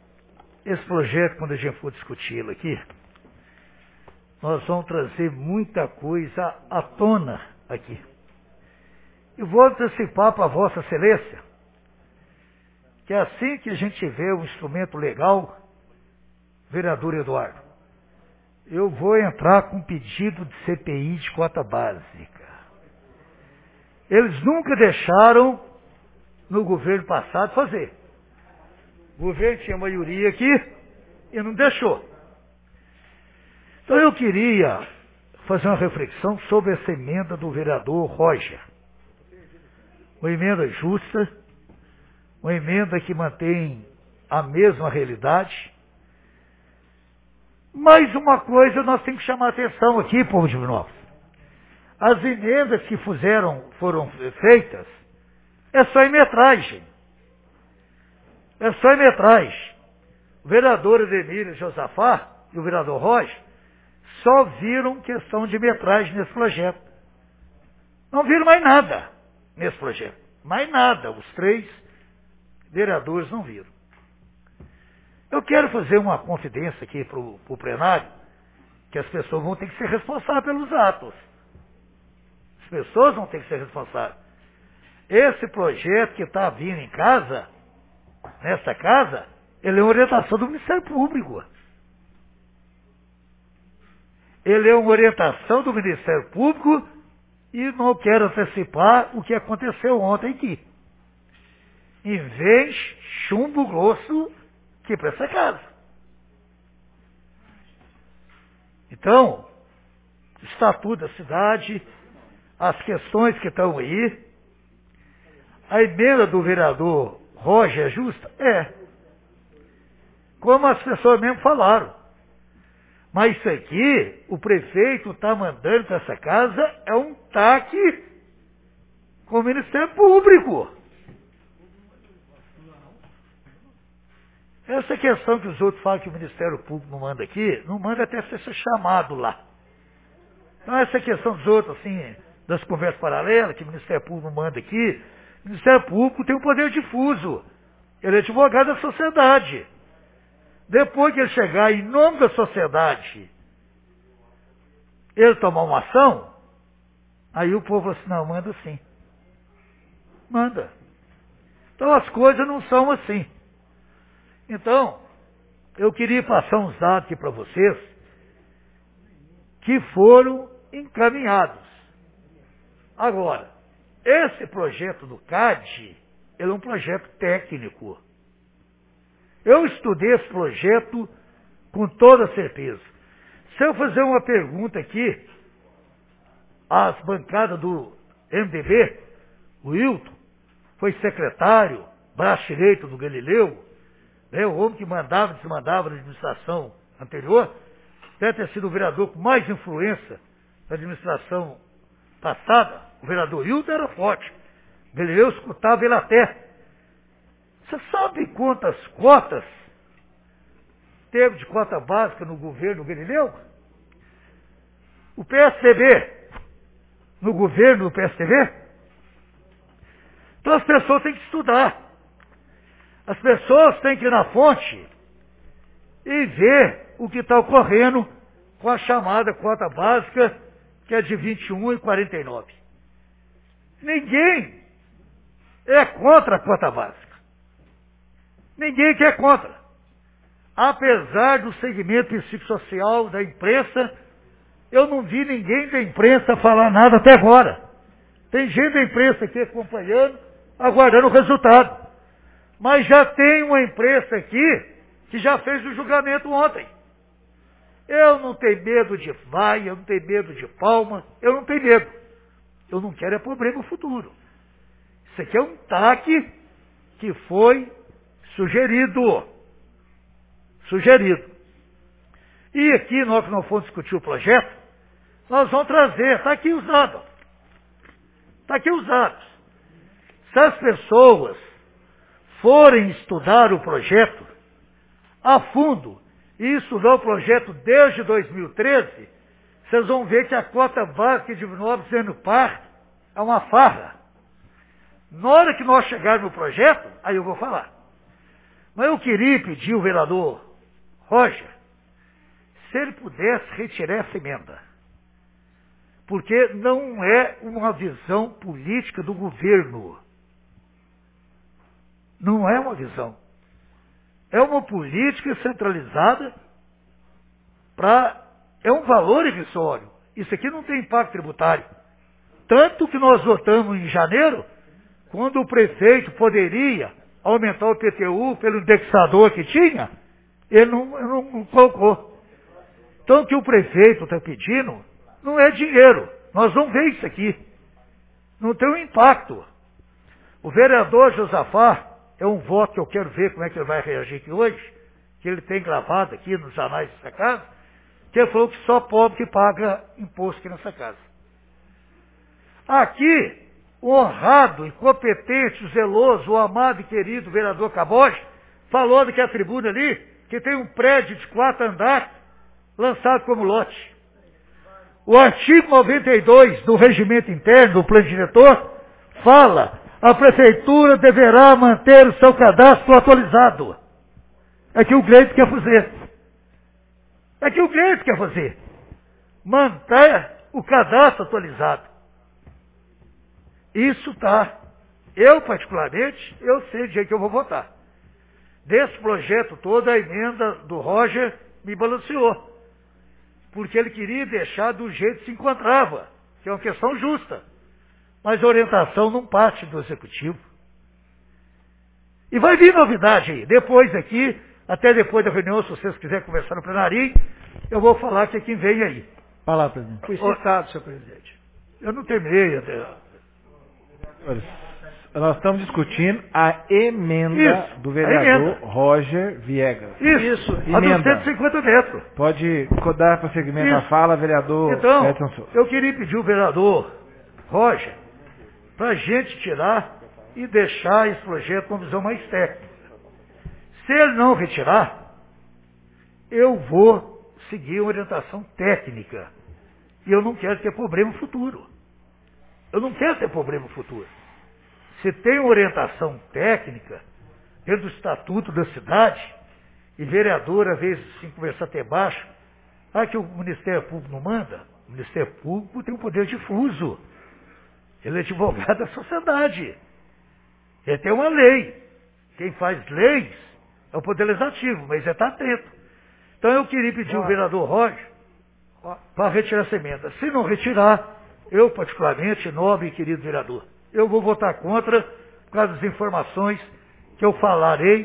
esse projeto, quando a gente for discuti-lo aqui, nós vamos trazer muita coisa à tona aqui. E vou antecipar para Vossa Excelência que assim que a gente tiver um instrumento legal, vereador Eduardo, eu vou entrar com pedido de C P I de cota básica. Eles nunca deixaram no governo passado fazer. O governo tinha maioria aqui e não deixou. Então eu queria fazer uma reflexão sobre essa emenda do vereador Roger. Uma emenda justa, uma emenda que mantém a mesma realidade. Mais uma coisa nós temos que chamar a atenção aqui, povo de Divinópolis. As emendas que fizeram, foram feitas, é só em metragem. É só em metragem. O vereador Edemir Josafá e o vereador Roger só viram questão de metragem nesse projeto. Não viram mais nada nesse projeto. Mais nada. Os três vereadores não viram. Eu quero fazer uma confidência aqui para o plenário, que as pessoas vão ter que ser responsáveis pelos atos. As pessoas vão ter que ser responsáveis. Esse projeto que está vindo em casa, nessa casa, ele é uma orientação do Ministério Público. Ele é uma orientação do Ministério Público e não quero antecipar o que aconteceu ontem aqui. Em vez chumbo grosso aqui para essa casa. Então, o Estatuto da Cidade, as questões que estão aí, a emenda do vereador Roger é justa? É. Como as pessoas mesmo falaram. Mas isso aqui, o prefeito está mandando para essa casa, é um taque com o Ministério Público. Essa questão que os outros falam que o Ministério Público não manda aqui, não manda até ser chamado lá. Então essa questão dos outros, assim, das conversas paralelas, que o Ministério Público não manda aqui, o Ministério Público tem um poder difuso. Ele é advogado da sociedade. Depois que ele chegar em nome da sociedade, ele tomar uma ação, aí o povo fala assim, não, manda sim. Manda. Então as coisas não são assim. Então, eu queria passar uns dados aqui para vocês que foram encaminhados. Agora, esse projeto do C A D, ele é um projeto técnico. Eu estudei esse projeto com toda certeza. Se eu fazer uma pergunta aqui, às bancadas do M D B, o Wilton foi secretário, braço direito do Galileu, né, o homem que mandava e desmandava na administração anterior, deve ter sido o vereador com mais influência na administração passada. O vereador Wilton era forte. O Galileu escutava ele até. Você sabe quantas cotas teve de cota básica no governo Galileu? O P S D B, no governo do P S D B? Então as pessoas têm que estudar. As pessoas têm que ir na fonte e ver o que está ocorrendo com a chamada cota básica, que é de vinte e um e quarenta e nove. Ninguém é contra a cota básica. Ninguém que é contra. Apesar do segmento psicossocial da imprensa, eu não vi ninguém da imprensa falar nada até agora. Tem gente da imprensa aqui acompanhando, aguardando o resultado. Mas já tem uma imprensa aqui que já fez o julgamento ontem. Eu não tenho medo de vaia, eu não tenho medo de palma, eu não tenho medo. Eu não quero é problema futuro. Isso aqui é um taque que foi sugerido. Sugerido. E aqui, nós que não fomos discutir o projeto, nós vamos trazer, está aqui os dados. Está aqui os dados. Se as pessoas forem estudar o projeto a fundo, e estudar o projeto desde dois mil e treze, vocês vão ver que a cota básica de Divinópolis sendo par é uma farra. Na hora que nós chegarmos no projeto, aí eu vou falar. Mas eu queria pedir ao vereador Roger, se ele pudesse retirar essa emenda. Porque não é uma visão política do governo. Não é uma visão. É uma política centralizada para... É um valor irrisório. Isso aqui não tem impacto tributário. Tanto que nós votamos em janeiro, quando o prefeito poderia aumentar o I P T U pelo indexador que tinha, ele não, não, não colocou. Então o que o prefeito está pedindo não é dinheiro. Nós vamos ver isso aqui. Não tem um impacto. O vereador Josafá, é um voto que eu quero ver como é que ele vai reagir aqui hoje, que ele tem gravado aqui nos anais dessa casa, que ele falou que só pobre que paga imposto aqui nessa casa. Aqui, o honrado, incompetente, o zeloso, o amado e querido vereador Caboche, falou que a tribuna ali, que tem um prédio de quatro andares, lançado como lote. O artigo noventa e dois do regimento interno, do plano diretor, fala: a prefeitura deverá manter o seu cadastro atualizado. É que o Gleito quer fazer. É que o Gleito quer fazer. Manter o cadastro atualizado. Isso está. Eu, particularmente, eu sei de jeito que eu vou votar. Desse projeto todo, a emenda do Roger me balanceou. Porque ele queria deixar do jeito que se encontrava, que é uma questão justa. Mas a orientação não parte do executivo. E vai vir novidade aí. Depois aqui, até depois da reunião, se vocês quiserem conversar no plenário, eu vou falar que é quem vem aí. Vai lá, presidente. Fui citado, senhor presidente. Eu não terminei até. Nós estamos discutindo a emenda Isso, do vereador emenda. Roger Viegas. Isso, Isso a dos cento e cinquenta metros. Pode dar prosseguimento à fala, vereador Então, Edson Souza. Eu queria pedir ao vereador Roger para a gente tirar e deixar esse projeto com visão mais técnica. Se ele não retirar, eu vou seguir a orientação técnica. E eu não quero ter problema futuro. Eu não quero ter problema futuro. Se tem uma orientação técnica dentro do estatuto da cidade, e vereador, às vezes, assim, conversar até baixo, ah, que o Ministério Público não manda. O Ministério Público tem um poder difuso. Ele é advogado da sociedade. Ele tem uma lei. Quem faz leis é o Poder Legislativo, mas ele está atento. Então eu queria pedir ao vereador Roger para retirar essa emenda. Se não retirar, eu particularmente, nobre e querido vereador, eu vou votar contra por causa das informações que eu falarei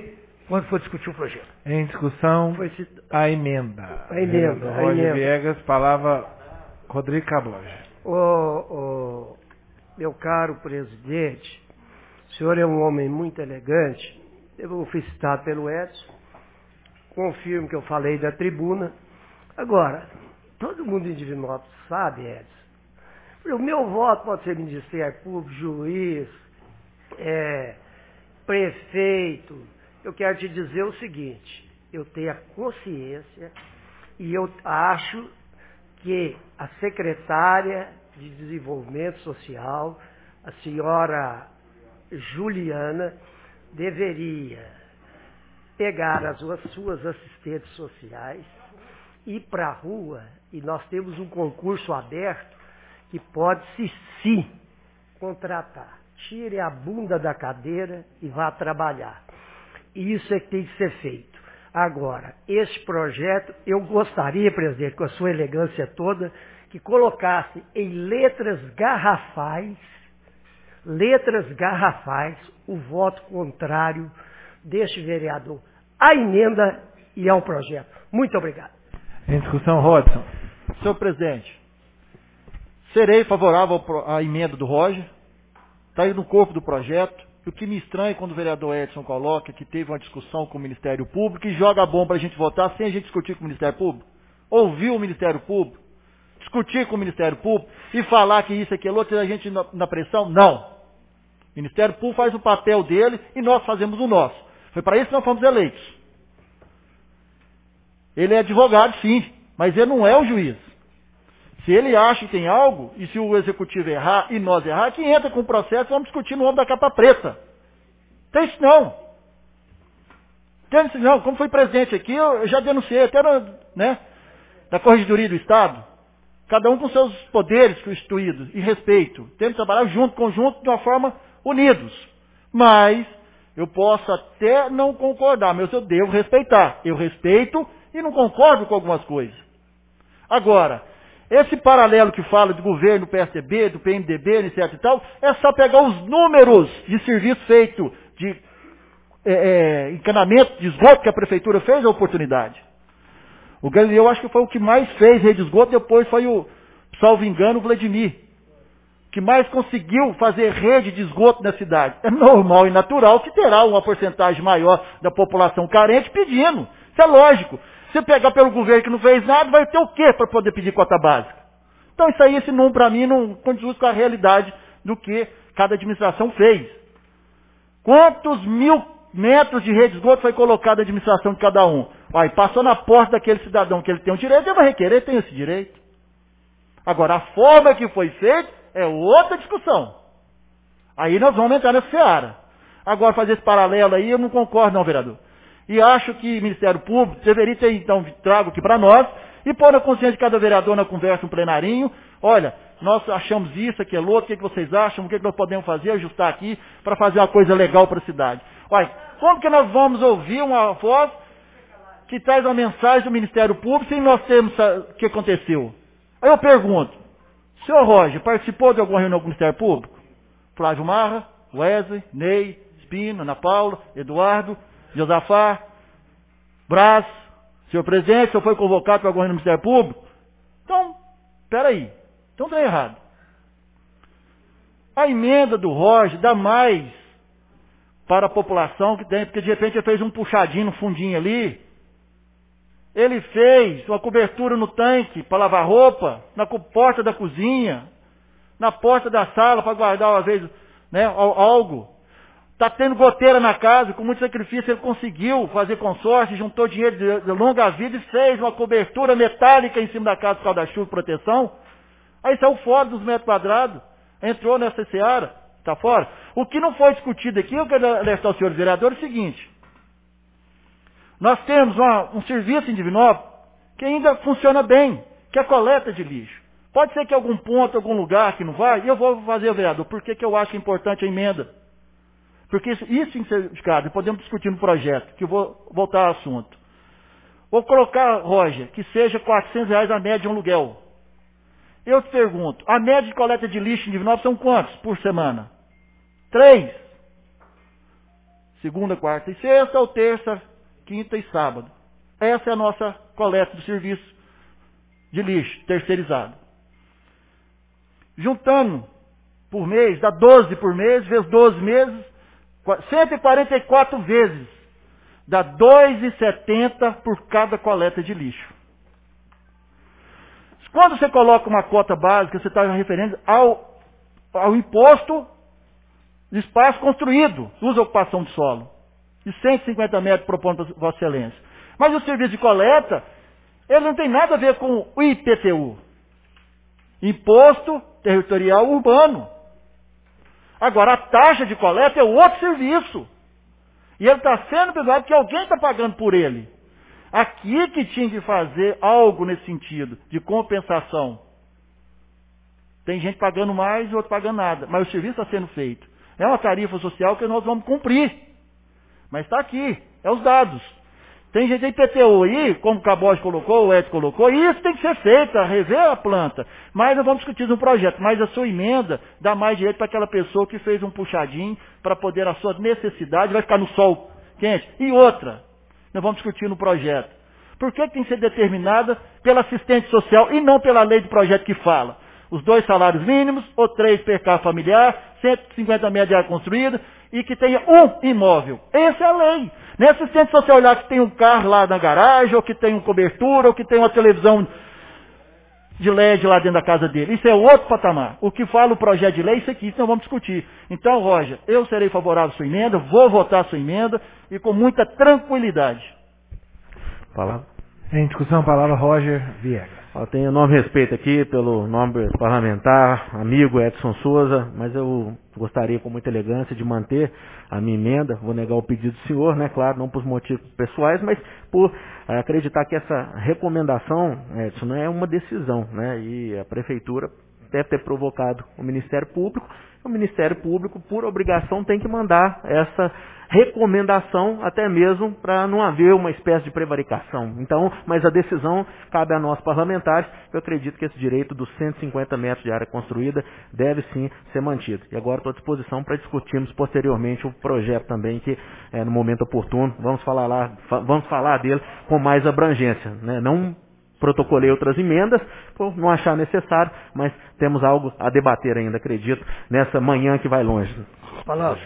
quando for discutir o projeto. Em discussão, Foi a emenda. A emenda, Vereador a Roger emenda. Viegas, palavra Rodrigo Caboja. Ô, ô, meu caro presidente, o senhor é um homem muito elegante. Eu fui citado pelo Edson. Confirmo que eu falei da tribuna. Agora, todo mundo em Divinópolis sabe, Edson. O meu voto pode ser Ministério Público, juiz, é, prefeito. Eu quero te dizer o seguinte, eu tenho a consciência e eu acho que a secretária de Desenvolvimento Social, a senhora Juliana, deveria pegar as suas, suas assistentes sociais, ir para a rua, e nós temos um concurso aberto que pode-se sim contratar. Tire a bunda da cadeira e vá trabalhar. Isso é que tem que ser feito. Agora, esse projeto, eu gostaria, presidente, com a sua elegância toda, que colocasse em letras garrafais, letras garrafais, o voto contrário deste vereador à emenda e ao projeto. Muito obrigado. Em discussão, Rodson. Senhor presidente, serei favorável à emenda do Roger, está aí no corpo do projeto. O que me estranha quando o vereador Edson coloca que teve uma discussão com o Ministério Público e joga bom para a gente votar sem a gente discutir com o Ministério Público. Ouvir o Ministério Público, discutir com o Ministério Público e falar que isso, aquilo, outro, a gente na, na pressão, não. O Ministério Público faz o papel dele e nós fazemos o nosso. Foi para isso que nós fomos eleitos. Ele é advogado, sim, mas ele não é o juiz. Se ele acha que tem algo, e se o executivo errar e nós errar, que entra com o processo e vamos discutir no âmbito da capa preta. Tem isso não. Tem isso não. Como fui presidente aqui, eu já denunciei até na, né, da Corregedoria do Estado, cada um com seus poderes constituídos e respeito. Temos que trabalhar junto, conjunto, de uma forma unidos. Mas eu posso até não concordar, mas eu devo respeitar. Eu respeito e não concordo com algumas coisas. Agora, esse paralelo que fala de governo, do P S D B, do P M D B, etcétera e tal, é só pegar os números de serviço feito, de é, é, encanamento de esgoto que a prefeitura fez a oportunidade. O Galileu acho que foi o que mais fez rede de esgoto, depois foi o, salvo engano, o Vladimir, que mais conseguiu fazer rede de esgoto na cidade. É normal e natural que terá uma porcentagem maior da população carente pedindo. Isso é lógico. Se pegar pelo governo que não fez nada, vai ter o quê para poder pedir cota básica? Então isso aí, esse número para mim não condiz com a realidade do que cada administração fez. Quantos mil metros de rede de esgoto foi colocado na administração de cada um? Aí passou na porta daquele cidadão que ele tem o direito, ele vai requerer, tem esse direito. Agora, a forma que foi feita é outra discussão. Aí nós vamos entrar nessa seara. Agora, fazer esse paralelo aí, eu não concordo não, vereador. E acho que o Ministério Público deveria ter, então, trago aqui para nós e pôr na consciência de cada vereador na conversa, um plenarinho. Olha, nós achamos isso, aquilo, outro, o que, que vocês acham, o que, que nós podemos fazer, ajustar aqui para fazer uma coisa legal para a cidade. Olha, como que nós vamos ouvir uma voz que traz uma mensagem do Ministério Público sem nós termos o que aconteceu? Aí eu pergunto, senhor Roger, participou de alguma reunião com o Ministério Público? Flávio Marra, Wesley, Ney, Espino, Ana Paula, Eduardo, Josafá, Brás, senhor presidente, o senhor foi convocado para alguma reunião do Ministério Público? Então, peraí, então está errado. A emenda do Roger dá mais para a população que tem, porque de repente ele fez um puxadinho no fundinho ali, ele fez uma cobertura no tanque para lavar roupa, na porta da cozinha, na porta da sala para guardar, às vezes, né, algo. Está tendo goteira na casa, com muito sacrifício ele conseguiu fazer consórcio, juntou dinheiro de, de longa vida e fez uma cobertura metálica em cima da casa por causa da chuva e proteção. Aí saiu fora dos metros quadrados, entrou nessa seara, está fora. O que não foi discutido aqui, eu quero alertar aos senhores vereadores, é o seguinte. Nós temos uma, um serviço em Divinópolis que ainda funciona bem, que é a coleta de lixo. Pode ser que algum ponto, algum lugar que não vai, e eu vou fazer, vereador, por que que eu acho importante a emenda? Porque isso, isso em certificado, podemos discutir no projeto, que eu vou voltar ao assunto. Vou colocar, Roger, que seja quatrocentos reais a média de um aluguel. Eu te pergunto, a média de coleta de lixo em Divinópolis são quantos por semana? Três. Segunda, quarta e sexta, ou terça, quinta e sábado. Essa é a nossa coleta do serviço de lixo terceirizado. Juntando por mês, dá doze por mês, vezes doze meses, cento e quarenta e quatro vezes. Dá dois reais e setenta centavos por cada coleta de lixo. Quando você coloca uma cota básica, você está referindo ao, ao imposto de espaço construído, usa ocupação de solo, de cento e cinquenta metros propondo para Vossa Excelência. Mas o serviço de coleta, ele não tem nada a ver com o I P T U, Imposto Territorial Urbano. Agora, a taxa de coleta é outro serviço. E ele está sendo pesado porque alguém está pagando por ele. Aqui que tinha que fazer algo nesse sentido, de compensação. Tem gente pagando mais e outro pagando nada. Mas o serviço está sendo feito. É uma tarifa social que nós vamos cumprir. Mas está aqui, é os dados. Tem gente aí I P T U aí, como o Cabos colocou, o Edson colocou, e isso tem que ser feito, rever a planta. Mas nós vamos discutir no projeto. Mas a sua emenda dá mais direito para aquela pessoa que fez um puxadinho para poder a sua necessidade, vai ficar no sol quente. E outra, nós vamos discutir no projeto. Por que tem que ser determinada pela assistente social e não pela lei do projeto que fala? Os dois salários mínimos, ou três per capita familiar, cento e cinquenta metros de área construída, e que tenha um imóvel. Essa é a lei. Não é assistente social olhar que tem um carro lá na garagem, ou que tem uma cobertura, ou que tem uma televisão de L E D lá dentro da casa dele. Isso é outro patamar. O que fala o projeto de lei é isso aqui, então vamos discutir. Então, Roger, eu serei favorável à sua emenda, vou votar a sua emenda, e com muita tranquilidade. Palavra. Em discussão, palavra Roger Viegas. Eu tenho enorme respeito aqui pelo nome parlamentar, amigo Edson Souza, mas eu gostaria com muita elegância de manter a minha emenda. Vou negar o pedido do senhor, né? Claro, não por motivos pessoais, mas por é, acreditar que essa recomendação, Edson, não é uma decisão, né? E a prefeitura deve ter provocado o Ministério Público. O Ministério Público, por obrigação, tem que mandar essa recomendação, até mesmo para não haver uma espécie de prevaricação. Então, mas a decisão cabe a nós parlamentares. Eu acredito que esse direito dos cento e cinquenta metros de área construída deve sim ser mantido. E agora estou à disposição para discutirmos posteriormente o projeto também, que é, no momento oportuno vamos falar lá, vamos falar dele com mais abrangência, né? Não protocolei outras emendas, por não achar necessário, mas temos algo a debater ainda, acredito, nessa manhã que vai longe. Palavra.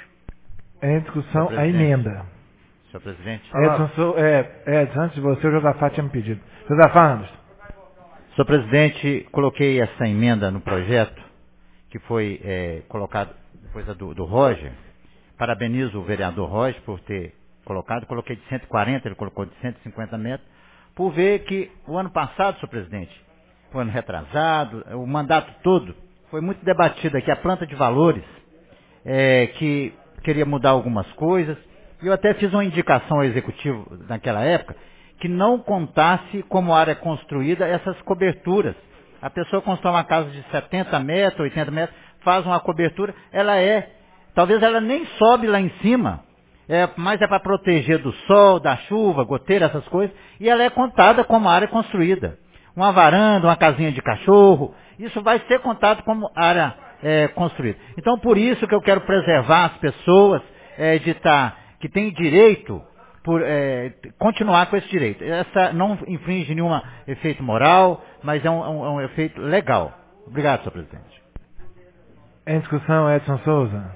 Em discussão, a emenda. Senhor presidente. Edson, sou, é, Edson, antes de você, o Josafá tinha me pedido. Josafá Anderson. Senhor presidente, coloquei essa emenda no projeto, que foi é, colocado depois do, do Roger. Parabenizo o vereador Roger por ter colocado. Coloquei de cento e quarenta, ele colocou de cento e cinquenta metros. Por ver que o ano passado, senhor presidente, o ano retrasado, o mandato todo, foi muito debatido aqui a planta de valores, é, que queria mudar algumas coisas. E eu até fiz uma indicação ao executivo naquela época, que não contasse como área construída essas coberturas. A pessoa constrói uma casa de setenta metros, oitenta metros, faz uma cobertura, ela é, talvez ela nem sobe lá em cima, É, mas é para proteger do sol, da chuva, goteira, essas coisas, e ela é contada como área construída. Uma varanda, uma casinha de cachorro, isso vai ser contado como área é, construída. Então, por isso que eu quero preservar as pessoas é, de tá, que têm direito, por é, continuar com esse direito. Essa não infringe nenhum efeito moral, mas é um, um, é um efeito legal. Obrigado, senhor presidente. Em discussão, Edson Souza.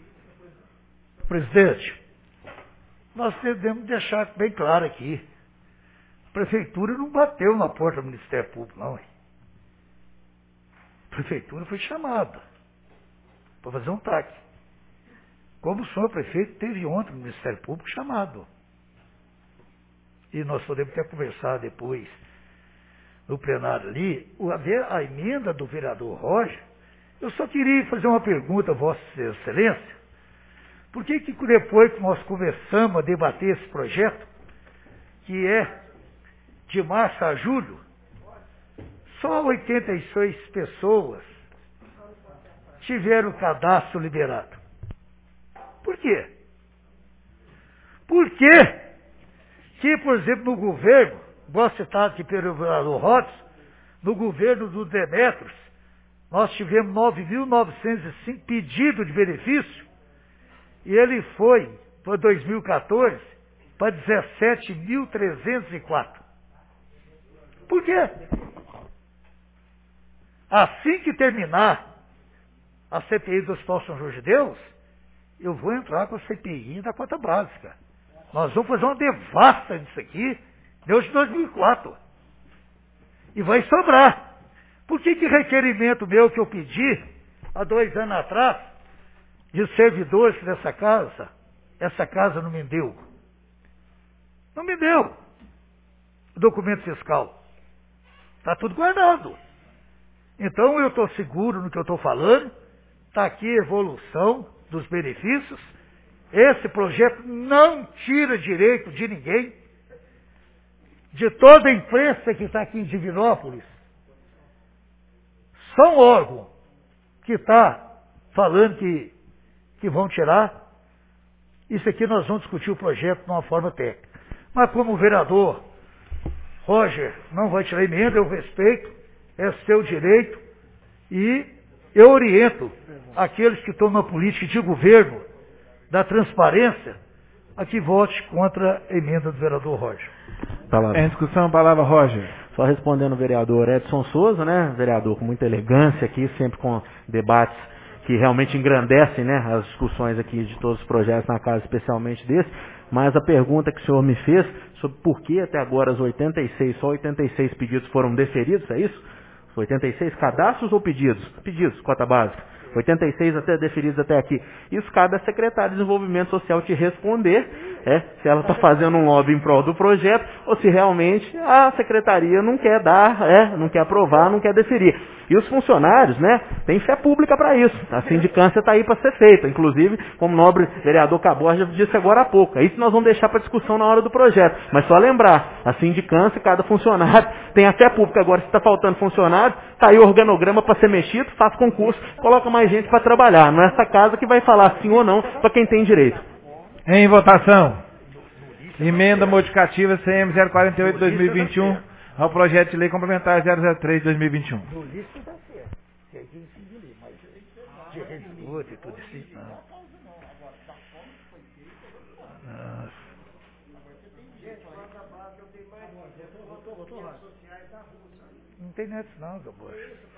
Presidente, nós devemos deixar bem claro aqui. A prefeitura não bateu na porta do Ministério Público, não. Hein? A prefeitura foi chamada para fazer um T A C. Como o senhor prefeito teve ontem no Ministério Público chamado. E nós podemos até conversar depois no plenário ali, a, a emenda do vereador Roger. Eu só queria fazer uma pergunta a Vossa Excelência. Por que que depois que nós começamos a debater esse projeto, que é de março a julho, só oitenta e seis pessoas tiveram o cadastro liberado? Por quê? Por quê que, por exemplo, no governo, vou citar aqui pelo vereador Rodes, no governo do Demetrios, nós tivemos nove mil novecentos e cinco pedidos de benefício, e ele foi para dois mil e quatorze para dezessete mil trezentos e quatro. Por quê? Assim que terminar a C P I do Hospital São Jorge de Deus, eu vou entrar com a C P I da Cota Básica. Nós vamos fazer uma devasta disso aqui, desde dois mil e quatro. E vai sobrar. Por que que requerimento meu que eu pedi há dois anos atrás, de servidores dessa casa, essa casa não me deu? Não me deu documento fiscal. Está tudo guardado. Então eu estou seguro no que eu estou falando. Está aqui a evolução dos benefícios. Esse projeto não tira direito de ninguém. De toda a imprensa que está aqui em Divinópolis. Só um órgão que está falando que, que vão tirar. Isso aqui nós vamos discutir o projeto de uma forma técnica. Mas como o vereador Roger não vai tirar emenda, eu respeito, é seu direito e eu oriento aqueles que estão na política de governo, da transparência, a que vote contra a emenda do vereador Roger. Palavra. Em discussão, palavra Roger. Só respondendo o vereador Edson Souza, né? Vereador com muita elegância aqui, sempre com debates que realmente engrandecem, né, as discussões aqui de todos os projetos na casa, especialmente desse. Mas a pergunta que o senhor me fez sobre por que até agora as oitenta e seis, só oitenta e seis pedidos foram deferidos, é isso? oitenta e seis cadastros ou pedidos? Pedidos, cota básica. oitenta e seis até deferidos até aqui. Isso cabe à Secretaria de Desenvolvimento Social te responder, é, se ela está fazendo um lobby em prol do projeto ou se realmente a Secretaria não quer dar, é, não quer aprovar, não quer deferir. E os funcionários, né, têm fé pública para isso. A sindicância está aí para ser feita. Inclusive, como o nobre vereador Cabor já disse agora há pouco. É isso que nós vamos deixar para discussão na hora do projeto. Mas só lembrar, a sindicância, cada funcionário tem a fé pública. Agora, se está faltando funcionário, está aí o organograma para ser mexido, faz concurso, coloca mais gente para trabalhar. Não é essa casa que vai falar sim ou não para quem tem direito. Em votação. Emenda modificativa C M zero quarenta e oito barra dois mil e vinte e um ao projeto de lei complementar zero zero três barra dois mil e vinte e um. No lixo dá certo. Que aí tem que ler, mas de resgoto e tudo assim, não. Não tem nada disso não, Gabor.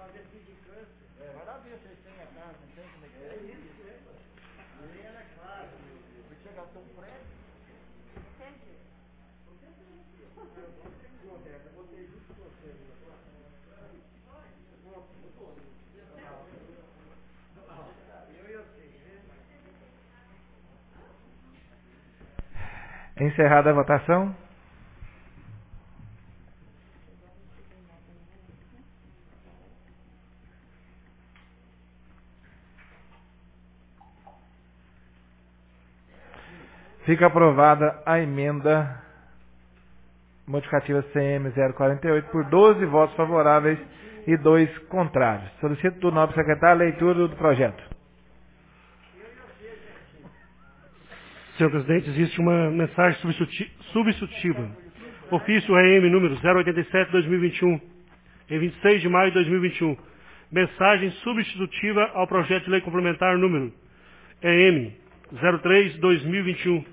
Encerrada a votação. Fica aprovada a emenda modificativa C M zero quarenta e oito por doze votos favoráveis e dois contrários. Solicito do nobre secretário a leitura do projeto. Senhor presidente, existe uma mensagem substitutiva. Ofício R M número zero oitenta e sete barra dois mil e vinte e um, em vinte e seis de maio de dois mil e vinte e um. Mensagem substitutiva ao projeto de lei complementar número E M zero três barra dois mil e vinte e um.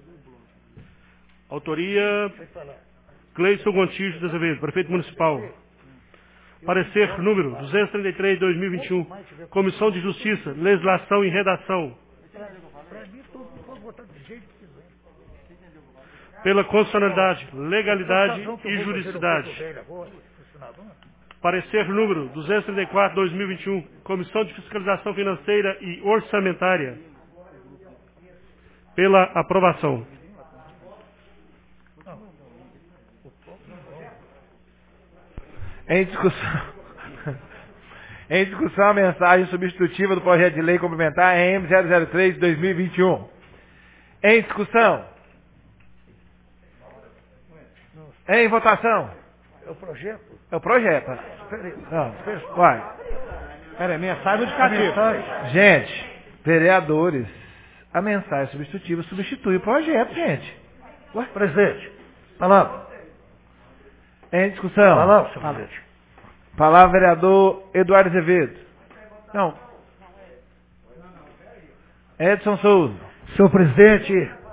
Autoria Cleison Gontijo de Azevedo, prefeito municipal. Parecer número duzentos e trinta e três barra dois mil e vinte e um. Comissão de Justiça, Legislação e Redação. Pela constitucionalidade, legalidade e juridicidade. Parecer número duzentos e trinta e quatro barra dois mil e vinte e um. Comissão de Fiscalização Financeira e Orçamentária. Pela aprovação. Em discussão. Em discussão a mensagem substitutiva do projeto de lei complementar E M zero zero três barra dois mil e vinte e um. Em discussão. Em votação. É o projeto? É o projeto. Não, vai. Pera aí, mensagem modificativa. Gente, vereadores, a mensagem substitutiva substitui o projeto, gente. Ué, presidente, palavra. Em discussão. Palavra, senhor presidente. Palavra, vereador Eduardo Azevedo. Não. Edson Souza. Senhor presidente,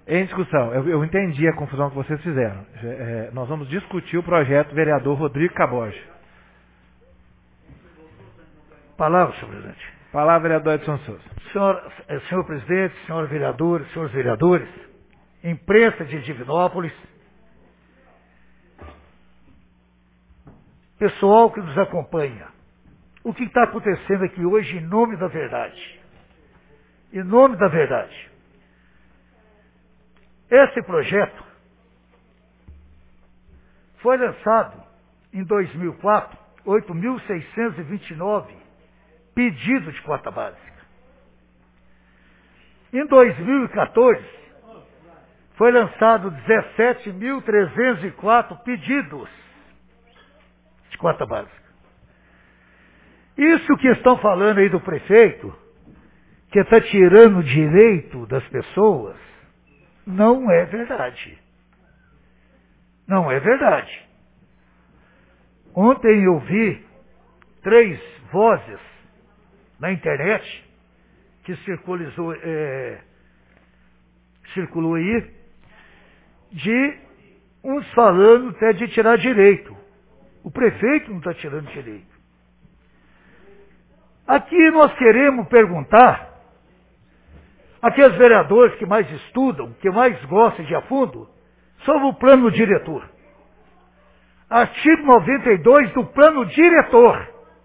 Em discussão, eu, eu entendi a confusão que vocês fizeram. É, nós vamos discutir o projeto vereador Rodrigo Caboge. Palavra, senhor presidente. Palavra, vereador Edson Souza. Senhor, senhor presidente, senhor vereador, senhores vereadores, imprensa de Divinópolis, pessoal que nos acompanha, o que está acontecendo aqui hoje em nome da verdade? Em nome da verdade. Esse projeto foi lançado em dois mil e quatro, oito mil seiscentos e vinte e nove pedidos de cota básica. Em dois mil e quatorze, foi lançado dezessete mil trezentos e quatro pedidos de cota básica. Isso que estão falando aí do prefeito, que está tirando o direito das pessoas, não é verdade. Não é verdade. Ontem eu vi três vozes na internet que circulizou, é, circulou aí, de uns falando até de tirar direito. O prefeito não está tirando direito. Aqui nós queremos perguntar, aqueles vereadores que mais estudam, que mais gostam de a fundo, sobre o plano diretor. Artigo noventa e dois do plano diretor.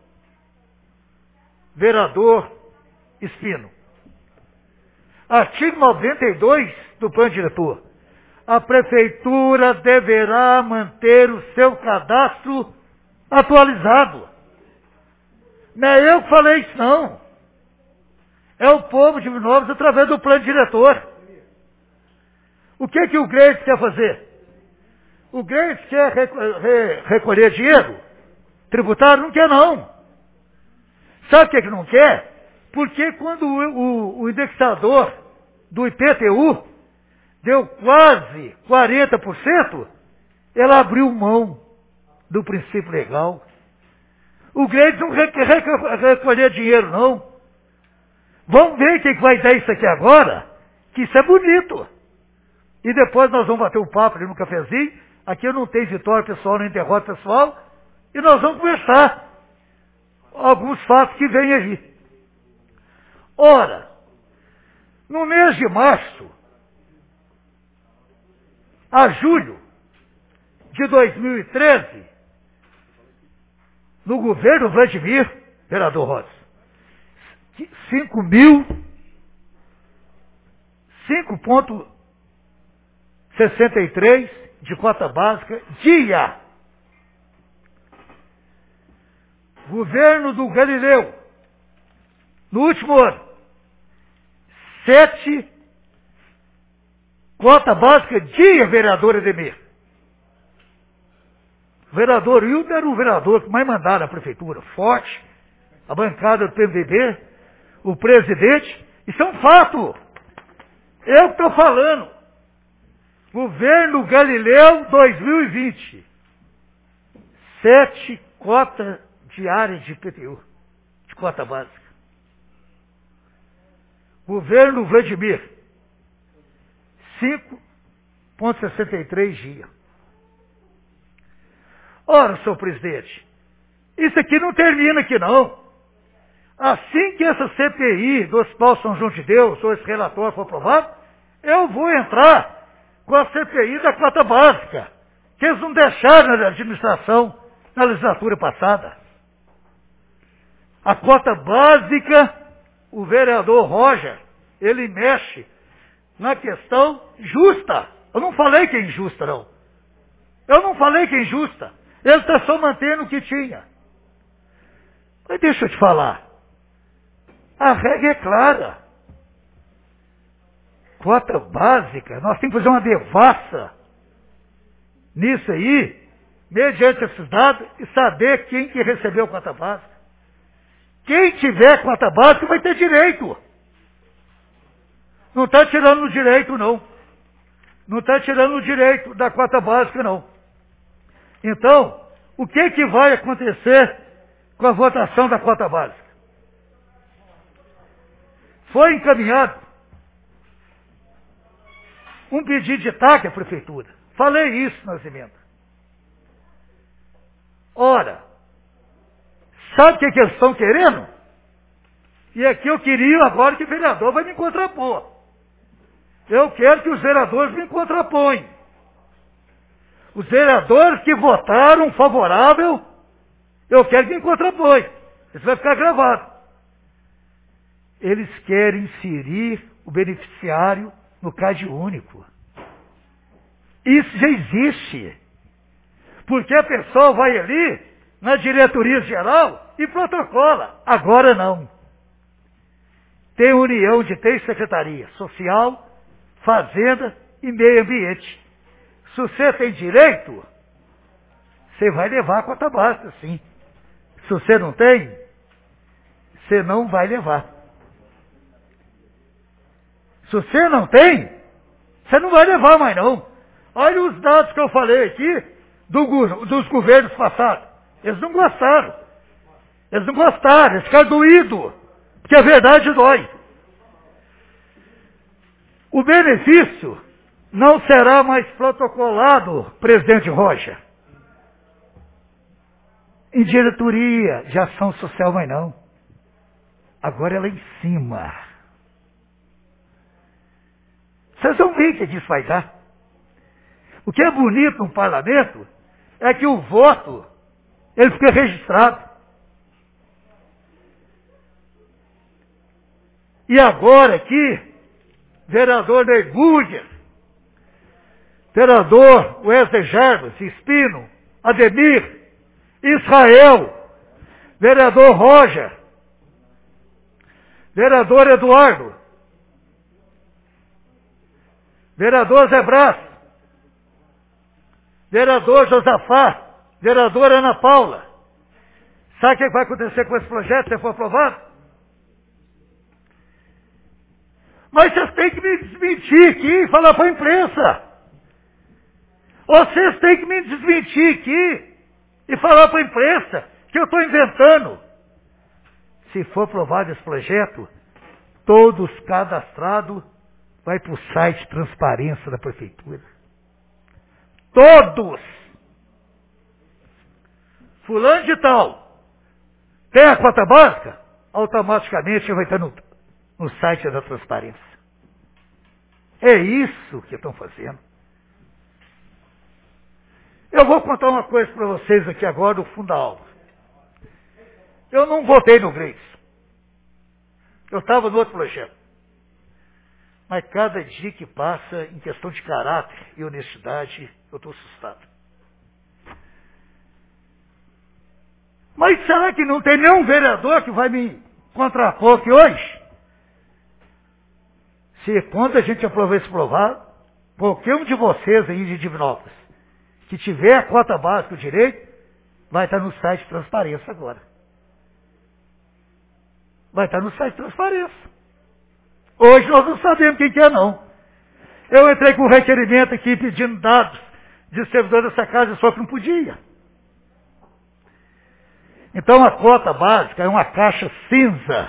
Vereador Espino. Artigo noventa e dois do plano diretor. A prefeitura deverá manter o seu cadastro atualizado. Não é eu que falei isso, não. É o povo de Divinópolis através do plano diretor. O que que o Gleice quer fazer? O Gleice quer recolher dinheiro? Tributário? Não quer, não. Sabe o que que não quer? Porque quando o, o, o indexador do I P T U deu quase quarenta por cento, ela abriu mão do princípio legal. O Gleice não quer recolher dinheiro, não. Vamos ver quem vai dar isso aqui agora, que isso é bonito. E depois nós vamos bater um papo ali no cafezinho. Aqui eu não tenho vitória pessoal, nem derrota pessoal. E nós vamos conversar alguns fatos que vêm aí. Ora, no mês de março a julho de dois mil e treze, no governo Vladimir, vereador Rosa, cinco mil, cinco vírgula sessenta e três de cota básica dia. Governo do Galileu, no último ano, sete cota básica dia, vereador Edemir. O vereador Hildo era o vereador que mais mandava na prefeitura, forte, a bancada do P M D B, o presidente, isso é um fato. Eu estou falando. Governo Galileu dois mil e vinte. Sete cotas diárias de I P T U, de cota básica. Governo Vladimir, cinco vírgula sessenta e três dias. Ora, senhor presidente, isso aqui não termina aqui não. Assim que essa C P I do Hospital São João de Deus, ou esse relatório for aprovado, eu vou entrar com a C P I da cota básica, que eles não deixaram na administração na legislatura passada. A cota básica, o vereador Roger, ele mexe na questão justa. Eu não falei que é injusta, não. Eu não falei que é injusta. Ele está só mantendo o que tinha. Mas deixa eu te falar. A regra é clara. Cota básica, nós temos que fazer uma devassa nisso aí, mediante esses dados, e saber quem que recebeu cota básica. Quem tiver cota básica vai ter direito. Não está tirando o direito, não. Não está tirando o direito da cota básica, não. Então, o que que vai acontecer com a votação da cota básica? Foi encaminhado um pedido de T A C à prefeitura. Falei isso nas emendas. Ora, sabe o que, que eles estão querendo? E aqui eu queria agora que o vereador vai me contrapor. Eu quero que os vereadores me contrapõem. Os vereadores que votaram favorável, eu quero que me contrapõem. Isso vai ficar gravado. Eles querem inserir o beneficiário no CAD único. Isso já existe. Porque a pessoa vai ali, na diretoria geral, e protocola. Agora não. Tem união de três secretarias, social, fazenda e meio ambiente. Se você tem direito, você vai levar a cota básica, sim. Se você não tem, você não vai levar. Se você não tem, você não vai levar mais não. Olha os dados que eu falei aqui do, dos governos passados. Eles não gostaram. Eles não gostaram, eles ficaram doídos. Porque a verdade dói. O benefício não será mais protocolado, presidente Rocha, em diretoria de ação social, mas não. Agora é lá em cima. Vocês vão ver o que isso vai dar. O que é bonito no parlamento é que o voto, ele fica registrado. E agora aqui, vereador Ney Burger, vereador Wesley Jarbas, Espino, Ademir, Israel, vereador Roger, vereador Eduardo, vereador Zé Brás, vereador Josafá, vereadora Ana Paula. Sabe o que vai acontecer com esse projeto se for aprovado? Mas vocês têm que me desmentir aqui e falar para a imprensa. Vocês têm que me desmentir aqui e falar para a imprensa que eu estou inventando. Se for aprovado esse projeto, todos cadastrados vai para o site de transparência da prefeitura. Todos! Fulano de tal, tem a cota básica? Automaticamente vai estar no, no site da transparência. É isso que estão fazendo. Eu vou contar uma coisa para vocês aqui agora do fundo da aula. Eu não votei no Greigs. Eu estava no outro projeto. Mas cada dia que passa, em questão de caráter e honestidade, eu estou assustado. Mas será que não tem nenhum vereador que vai me contrapor aqui hoje? Se quando a gente aprovar esse provado, qualquer um de vocês aí de Divinópolis, que tiver a cota básica do direito, vai estar no site de transparência agora. Vai estar no site de transparência. Hoje nós não sabemos quem que é, não. Eu entrei com um requerimento aqui pedindo dados de servidor dessa casa, só que não podia. Então a cota básica é uma caixa cinza,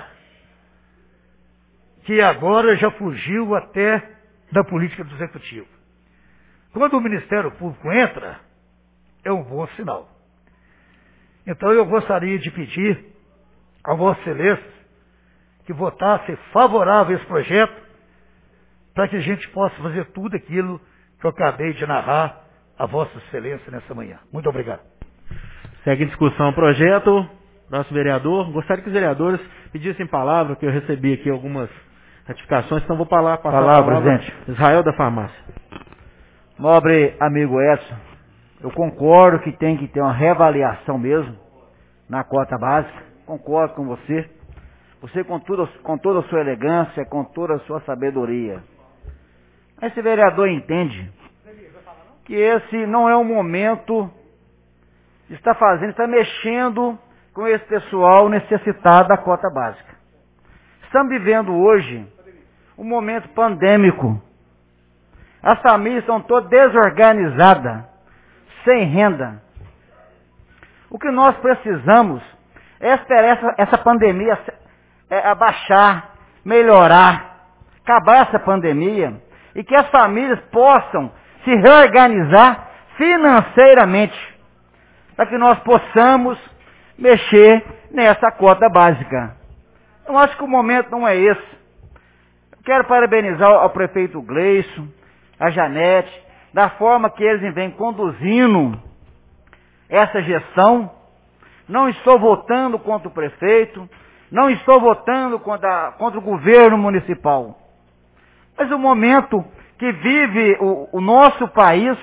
que agora já fugiu até da política do executivo. Quando o Ministério Público entra, é um bom sinal. Então eu gostaria de pedir a Vossa Excelência que votasse favorável a esse projeto, para que a gente possa fazer tudo aquilo que eu acabei de narrar a Vossa Excelência nessa manhã. Muito obrigado. Segue em discussão o projeto. Nosso vereador. Gostaria que os vereadores pedissem palavra, que eu recebi aqui algumas ratificações, então vou falar, passar palavra, a palavra. presidente. Israel da Farmácia. Nobre amigo Edson, eu concordo que tem que ter uma reavaliação mesmo na cota básica. Concordo com você. Você com, tudo, com toda a sua elegância, com toda a sua sabedoria. Esse vereador entende que esse não é o momento de estar fazendo, está mexendo com esse pessoal necessitado da cota básica. Estamos vivendo hoje um momento pandêmico. As famílias estão todas desorganizadas, sem renda. O que nós precisamos é esperar essa, essa pandemia é, abaixar, melhorar, acabar essa pandemia e que as famílias possam se reorganizar financeiramente, para que nós possamos mexer nessa cota básica. Eu acho que o momento não é esse. Eu quero parabenizar ao prefeito Gleison, a Janete, da forma que eles vêm conduzindo essa gestão. Não estou votando contra o prefeito, não estou votando contra, contra o governo municipal. Mas o momento que vive o, o nosso país,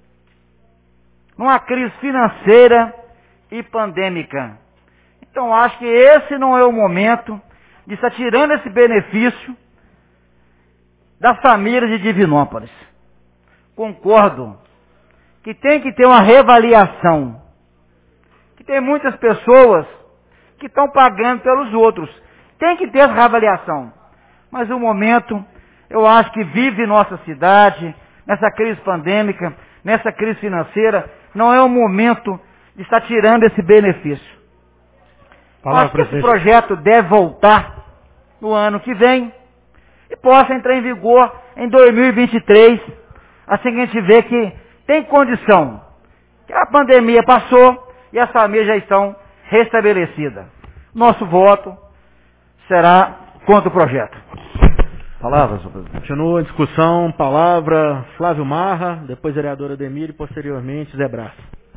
numa crise financeira e pandêmica. Então acho que esse não é o momento de estar tirando esse benefício das famílias de Divinópolis. Concordo que tem que ter uma reavaliação, que tem muitas pessoas que estão pagando pelos outros. Tem que ter essa reavaliação. Mas o momento, eu acho que vive nossa cidade, nessa crise pandêmica, nessa crise financeira, não é o momento de estar tirando esse benefício. Palavra, acho que esse projeto deve voltar no ano que vem e possa entrar em vigor em dois mil e vinte e três, assim que a gente vê que tem condição, que a pandemia passou e as famílias já estão restabelecidas. Nosso voto será contra o projeto. Palavra, senhor presidente. Continua a discussão, palavra, Flávio Marra, depois vereador Ademir e posteriormente Zé Brás.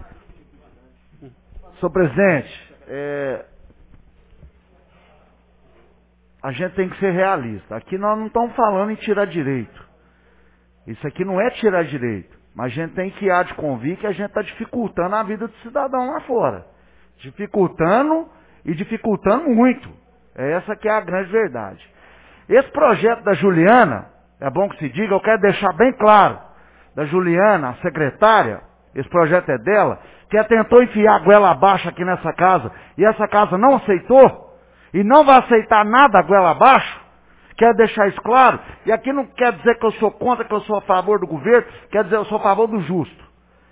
Senhor presidente, é, a gente tem que ser realista. Aqui nós não estamos falando em tirar direito. Isso aqui não é tirar direito. Mas a gente tem que há de convir que a gente está dificultando a vida do cidadão lá fora. Dificultando e dificultando muito. É essa que é a grande verdade. Esse projeto da Juliana, é bom que se diga, eu quero deixar bem claro, da Juliana, a secretária, esse projeto é dela, que ela tentou enfiar a goela abaixo aqui nessa casa, e essa casa não aceitou, e não vai aceitar nada a goela abaixo. Quero deixar isso claro, e aqui não quer dizer que eu sou contra, que eu sou a favor do governo, quer dizer que eu sou a favor do justo.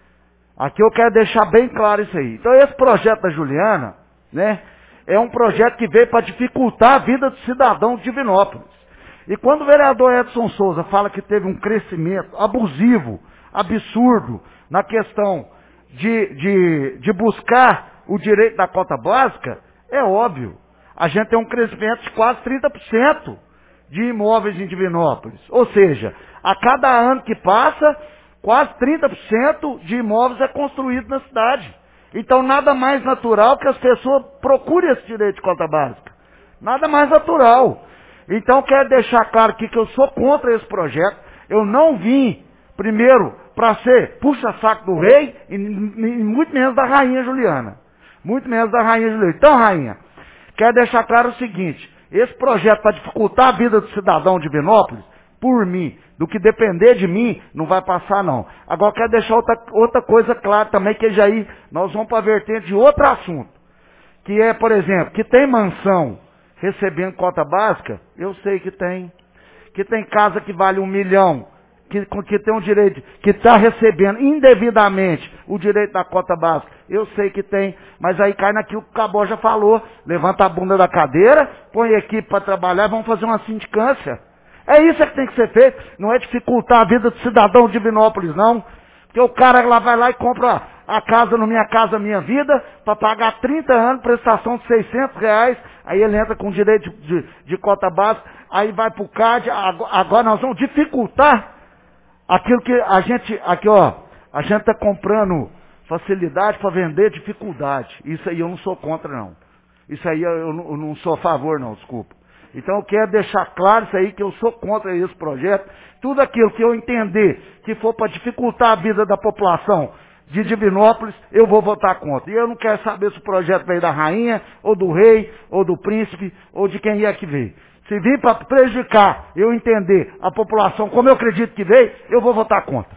Aqui eu quero deixar bem claro isso aí. Então esse projeto da Juliana, né, é um projeto que veio para dificultar a vida do cidadão de Divinópolis. E quando o vereador Edson Souza fala que teve um crescimento abusivo, absurdo, na questão de, de, de buscar o direito da cota básica, é óbvio. A gente tem um crescimento de quase trinta por cento de imóveis em Divinópolis. Ou seja, a cada ano que passa, quase trinta por cento de imóveis é construído na cidade. Então nada mais natural que as pessoas procurem esse direito de cota básica. Nada mais natural. Então quero deixar claro aqui que eu sou contra esse projeto. Eu não vim, primeiro, para ser puxa-saco do rei e, e muito menos da rainha Juliana. Muito menos da rainha Juliana. Então, rainha, quero deixar claro o seguinte. Esse projeto para dificultar a vida do cidadão de Divinópolis, por mim, do que depender de mim, não vai passar não. Agora quero deixar outra, outra coisa clara também, que já aí nós vamos para a vertente de outro assunto. Que é, por exemplo, que tem mansão recebendo cota básica, eu sei que tem. Que tem casa que vale um milhão, que, que tem um direito, que está recebendo indevidamente o direito da cota básica, eu sei que tem. Mas aí cai naquilo que o Cabó já falou, levanta a bunda da cadeira, põe a equipe para trabalhar e vamos fazer uma sindicância. É isso que tem que ser feito, não é dificultar a vida do cidadão de Divinópolis, não. Porque o cara lá vai lá e compra a casa no Minha Casa Minha Vida, para pagar trinta anos, prestação de seiscentos reais, aí ele entra com direito de, de, de cota básica, aí vai pro C A D, agora nós vamos dificultar aquilo que a gente, aqui ó, a gente está comprando facilidade para vender dificuldade. Isso aí eu não sou contra, não. Isso aí eu, eu não sou a favor, não, desculpa. Então eu quero deixar claro isso aí, que eu sou contra esse projeto. Tudo aquilo que eu entender que for para dificultar a vida da população de Divinópolis, eu vou votar contra. E eu não quero saber se o projeto veio da rainha, ou do rei, ou do príncipe, ou de quem é que veio. Se vir para prejudicar, eu entender a população como eu acredito que veio, eu vou votar contra.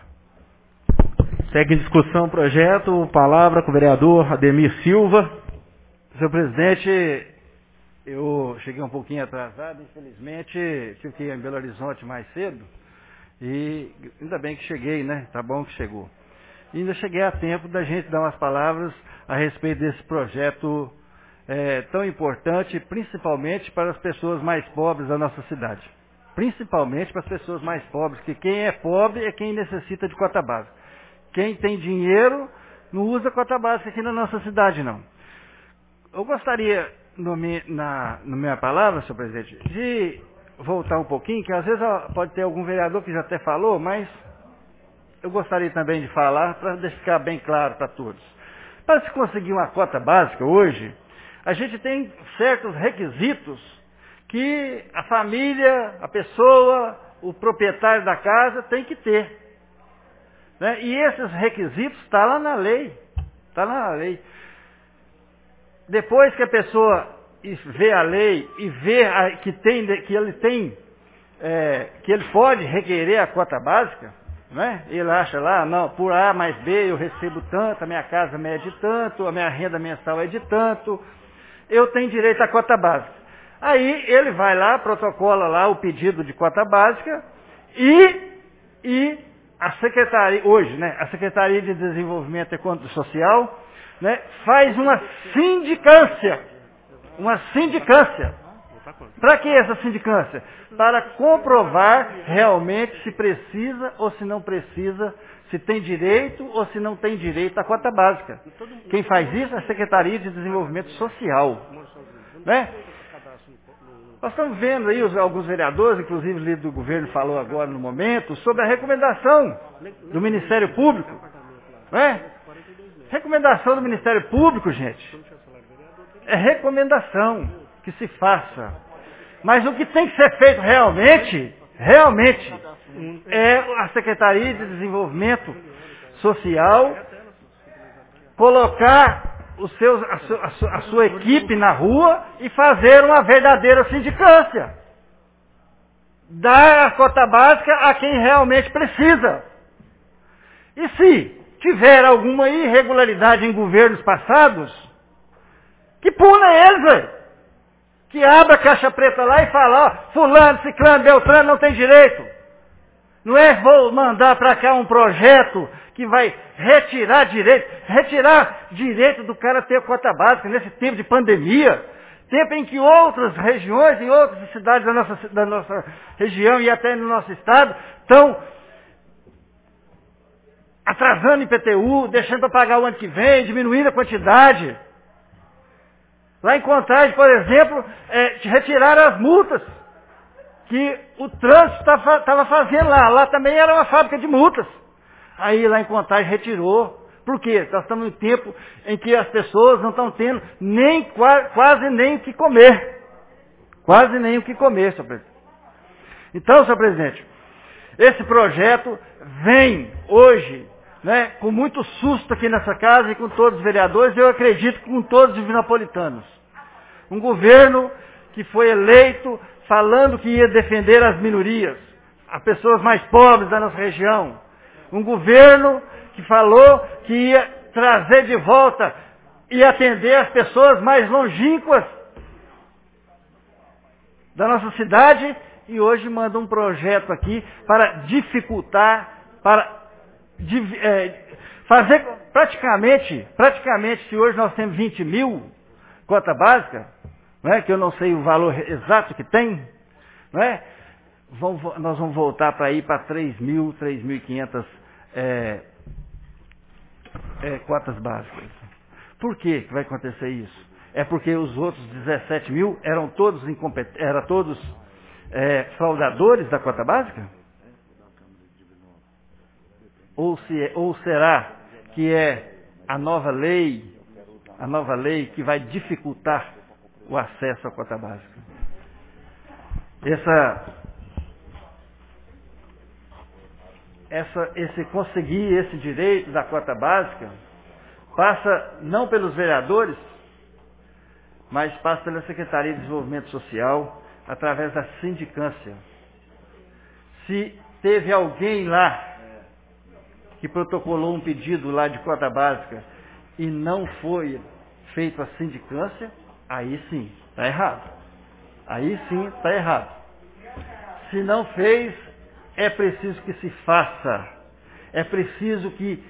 Segue em discussão o projeto, palavra com o vereador Ademir Silva. Senhor presidente, eu cheguei um pouquinho atrasado, infelizmente, tive que ir em Belo Horizonte mais cedo, e ainda bem que cheguei, né? Tá bom que chegou. E ainda cheguei a tempo da gente dar umas palavras a respeito desse projeto é, tão importante, principalmente para as pessoas mais pobres da nossa cidade. principalmente para as pessoas mais pobres, porque quem é pobre é quem necessita de cota básica. Quem tem dinheiro não usa cota básica aqui na nossa cidade, não. Eu gostaria, no, na, na minha palavra, senhor presidente, de voltar um pouquinho, que às vezes pode ter algum vereador que já até falou, mas eu gostaria também de falar para ficar bem claro para todos. Para se conseguir uma cota básica hoje, a gente tem certos requisitos que a família, a pessoa, o proprietário da casa tem que ter. Né? E esses requisitos estão tá lá na lei. Está lá na lei. Depois que a pessoa vê a lei e vê a, que, tem, que ele tem, é, que ele pode requerer a cota básica, né? Ele acha lá, não, por A mais B eu recebo tanto, a minha casa é de tanto, a minha renda mensal é de tanto, eu tenho direito à cota básica. Aí ele vai lá, protocola lá o pedido de cota básica e, e a Secretaria, hoje, né, a Secretaria de Desenvolvimento Econômico e Social, né, faz uma sindicância. Uma sindicância. Para que essa sindicância? Para comprovar realmente se precisa ou se não precisa, se tem direito ou se não tem direito à cota básica. Quem faz isso é a Secretaria de Desenvolvimento Social. Né? Nós estamos vendo aí os, alguns vereadores, inclusive o líder do governo falou agora no momento, sobre a recomendação do Ministério Público. Né? Recomendação do Ministério Público, gente, é recomendação que se faça. Mas o que tem que ser feito realmente, realmente, é a Secretaria de Desenvolvimento Social colocar os seus, a, su, a, su, a sua equipe na rua e fazer uma verdadeira sindicância. Dar a cota básica a quem realmente precisa. E se tiver alguma irregularidade em governos passados, que puna eles, velho. Que abra a caixa preta lá e fala, ó, fulano, ciclano, beltrano não tem direito. Não é vou mandar para cá um projeto que vai retirar direito, retirar direito do cara ter cota básica nesse tempo de pandemia, tempo em que outras regiões, em outras cidades da nossa, da nossa região e até no nosso estado, estão atrasando I P T U, deixando para pagar o ano que vem, diminuindo a quantidade. Lá em Contagem, por exemplo, é, retiraram as multas que o trânsito estava fazendo lá. Lá também era uma fábrica de multas. Aí lá em Contagem retirou. Por quê? Nós estamos em um tempo em que as pessoas não estão tendo nem, quase nem o que comer. Quase nem o que comer, senhor presidente. Então, senhor presidente, esse projeto vem hoje, né, com muito susto aqui nessa casa e com todos os vereadores, eu acredito com todos os divinapolitanos. Um governo que foi eleito falando que ia defender as minorias, as pessoas mais pobres da nossa região. Um governo que falou que ia trazer de volta e atender as pessoas mais longínquas da nossa cidade e hoje manda um projeto aqui para dificultar, para É, fazer praticamente, praticamente, se hoje nós temos vinte mil cota básica, não é, que eu não sei o valor exato que tem, não é, vamos, nós vamos voltar para ir para três mil, três mil e quinhentas é, é, cotas básicas. Por que que vai acontecer isso? É porque os outros dezessete mil eram todos incompetentes, eram todos é, fraudadores da cota básica? Ou, se, ou será que é a nova lei, a nova lei que vai dificultar o acesso à cota básica? Essa, essa, esse conseguir esse direito da cota básica passa não pelos vereadores, mas passa pela Secretaria de Desenvolvimento Social, através da sindicância. Se teve alguém lá que protocolou um pedido lá de cota básica e não foi feito a sindicância, aí sim, está errado. Aí sim, está errado. Se não fez, é preciso que se faça. É preciso que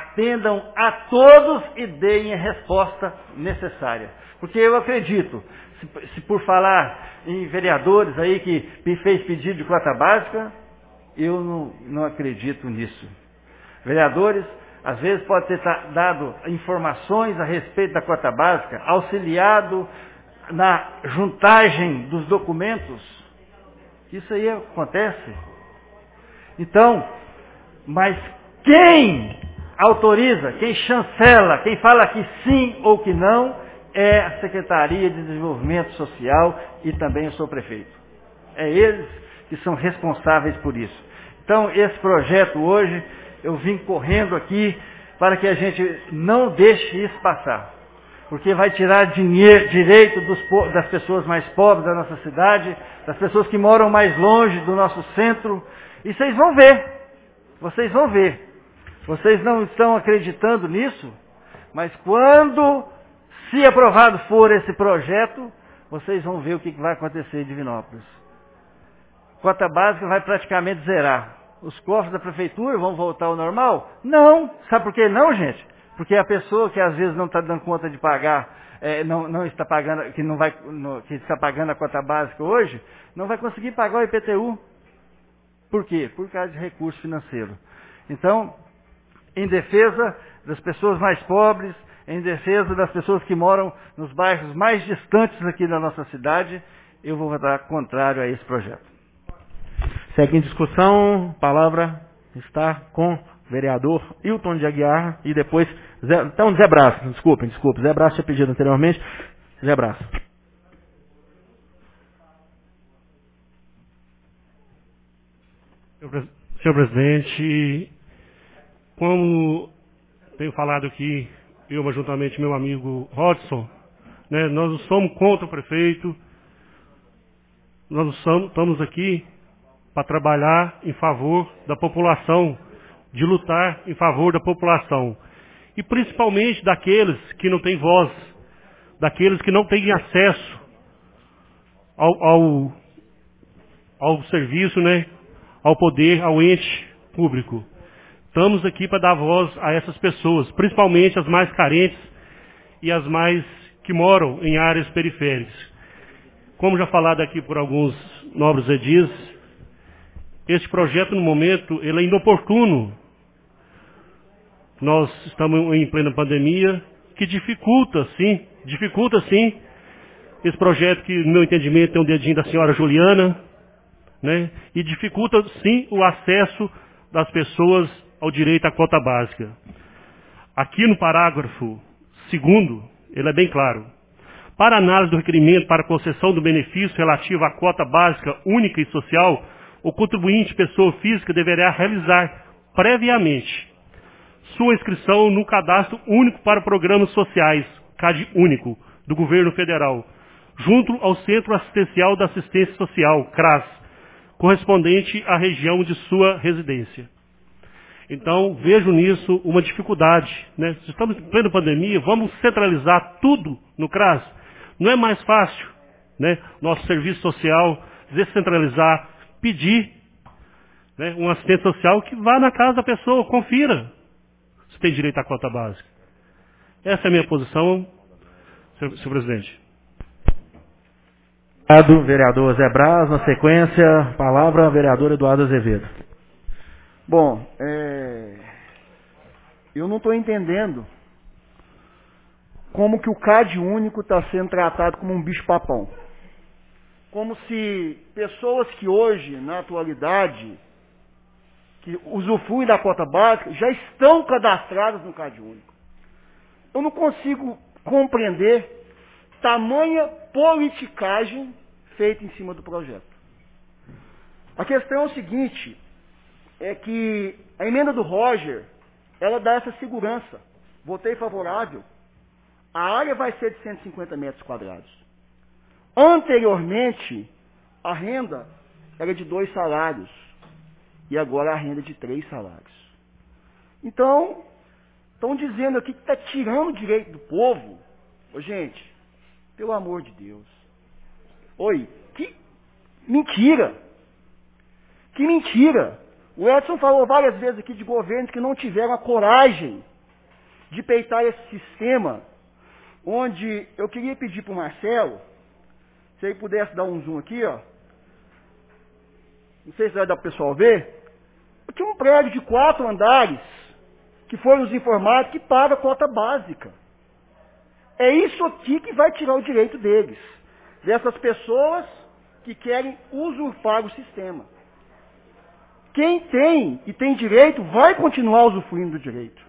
atendam a todos e deem a resposta necessária. Porque eu acredito, se, se por falar em vereadores aí que me fez pedido de cota básica, eu não, não acredito nisso. Vereadores, às vezes pode ter dado informações a respeito da cota básica, auxiliado na juntagem dos documentos. Isso aí acontece. Então, mas quem autoriza, quem chancela, quem fala que sim ou que não, é a Secretaria de Desenvolvimento Social e também o seu prefeito. É eles que são responsáveis por isso. Então, esse projeto hoje, eu vim correndo aqui para que a gente não deixe isso passar. Porque vai tirar dinheiro, direito dos, das pessoas mais pobres da nossa cidade, das pessoas que moram mais longe do nosso centro. E vocês vão ver. Vocês vão ver. Vocês não estão acreditando nisso, mas quando, se aprovado for esse projeto, vocês vão ver o que vai acontecer em Divinópolis. Cota básica vai praticamente zerar. Os cofres da prefeitura vão voltar ao normal? Não. Sabe por que não, gente? Porque a pessoa que às vezes não está dando conta de pagar, é, não, não está pagando, que não vai, no, que está pagando a cota básica hoje, não vai conseguir pagar o I P T U. Por quê? Por causa de recurso financeiro. Então, em defesa das pessoas mais pobres, em defesa das pessoas que moram nos bairros mais distantes aqui da nossa cidade, eu vou votar contrário a esse projeto. Segue em discussão, palavra está com o vereador Hilton de Aguiar e depois, Zé, então Zé Braço, desculpem, desculpem, Zé Braço tinha pedido anteriormente, Zé Braço. Senhor presidente, como tenho falado aqui, eu, mas juntamente meu amigo Rodson, né, nós não somos contra o prefeito, nós não somos, estamos aqui para trabalhar em favor da população, de lutar em favor da população. E principalmente daqueles que não têm voz, daqueles que não têm acesso ao, ao, ao serviço, né, ao poder, ao ente público. Estamos aqui para dar voz a essas pessoas, principalmente as mais carentes e as mais que moram em áreas periféricas. Como já falado aqui por alguns nobres edis, este projeto, no momento, ele é inoportuno. Nós estamos em plena pandemia, que dificulta, sim, dificulta, sim, esse projeto que, no meu entendimento, tem um dedinho da senhora Juliana, né, e dificulta, sim, o acesso das pessoas ao direito à cota básica. Aqui no parágrafo segundo, ele é bem claro. Para análise do requerimento para concessão do benefício relativo à cota básica única e social, o contribuinte, pessoa física, deverá realizar previamente sua inscrição no Cadastro Único para Programas Sociais, CAD Único, do Governo Federal, junto ao Centro Assistencial da Assistência Social, CRAS, correspondente à região de sua residência. Então, vejo nisso uma dificuldade, né? Se estamos em plena pandemia, vamos centralizar tudo no CRAS? Não é mais fácil, né, nosso serviço social descentralizar, pedir, né, um assistente social que vá na casa da pessoa, confira se tem direito à cota básica. Essa é a minha posição, senhor, senhor presidente. Obrigado, vereador Zé Braz. Na sequência, palavra, vereador Eduardo Azevedo. Bom, é... eu não estou entendendo como que o CAD único está sendo tratado como um bicho-papão. Como se pessoas que hoje, na atualidade, que usufruem da cota básica, já estão cadastradas no CAD único. Eu não consigo compreender tamanha politicagem feita em cima do projeto. A questão é o seguinte, é que a emenda do Roger, ela dá essa segurança. Votei favorável. A área vai ser de cento e cinquenta metros quadrados. Anteriormente, a renda era de dois salários. E agora a renda é de três salários. Então, estão dizendo aqui que está tirando o direito do povo. Ô, gente, pelo amor de Deus. Oi, que mentira. Que mentira. O Edson falou várias vezes aqui de governos que não tiveram a coragem de peitar esse sistema, onde eu queria pedir para o Marcelo, Se ele pudesse dar um zoom aqui, ó. Não sei se vai dar para o pessoal ver. Tinha um prédio de quatro andares que foi nos informados que paga a cota básica. É isso aqui que vai tirar o direito deles. Dessas pessoas que querem usurpar o sistema. Quem tem e tem direito vai continuar usufruindo do direito.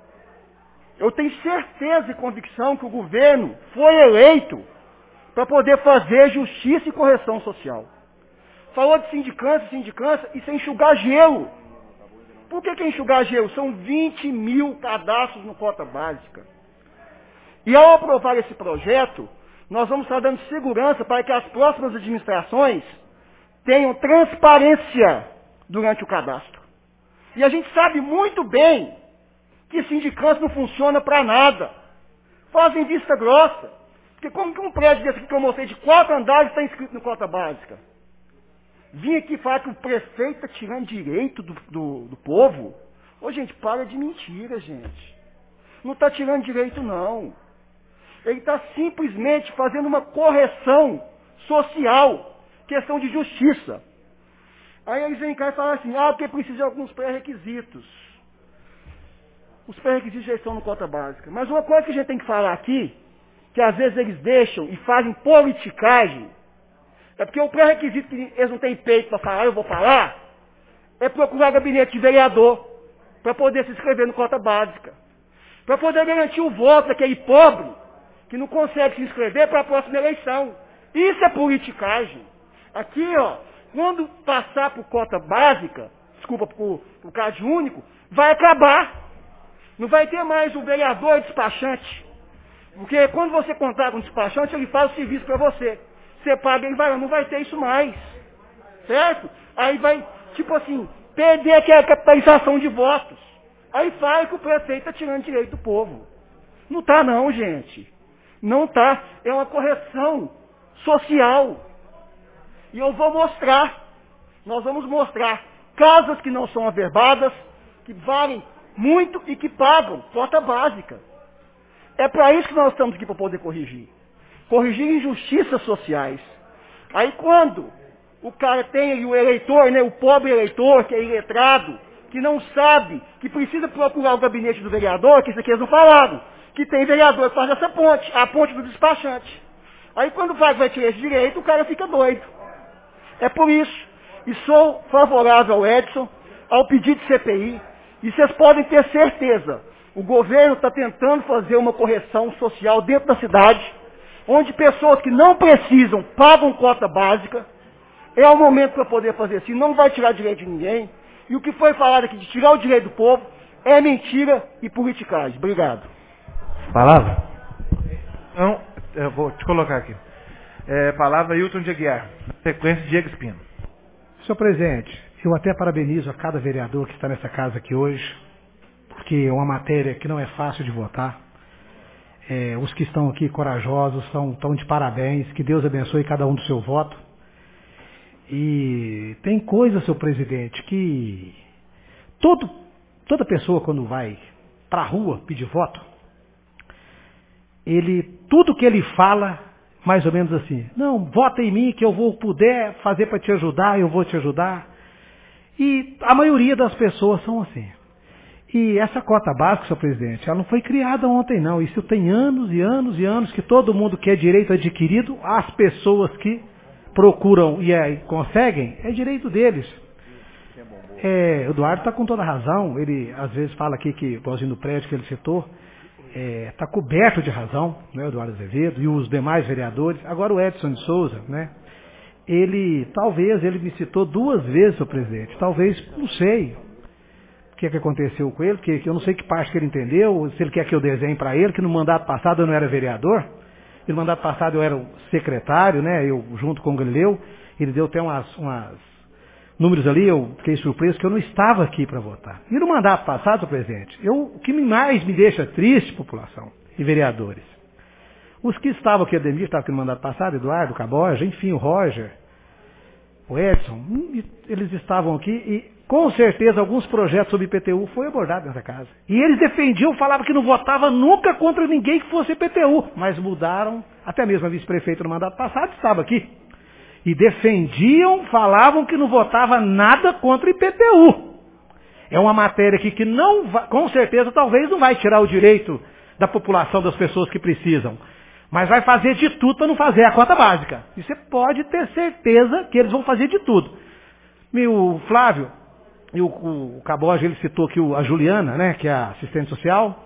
Eu tenho certeza e convicção que o governo foi eleito para poder fazer justiça e correção social. Falou de sindicância, sindicância, isso é enxugar gelo. Por que que é enxugar gelo? São vinte mil cadastros no cota básica. E ao aprovar esse projeto, nós vamos estar dando segurança para que as próximas administrações tenham transparência durante o cadastro. E a gente sabe muito bem que sindicância não funciona para nada. Fazem vista grossa. Porque como que um prédio desse aqui que eu mostrei de quatro andares está inscrito no cota básica? Vim aqui falar que o prefeito está tirando direito do, do, do povo. Ô gente, para de mentira, gente. Não está tirando direito, não. Ele está simplesmente fazendo uma correção social, questão de justiça. Aí eles vêm cá e falam assim, ah, porque precisa de alguns pré-requisitos. Os pré-requisitos já estão no cota básica. Mas uma coisa que a gente tem que falar aqui, que às vezes eles deixam e fazem politicagem, é porque o pré-requisito que eles não têm peito para falar, eu vou falar, é procurar gabinete de vereador para poder se inscrever no cota básica. Para poder garantir o voto daquele pobre que não consegue se inscrever para a próxima eleição. Isso é politicagem. Aqui, ó, quando passar por cota básica, desculpa, por, por cade único, vai acabar. Não vai ter mais o vereador e despachante. Porque quando você contar com o despachante, ele faz o serviço para você. Você paga, ele vai, não vai ter isso mais. Certo? Aí vai, tipo assim, perder aquela capitalização de votos. Aí fala que o prefeito está tirando direito do povo. Não está não, gente. Não está. É uma correção social. E eu vou mostrar. Nós vamos mostrar casas que não são averbadas, que valem muito e que pagam cota básica. É para isso que nós estamos aqui para poder corrigir. Corrigir injustiças sociais. Aí quando o cara tem ali o eleitor, né, o pobre eleitor, que é iletrado, que não sabe, que precisa procurar o gabinete do vereador, que isso aqui eles não falaram, que tem vereador que faz essa ponte, a ponte do despachante. Aí quando vai, vai tirar esse direito, o cara fica doido. É por isso. E sou favorável ao Edson, ao pedido de C P I, e vocês podem ter certeza, o governo está tentando fazer uma correção social dentro da cidade, onde pessoas que não precisam pagam cota básica. É o momento para poder fazer assim, não vai tirar direito de ninguém. E o que foi falado aqui de tirar o direito do povo é mentira e politicagem. Obrigado. Palavra? Não, eu vou te colocar aqui. É, palavra Hilton de Aguiar. Sequência Diego Espino. Senhor presidente, eu até parabenizo a cada vereador que está nessa casa aqui hoje, porque é uma matéria que não é fácil de votar. É, os que estão aqui corajosos são, estão de parabéns, que Deus abençoe cada um do seu voto. E tem coisa, senhor presidente, que todo, toda pessoa quando vai para a rua pedir voto, ele, tudo que ele fala, mais ou menos assim, não, vota em mim que eu vou puder fazer para te ajudar, eu vou te ajudar. E a maioria das pessoas são assim. E essa cota básica, senhor presidente, ela não foi criada ontem não, isso tem anos e anos e anos que todo mundo quer direito adquirido, as pessoas que procuram e é, conseguem, é direito deles. É, o Eduardo está com toda a razão, ele às vezes fala aqui que, igualzinho do prédio que ele citou, está é, coberto de razão, né, o Eduardo Azevedo e os demais vereadores. Agora o Edson de Souza, né, ele, talvez, ele me citou duas vezes, senhor presidente, talvez, não sei o que, é que aconteceu com ele, porque eu não sei que parte que ele entendeu, se ele quer que eu desenhe para ele, que no mandato passado eu não era vereador, e no mandato passado eu era o secretário, né, eu junto com o Galileu, ele deu até umas, umas números ali, eu fiquei surpreso que eu não estava aqui para votar. E no mandato passado, senhor presidente, eu, o que mais me deixa triste, população e vereadores, os que estavam aqui, Ademir estava aqui no mandato passado, Eduardo, Caboja, enfim, o Roger, o Edson, eles estavam aqui e com certeza alguns projetos sobre I P T U foi abordado nessa casa. E eles defendiam, falavam que não votava nunca contra ninguém que fosse I P T U, mas mudaram até mesmo a vice-prefeita no mandato passado estava aqui. E defendiam, falavam que não votava nada contra o I P T U. É uma matéria aqui que não, vai, com certeza, talvez não vai tirar o direito da população, das pessoas que precisam. Mas vai fazer de tudo para não fazer a cota básica. E você pode ter certeza que eles vão fazer de tudo. E o Flávio, e o, o, o Caboge, ele citou aqui o, a Juliana, né, que é a assistente social,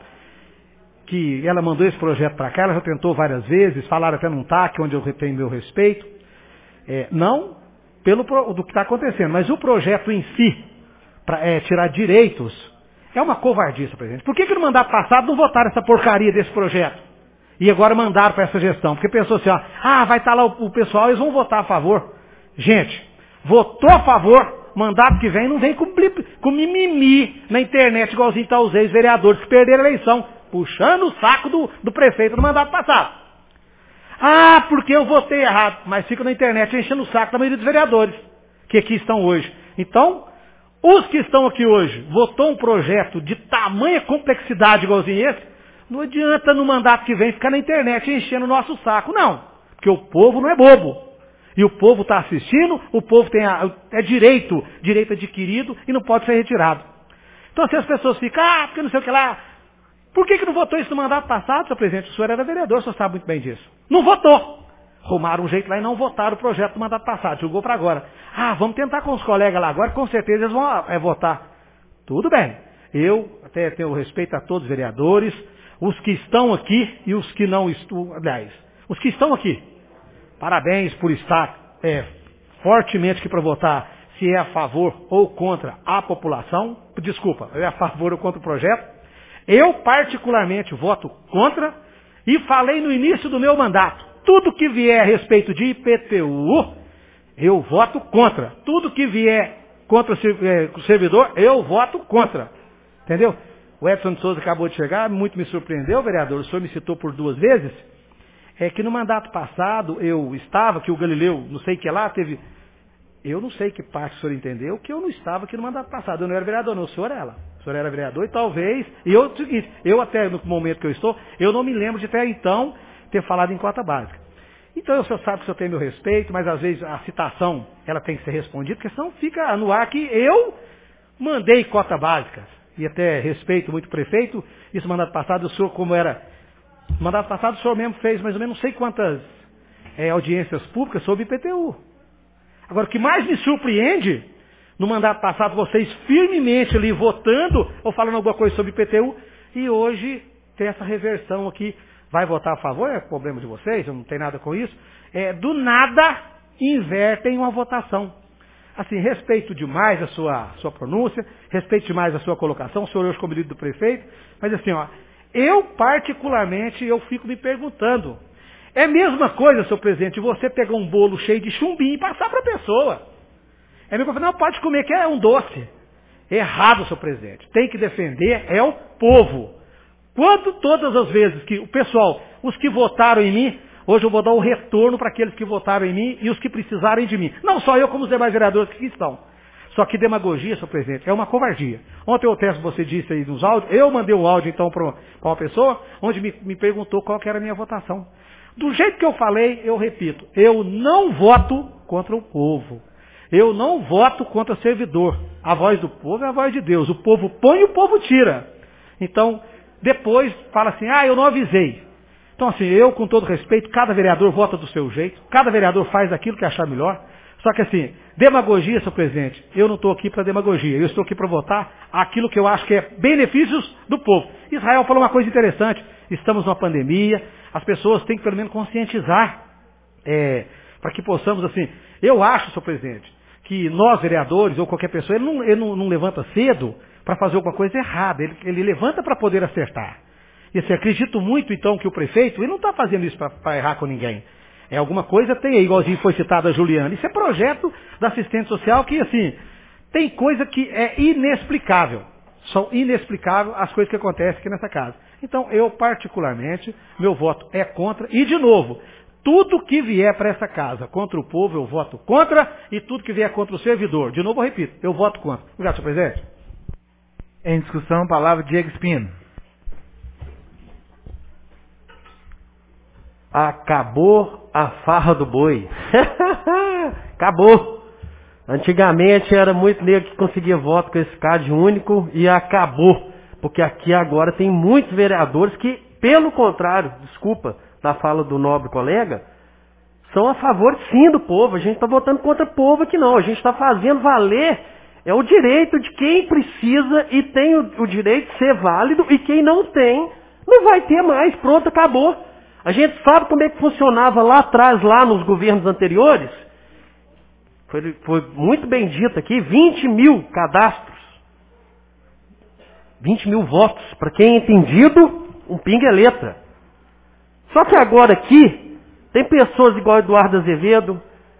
que ela mandou esse projeto para cá, ela já tentou várias vezes, falaram até num T A C, onde eu tenho meu respeito. É, não pelo do que está acontecendo, mas o projeto em si, para é, tirar direitos, é uma covardia, presidente. Por que, que no mandato passado não votaram essa porcaria desse projeto? E agora mandaram para essa gestão? Porque pensou assim, ó, ah, vai estar lá o, o pessoal, eles vão votar a favor. Gente, votou a favor, mandato que vem, não vem com, com mimimi na internet, igualzinho está os ex-vereadores que perderam a eleição, puxando o saco do, do prefeito no mandato passado. Ah, porque eu votei errado. Mas fica na internet enchendo o saco da maioria dos vereadores que aqui estão hoje. Então, os que estão aqui hoje, votou um projeto de tamanha complexidade igualzinho esse, não adianta no mandato que vem ficar na internet enchendo o nosso saco, não. Porque o povo não é bobo. E o povo está assistindo, o povo tem a, é direito, direito adquirido e não pode ser retirado. Então, se as pessoas ficam, ah, porque não sei o que lá. Por que, que não votou isso no mandato passado, senhor presidente? O senhor era vereador, o senhor sabe muito bem disso. Não votou. Arrumaram um jeito lá e não votaram o projeto do mandato passado. Jogou para agora. Ah, vamos tentar com os colegas lá agora, com certeza eles vão é, votar. Tudo bem. Eu até tenho respeito a todos os vereadores, os que estão aqui e os que não estão, aliás, os que estão aqui. Parabéns por estar é, fortemente aqui para votar se é a favor ou contra a população. Desculpa, é a favor ou contra o projeto. Eu, particularmente, voto contra e falei no início do meu mandato, tudo que vier a respeito de I P T U, eu voto contra. Tudo que vier contra o servidor, eu voto contra. Entendeu? O Edson de Souza acabou de chegar, muito me surpreendeu, vereador, o senhor me citou por duas vezes, é que no mandato passado eu estava, que o Galileu, não sei o que lá, teve... Eu não sei que parte o senhor entendeu, que eu não estava aqui no mandato passado. Eu não era vereador, não, o senhor era. O senhor era vereador e talvez... E eu, o seguinte, eu até no momento que eu estou, eu não me lembro de até então ter falado em cota básica. Então o senhor sabe que o senhor tem meu respeito, mas às vezes a citação ela tem que ser respondida, porque senão fica no ar que eu mandei cota básica. E até respeito muito o prefeito, isso mandato passado, o senhor como era... Mandato passado o senhor mesmo fez mais ou menos não sei quantas é, audiências públicas sobre I P T U. Agora, o que mais me surpreende, no mandato passado, vocês firmemente ali votando ou falando alguma coisa sobre I P T U, e hoje tem essa reversão aqui, vai votar a favor, é problema de vocês, eu não tenho nada com isso, é, do nada invertem uma votação. Assim, respeito demais a sua, sua pronúncia, respeito demais a sua colocação, o senhor hoje como líder do prefeito, mas assim, ó, eu particularmente, eu fico me perguntando, é a mesma coisa, senhor presidente, você pegar um bolo cheio de chumbinho e passar para a pessoa. É a mesma coisa, não pode comer, que é um doce. Errado, senhor presidente. Tem que defender, é o povo. Quanto todas as vezes que o pessoal, os que votaram em mim, hoje eu vou dar o retorno para aqueles que votaram em mim e os que precisarem de mim. Não só eu, como os demais vereadores que aqui estão. Só que demagogia, senhor presidente, é uma covardia. Ontem o teste você disse aí nos áudios, eu mandei um áudio então para uma pessoa, onde me, me perguntou qual que era a minha votação. Do jeito que eu falei, eu repito, eu não voto contra o povo. Eu não voto contra o servidor. A voz do povo é a voz de Deus. O povo põe e o povo tira. Então, depois fala assim, ah, eu não avisei. Então assim, eu com todo respeito, cada vereador vota do seu jeito, cada vereador faz aquilo que achar melhor. Só que assim, demagogia, senhor presidente, eu não estou aqui para demagogia, eu estou aqui para votar aquilo que eu acho que é benefícios do povo. Israel falou uma coisa interessante, estamos numa pandemia, as pessoas têm que pelo menos conscientizar, é, para que possamos assim, eu acho, senhor presidente, que nós vereadores ou qualquer pessoa, ele não, ele não, não levanta cedo para fazer alguma coisa errada, ele, ele levanta para poder acertar. E assim, acredito muito então que o prefeito, ele não está fazendo isso para errar com ninguém. É alguma coisa, tem aí, igualzinho foi citado a Juliana. Isso é projeto da assistente social que, assim, tem coisa que é inexplicável. São inexplicáveis as coisas que acontecem aqui nessa casa. Então, eu particularmente, meu voto é contra. E, de novo, tudo que vier para essa casa contra o povo, eu voto contra. E tudo que vier contra o servidor, de novo eu repito, eu voto contra. Obrigado, senhor presidente. Em discussão, palavra Diego Espino. Acabou a farra do boi. Acabou. Antigamente era muito negro que conseguia voto com esse cade único e acabou. Porque aqui agora tem muitos vereadores que, pelo contrário, desculpa, da fala do nobre colega, são a favor sim do povo. A gente está votando contra o povo aqui não. A gente está fazendo valer é o direito de quem precisa e tem o, o direito de ser válido, e quem não tem, não vai ter mais. Pronto, acabou. A gente sabe como é que funcionava lá atrás, lá nos governos anteriores. Foi, foi muito bem dito aqui, vinte mil cadastros. vinte mil votos. Para quem é entendido, um pinga é letra. Só que agora aqui, tem pessoas igual Eduardo Azevedo,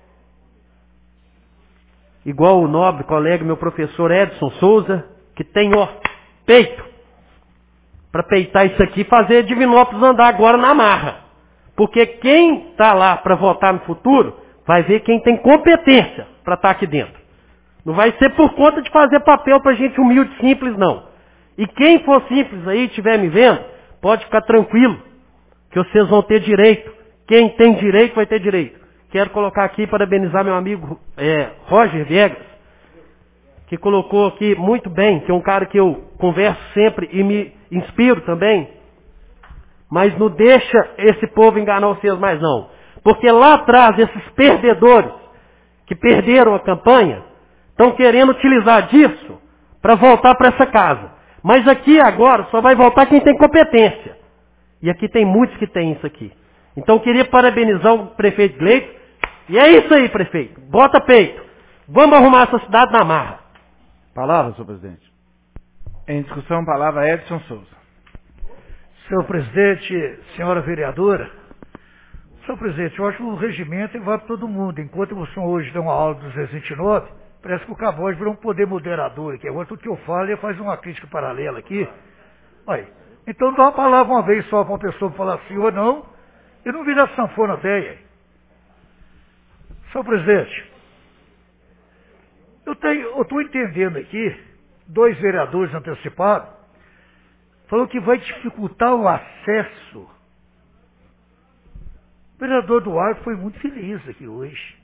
igual o nobre colega, meu professor Edson Souza, que tem, ó, peito para peitar isso aqui e fazer Divinópolis andar agora na marra. Porque quem está lá para votar no futuro, vai ver quem tem competência para estar aqui dentro. Não vai ser por conta de fazer papel para gente humilde, simples, não. E quem for simples aí, estiver me vendo, pode ficar tranquilo, que vocês vão ter direito. Quem tem direito, vai ter direito. Quero colocar aqui, parabenizar meu amigo é, Roger Viegas, que colocou aqui muito bem, que é um cara que eu converso sempre e me inspiro também. Mas não deixa esse povo enganar vocês mais não. Porque lá atrás, esses perdedores, que perderam a campanha, estão querendo utilizar disso para voltar para essa casa. Mas aqui agora só vai voltar quem tem competência. E aqui tem muitos que têm isso aqui. Então eu queria parabenizar o prefeito Gleito. E é isso aí, prefeito. Bota peito. Vamos arrumar essa cidade na marra. Palavra, senhor presidente. Em discussão, palavra Edson Souza. Senhor presidente, senhora vereadora, senhor presidente, eu acho que o regimento vai para todo mundo. Enquanto o senhor hoje dá uma aula dos duzentos e vinte e nove, parece que o Cavoz virou um poder moderador aqui. Agora tudo que eu falo, ele faz uma crítica paralela aqui. Aí, então dá uma palavra uma vez só para uma pessoa falar sim ou não, e não virar sanfona velha. Senhor presidente, eu estou entendendo aqui, dois vereadores antecipados, falou que vai dificultar o acesso. O vereador Duarte foi muito feliz aqui hoje.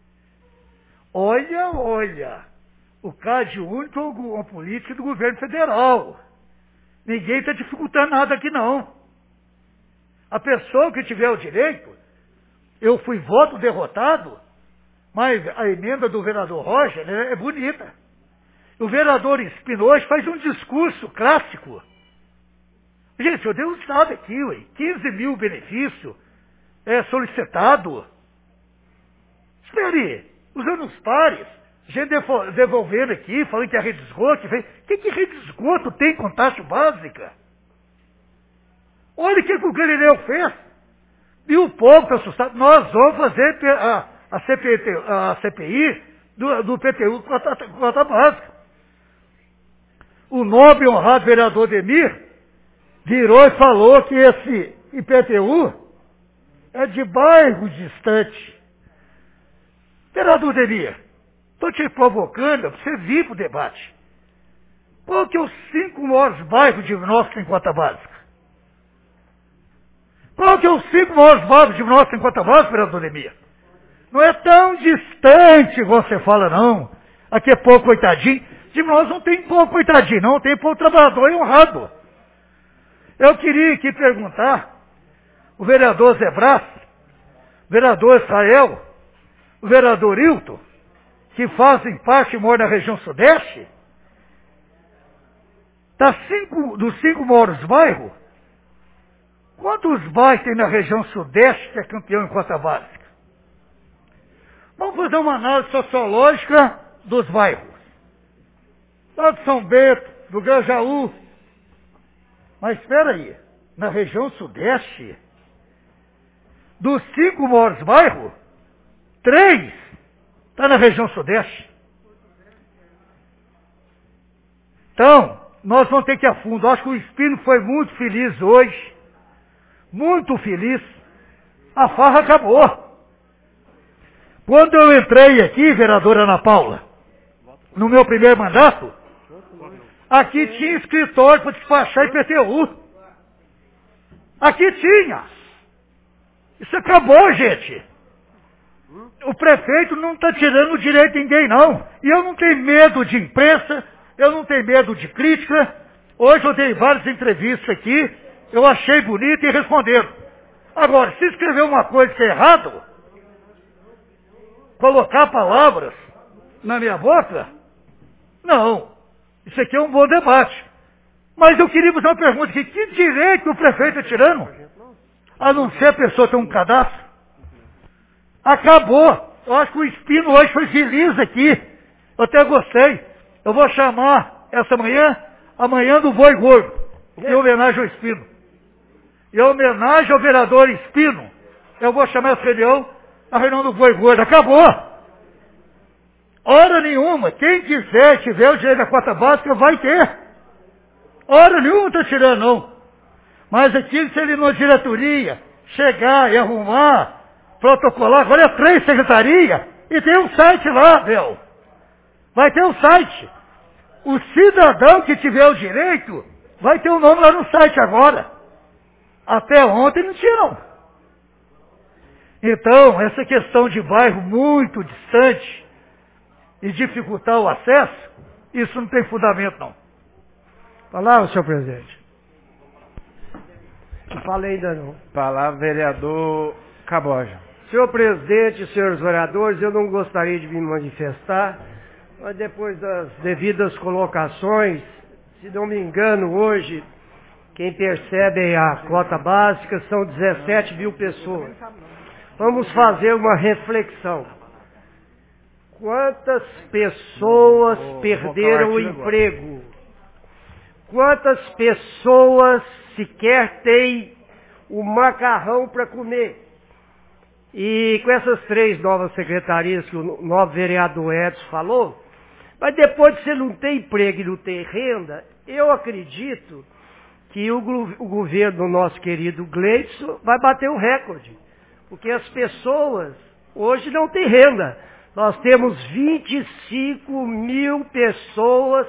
Olha, olha, o CAD único é uma política do governo federal. Ninguém está dificultando nada aqui não. A pessoa que tiver o direito, eu fui voto derrotado, mas a emenda do vereador Roger, né, é bonita. O vereador Espinosa faz um discurso clássico. Gente, eu dei um estado aqui, ué, quinze mil benefício é, solicitado. Espere, usando os pares, gente devolvendo aqui, falando que a rede de esgoto, o que, que rede de esgoto tem com taxa básica? Olha o que, que o Galileu fez. E o povo está assustado. Nós vamos fazer a, a, C P T, a C P I do, do P T U com a taxa básica. O nobre e honrado vereador Demir virou e falou que esse I P T U é de bairro distante. Vereador Demir, estou te provocando para você vir para o debate. Qual que é os cinco maiores bairros de nós que tem cota básica? Qual que é os cinco maiores bairros de nós que tem cota básica, vereador Demir? Não é tão distante, você fala, não. Aqui é pouco coitadinho. De nós não tem pouco coitadinho, não. Tem pouco trabalhador e honrado. Eu queria aqui perguntar, o vereador Zé Brás, o vereador Israel, o vereador Hilton, que fazem parte e moram na região sudeste, tá cinco, dos cinco maiores bairros, quantos bairros tem na região sudeste que é campeão em cota básica? Vamos fazer uma análise sociológica dos bairros. Lá de São Bento, do Grajaú. Mas espera aí, na região sudeste, dos cinco maiores bairros, três está na região sudeste. Então, nós vamos ter que ir a fundo. Acho que o Espírito foi muito feliz hoje. Muito feliz. A farra acabou. Quando eu entrei aqui, vereadora Ana Paula, no meu primeiro mandato, aqui tinha escritório para despachar I P T U. Aqui tinha. Isso acabou, gente. O prefeito não está tirando o direito de ninguém, não. E eu não tenho medo de imprensa, eu não tenho medo de crítica. Hoje eu dei várias entrevistas aqui, eu achei bonito e responderam. Agora, se escrever uma coisa que é errado, colocar palavras na minha boca, não. Isso aqui é um bom debate. Mas eu queria fazer uma pergunta aqui. Que direito o prefeito está tirando? A não ser a pessoa ter um cadastro? Acabou. Eu acho que o Espino hoje foi feliz aqui. Eu até gostei. Eu vou chamar essa manhã, a manhã do Boi Gordo, em homenagem ao Espino. Em homenagem ao vereador Espino, eu vou chamar essa reunião, a reunião do Boi Gordo. Acabou. Hora nenhuma. Quem quiser, tiver o direito da cota básica, vai ter. Hora nenhuma está tirando, não. Mas aqui, se ele na diretoria chegar e arrumar, protocolar, agora é três secretarias, e tem um site lá, meu. Vai ter um site. O cidadão que tiver o direito, vai ter o um nome lá no site agora. Até ontem não tinha, não. Então, essa questão de bairro muito distante e dificultar o acesso, isso não tem fundamento, não. Palavra, senhor presidente. Não falei ainda não. Palavra, vereador Caboja. Senhor presidente, senhores vereadores, eu não gostaria de me manifestar, mas depois das devidas colocações, se não me engano, hoje, quem percebe a cota básica são dezessete mil pessoas. Vamos fazer uma reflexão. Quantas pessoas vou, perderam vou o emprego? Agora. Quantas pessoas sequer têm o macarrão para comer? E com essas três novas secretarias que o novo vereador Edson falou, mas depois de você não ter emprego e não ter renda, eu acredito que o, o governo do nosso querido Gleidson vai bater o recorde. Porque as pessoas hoje não têm renda. Nós temos vinte e cinco mil pessoas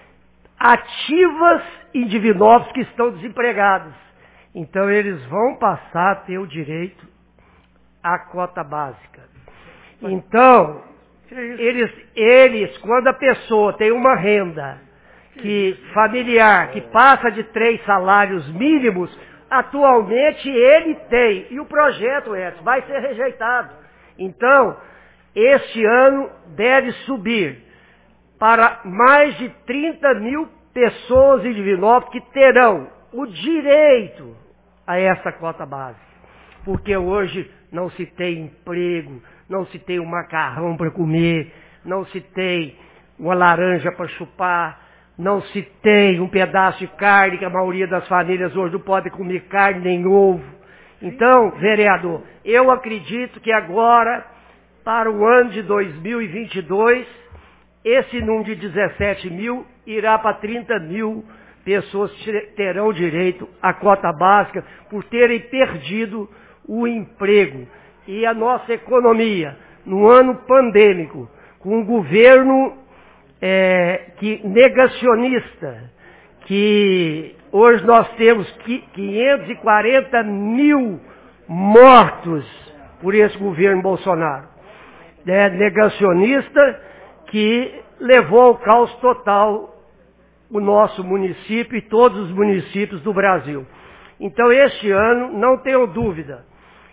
ativas em Divinópolis que estão desempregados. Então eles vão passar a ter o direito à cota básica. Então, eles, eles, quando a pessoa tem uma renda que, familiar que passa de três salários mínimos, atualmente ele tem. E o projeto, Edson, vai ser rejeitado. Então, este ano deve subir para mais de trinta mil pessoas em Divinópolis que terão o direito a essa cota básica. Porque hoje não se tem emprego, não se tem um macarrão para comer, não se tem uma laranja para chupar, não se tem um pedaço de carne, que a maioria das famílias hoje não pode comer carne nem ovo. Então, vereador, eu acredito que agora, para o ano de dois mil e vinte e dois, esse número de dezessete mil irá para trinta mil pessoas terão direito à cota básica por terem perdido o emprego. E a nossa economia, no ano pandêmico, com um governo é, que, negacionista, que hoje nós temos quinhentos e quarenta mil mortos por esse governo Bolsonaro. É, negacionista que levou ao caos total o nosso município e todos os municípios do Brasil. Então, este ano, não tenho dúvida,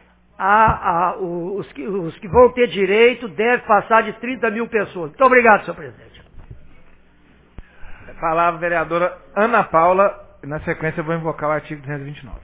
a, a, os, que, os que vão ter direito devem passar de trinta mil pessoas. Muito obrigado, senhor presidente. Palavra a vereadora Ana Paula, e na sequência eu vou invocar o artigo duzentos e vinte e nove.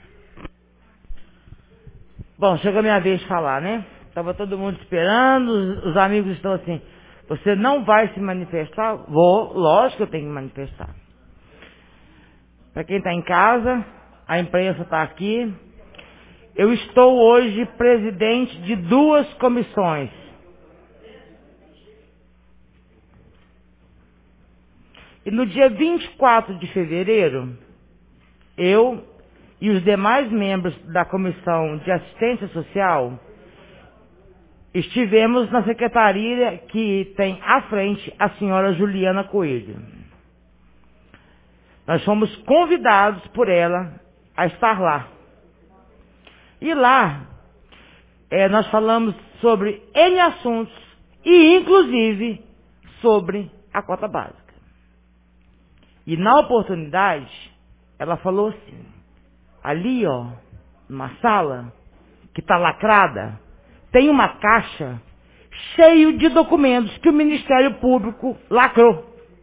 Bom, chegou a minha vez de falar, né? Estava todo mundo esperando, os, os amigos estão assim, você não vai se manifestar? Vou, lógico que eu tenho que manifestar. Para quem está em casa, a imprensa está aqui. Eu estou hoje presidente de duas comissões. E no dia vinte e quatro de fevereiro, eu e os demais membros da Comissão de Assistência Social estivemos na secretaria que tem à frente a senhora Juliana Coelho. Nós fomos convidados por ela a estar lá. E lá, é, nós falamos sobre N assuntos e, inclusive, sobre a cota básica. E, na oportunidade, ela falou assim, ali, ó, numa sala, que está lacrada, tem uma caixa cheio de documentos que o Ministério Público lacrou.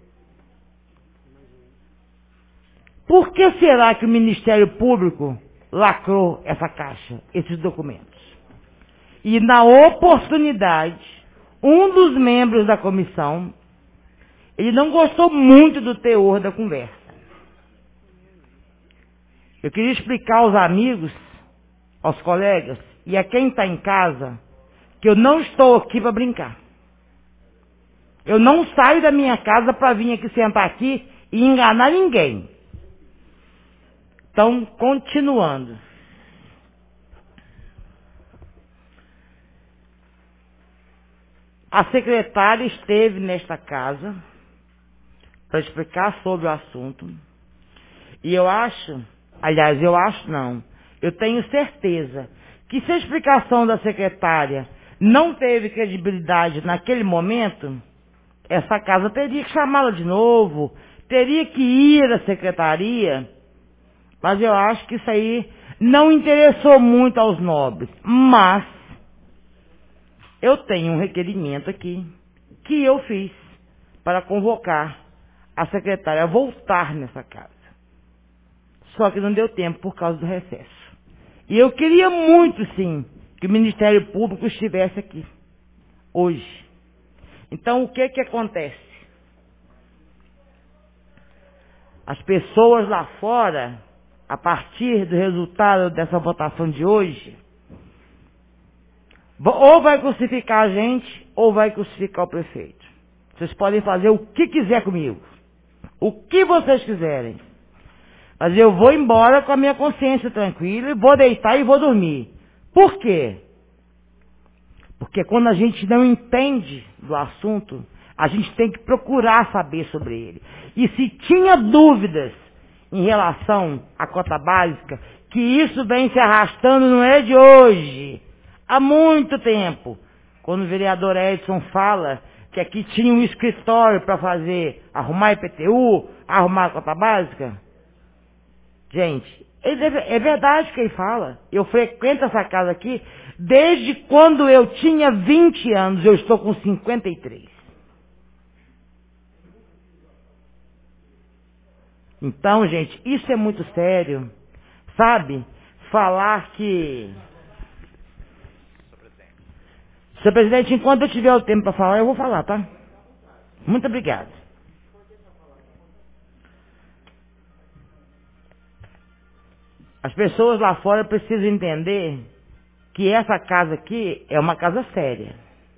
Por que será que o Ministério Público lacrou essa caixa, esses documentos? E na oportunidade, um dos membros da comissão, ele não gostou muito do teor da conversa. Eu queria explicar aos amigos, aos colegas e a quem está em casa, que eu não estou aqui para brincar. Eu não saio da minha casa para vir aqui sentar aqui e enganar ninguém. Então, continuando. A secretária esteve nesta casa para explicar sobre o assunto. E eu acho, aliás, eu acho não, eu tenho certeza que se a explicação da secretária não teve credibilidade naquele momento, essa casa teria que chamá-la de novo, teria que ir à secretaria, mas eu acho que isso aí não interessou muito aos nobres. Mas eu tenho um requerimento aqui que eu fiz para convocar a secretária a voltar nessa casa. Só que não deu tempo por causa do recesso. E eu queria muito, sim, que o Ministério Público estivesse aqui, hoje. Então, o que que acontece? As pessoas lá fora, a partir do resultado dessa votação de hoje, ou vai crucificar a gente, ou vai crucificar o prefeito. Vocês podem fazer o que quiser comigo. O que vocês quiserem. Mas eu vou embora com a minha consciência tranquila e vou deitar e vou dormir. Por quê? Porque quando a gente não entende do assunto, a gente tem que procurar saber sobre ele. E se tinha dúvidas em relação à cota básica, que isso vem se arrastando, não é de hoje, há muito tempo. Quando o vereador Edson fala que aqui tinha um escritório para fazer, arrumar I P T U, arrumar a cota básica, gente, é verdade que ele fala. Eu frequento essa casa aqui desde quando eu tinha vinte anos, eu estou com cinquenta e três. Então, gente, isso é muito sério, sabe? Falar que... Senhor presidente, enquanto eu tiver o tempo para falar, eu vou falar, tá? Muito obrigado. As pessoas lá fora precisam entender que essa casa aqui é uma casa séria.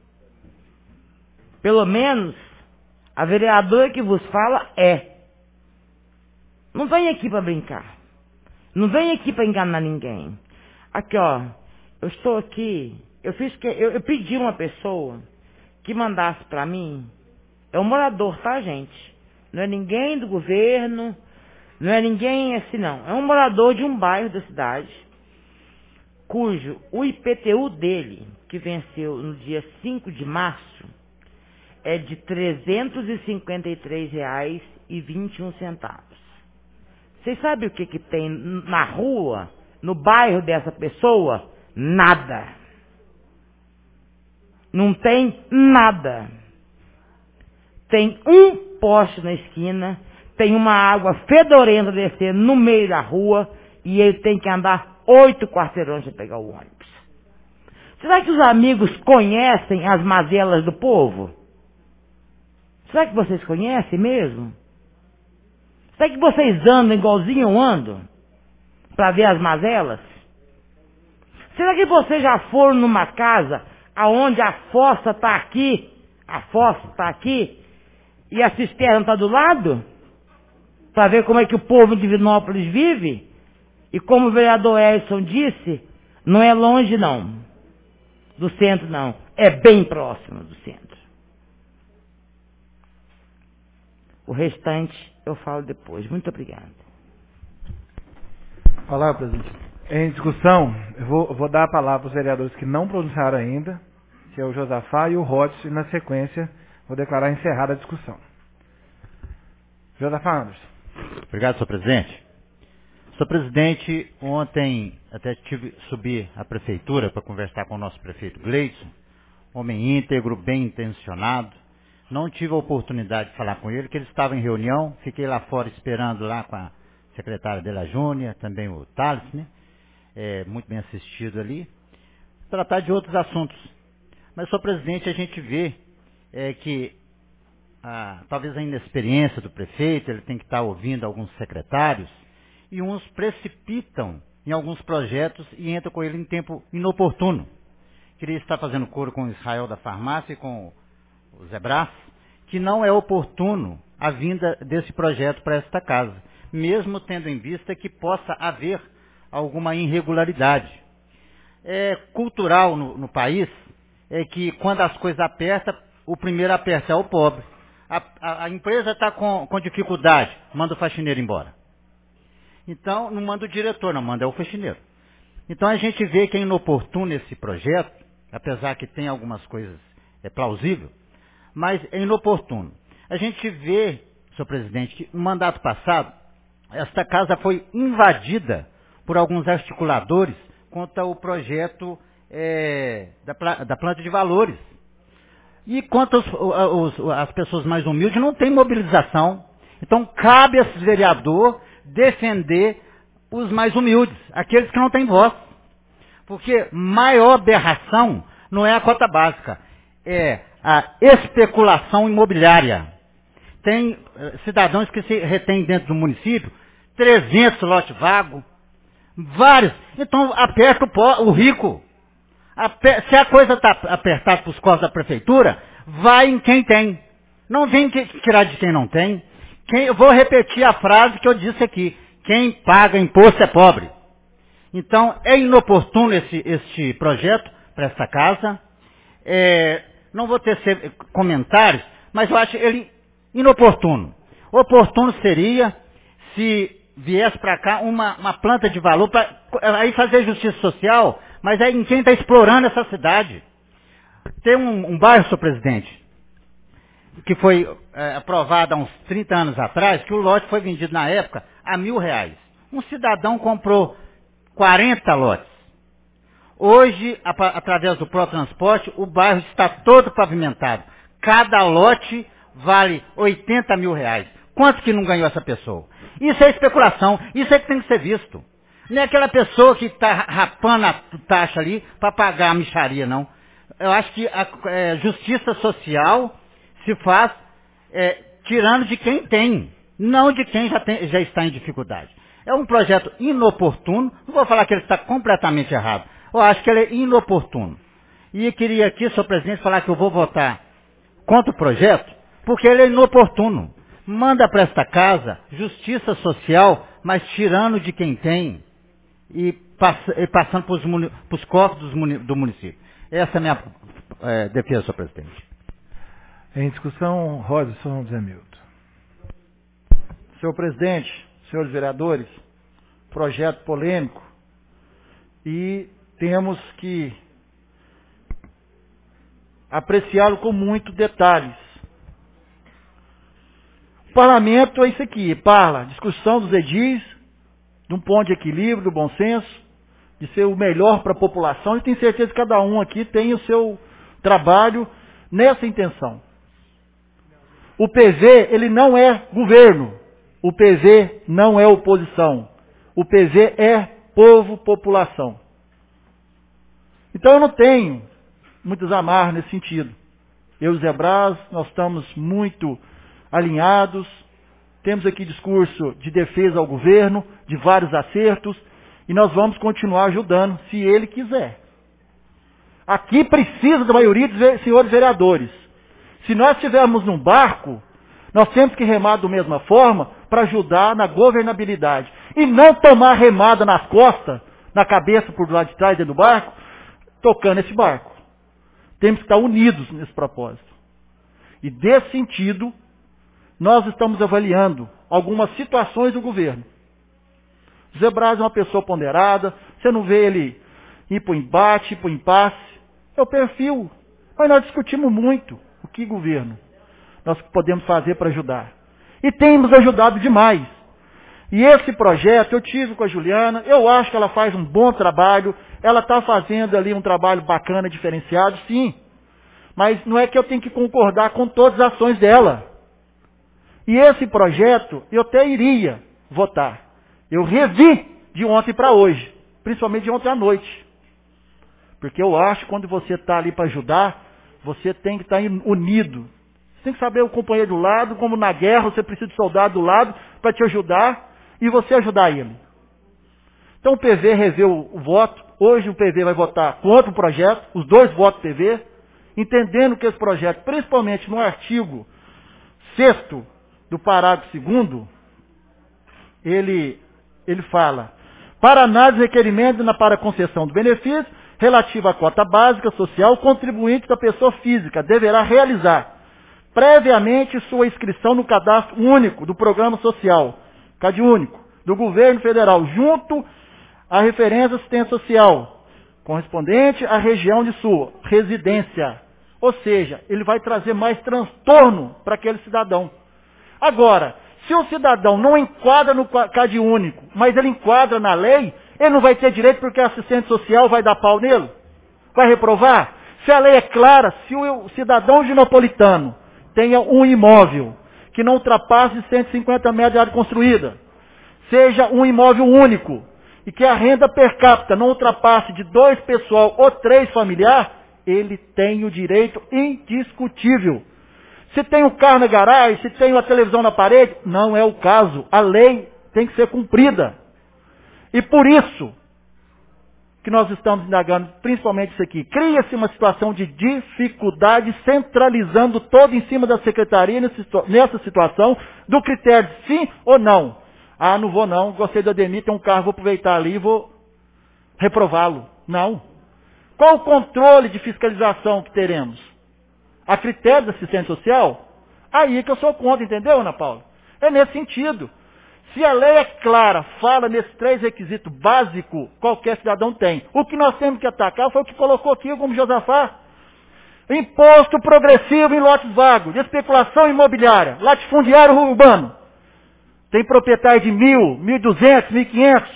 Pelo menos, a vereadora que vos fala é. Não vem aqui para brincar. Não vem aqui para enganar ninguém. Aqui, ó, eu estou aqui, eu fiz que eu, eu pedi uma pessoa que mandasse para mim. É um morador, tá, gente? Não é ninguém do governo, não é ninguém assim, não. É um morador de um bairro da cidade, cujo o I P T U dele, que venceu no dia cinco de março, é de trezentos e cinquenta e três reais e vinte e um centavos. Vocês sabem o que que tem na rua, no bairro dessa pessoa? Nada. Não tem nada. Tem um poste na esquina, tem uma água fedorenta descendo no meio da rua e ele tem que andar oito quarteirões para pegar o ônibus. Será que os amigos conhecem as mazelas do povo? Será que vocês conhecem mesmo? Será que vocês andam igualzinho eu ando? Para ver as mazelas? Será que vocês já foram numa casa aonde a fossa está aqui, a fossa está aqui, e a cisterna está do lado? Para ver como é que o povo de Divinópolis vive? E como o vereador Edson disse, não é longe não, do centro não, é bem próximo do centro. O restante eu falo depois. Muito obrigado. Olá, presidente. Em discussão, eu vou, vou dar a palavra para os vereadores que não pronunciaram ainda, que é o Josafá e o Rodson, e na sequência vou declarar encerrada a discussão. Josafá Anderson. Obrigado, senhor presidente. Senhor presidente, ontem até tive subir à prefeitura para conversar com o nosso prefeito Gleidson, homem íntegro, bem intencionado. Não tive a oportunidade de falar com ele, que ele estava em reunião, fiquei lá fora esperando lá com a secretária Dela Júnior, também o Thales, né? É, muito bem assistido ali, tratar de outros assuntos. Mas, senhor presidente, a gente vê é, que ah, talvez a inexperiência do prefeito, ele tem que estar ouvindo alguns secretários, e uns precipitam em alguns projetos e entram com ele em tempo inoportuno. Queria estar fazendo coro com o Israel da farmácia e com o Zé Brás, que não é oportuno a vinda desse projeto para esta casa, mesmo tendo em vista que possa haver alguma irregularidade. É cultural no, no país é que quando as coisas apertam, o primeiro a apertar é o pobre. A, a, a empresa está com, com dificuldade, manda o faxineiro embora. Então, não manda o diretor, não manda é o faxineiro. Então a gente vê que é inoportuno esse projeto, apesar que tem algumas coisas é plausível, mas é inoportuno. A gente vê, senhor presidente, que no mandato passado, esta casa foi invadida por alguns articuladores contra o projeto é, da, da planta de valores. E quanto os, os, as pessoas mais humildes não tem mobilização. Então cabe a esse vereador defender os mais humildes, aqueles que não têm voz. Porque maior aberração não é a cota básica, é a especulação imobiliária. Tem uh, cidadãos que se retêm dentro do município, trezentos lotes vagos, vários. Então aperta o, pó, o rico. Aper, se a coisa está apertada para os costos da prefeitura, vai em quem tem. Não vem que, tirar de quem não tem. Quem, eu vou repetir a frase que eu disse aqui. Quem paga imposto é pobre. Então, é inoportuno esse, este projeto para esta casa. É, não vou ter comentários, mas eu acho ele inoportuno. Oportuno seria se viesse para cá uma, uma planta de valor para aí fazer justiça social, mas é em quem está explorando essa cidade. Tem um, um bairro, senhor presidente, que foi é, aprovado há uns trinta anos atrás, que o lote foi vendido na época a mil reais. Um cidadão comprou quarenta lotes. Hoje, a, através do pró-transporte, o bairro está todo pavimentado. Cada lote vale oitenta mil reais. Quanto que não ganhou essa pessoa? Isso é especulação. Isso é que tem que ser visto. Não é aquela pessoa que está rapando a taxa ali para pagar a mixaria, não. Eu acho que a é, justiça social se faz é, tirando de quem tem, não de quem já, tem, já está em dificuldade. É um projeto inoportuno, não vou falar que ele está completamente errado, eu acho que ele é inoportuno. E eu queria aqui, senhor presidente, falar que eu vou votar contra o projeto, porque ele é inoportuno. Manda para esta casa justiça social, mas tirando de quem tem e, pass e passando para os cofres dos muni do município. Essa é a minha é, defesa, senhor presidente. Em discussão, Rodson Zé Milton. Senhor presidente, senhores vereadores, projeto polêmico e temos que apreciá-lo com muito detalhes. O parlamento é isso aqui, parla, discussão dos edis, de um ponto de equilíbrio, do bom senso, de ser o melhor para a população, e tenho certeza que cada um aqui tem o seu trabalho nessa intenção. O P V, ele não é governo. O P V não é oposição. O P V é povo, população. Então eu não tenho muitos amarros nesse sentido. Eu e o Zé Brás, nós estamos muito alinhados. Temos aqui discurso de defesa ao governo, de vários acertos, e nós vamos continuar ajudando, se ele quiser. Aqui precisa da maioria dos senhores vereadores. Se nós estivermos num barco, nós temos que remar da mesma forma para ajudar na governabilidade. E não tomar remada nas costas, na cabeça por do lado de trás dentro do barco, tocando esse barco. Temos que estar unidos nesse propósito. E desse sentido, nós estamos avaliando algumas situações do governo. Zé Braz é uma pessoa ponderada, você não vê ele ir para o embate, ir para o impasse. É o perfil. Mas nós discutimos muito o que governo nós podemos fazer para ajudar. E temos ajudado demais. E esse projeto, eu tive com a Juliana, eu acho que ela faz um bom trabalho, ela está fazendo ali um trabalho bacana, diferenciado, sim. Mas não é que eu tenho que concordar com todas as ações dela. E esse projeto, eu até iria votar. Eu revi de ontem para hoje, principalmente de ontem à noite. Porque eu acho que quando você está ali para ajudar, você tem que estar unido. Você tem que saber o companheiro do lado, como na guerra você precisa de soldado do lado para te ajudar e você ajudar ele. Então o P V reveu o voto. Hoje o P V vai votar contra o projeto, os dois votos do P V, entendendo que esse projeto, principalmente no artigo sexto do parágrafo segundo, ele, ele fala, para análise e requerimento na, para concessão do benefício, relativo à cota básica social, o contribuinte da pessoa física deverá realizar previamente sua inscrição no cadastro único do Programa Social, CAD único, do governo federal, junto à referência assistência social, correspondente à região de sua residência. Ou seja, ele vai trazer mais transtorno para aquele cidadão. Agora, se o cidadão não enquadra no CAD único, mas ele enquadra na lei, ele não vai ter direito porque a assistente social vai dar pau nele? Vai reprovar? Se a lei é clara, se o cidadão ginopolitano tenha um imóvel que não ultrapasse cento e cinquenta metros de área construída, seja um imóvel único, e que a renda per capita não ultrapasse de dois pessoal ou três familiar, ele tem o direito indiscutível. Se tem um carro na garagem, se tem uma televisão na parede, não é o caso. A lei tem que ser cumprida. E por isso que nós estamos indagando principalmente isso aqui. Cria-se uma situação de dificuldade, centralizando todo em cima da secretaria nessa situação, do critério de sim ou não. Ah, não vou não, gostei do Ademir, tem um carro, vou aproveitar ali e vou reprová-lo. Não. Qual o controle de fiscalização que teremos? A critério da assistência social? Aí que eu sou contra, entendeu, Ana Paula? É nesse sentido. Se a lei é clara, fala nesses três requisitos básicos, qualquer cidadão tem. O que nós temos que atacar foi o que colocou aqui, como Josafá. Imposto progressivo em lotes vagos, de especulação imobiliária, latifundiário urbano. Tem proprietário de mil, mil e duzentos, mil e quinhentos.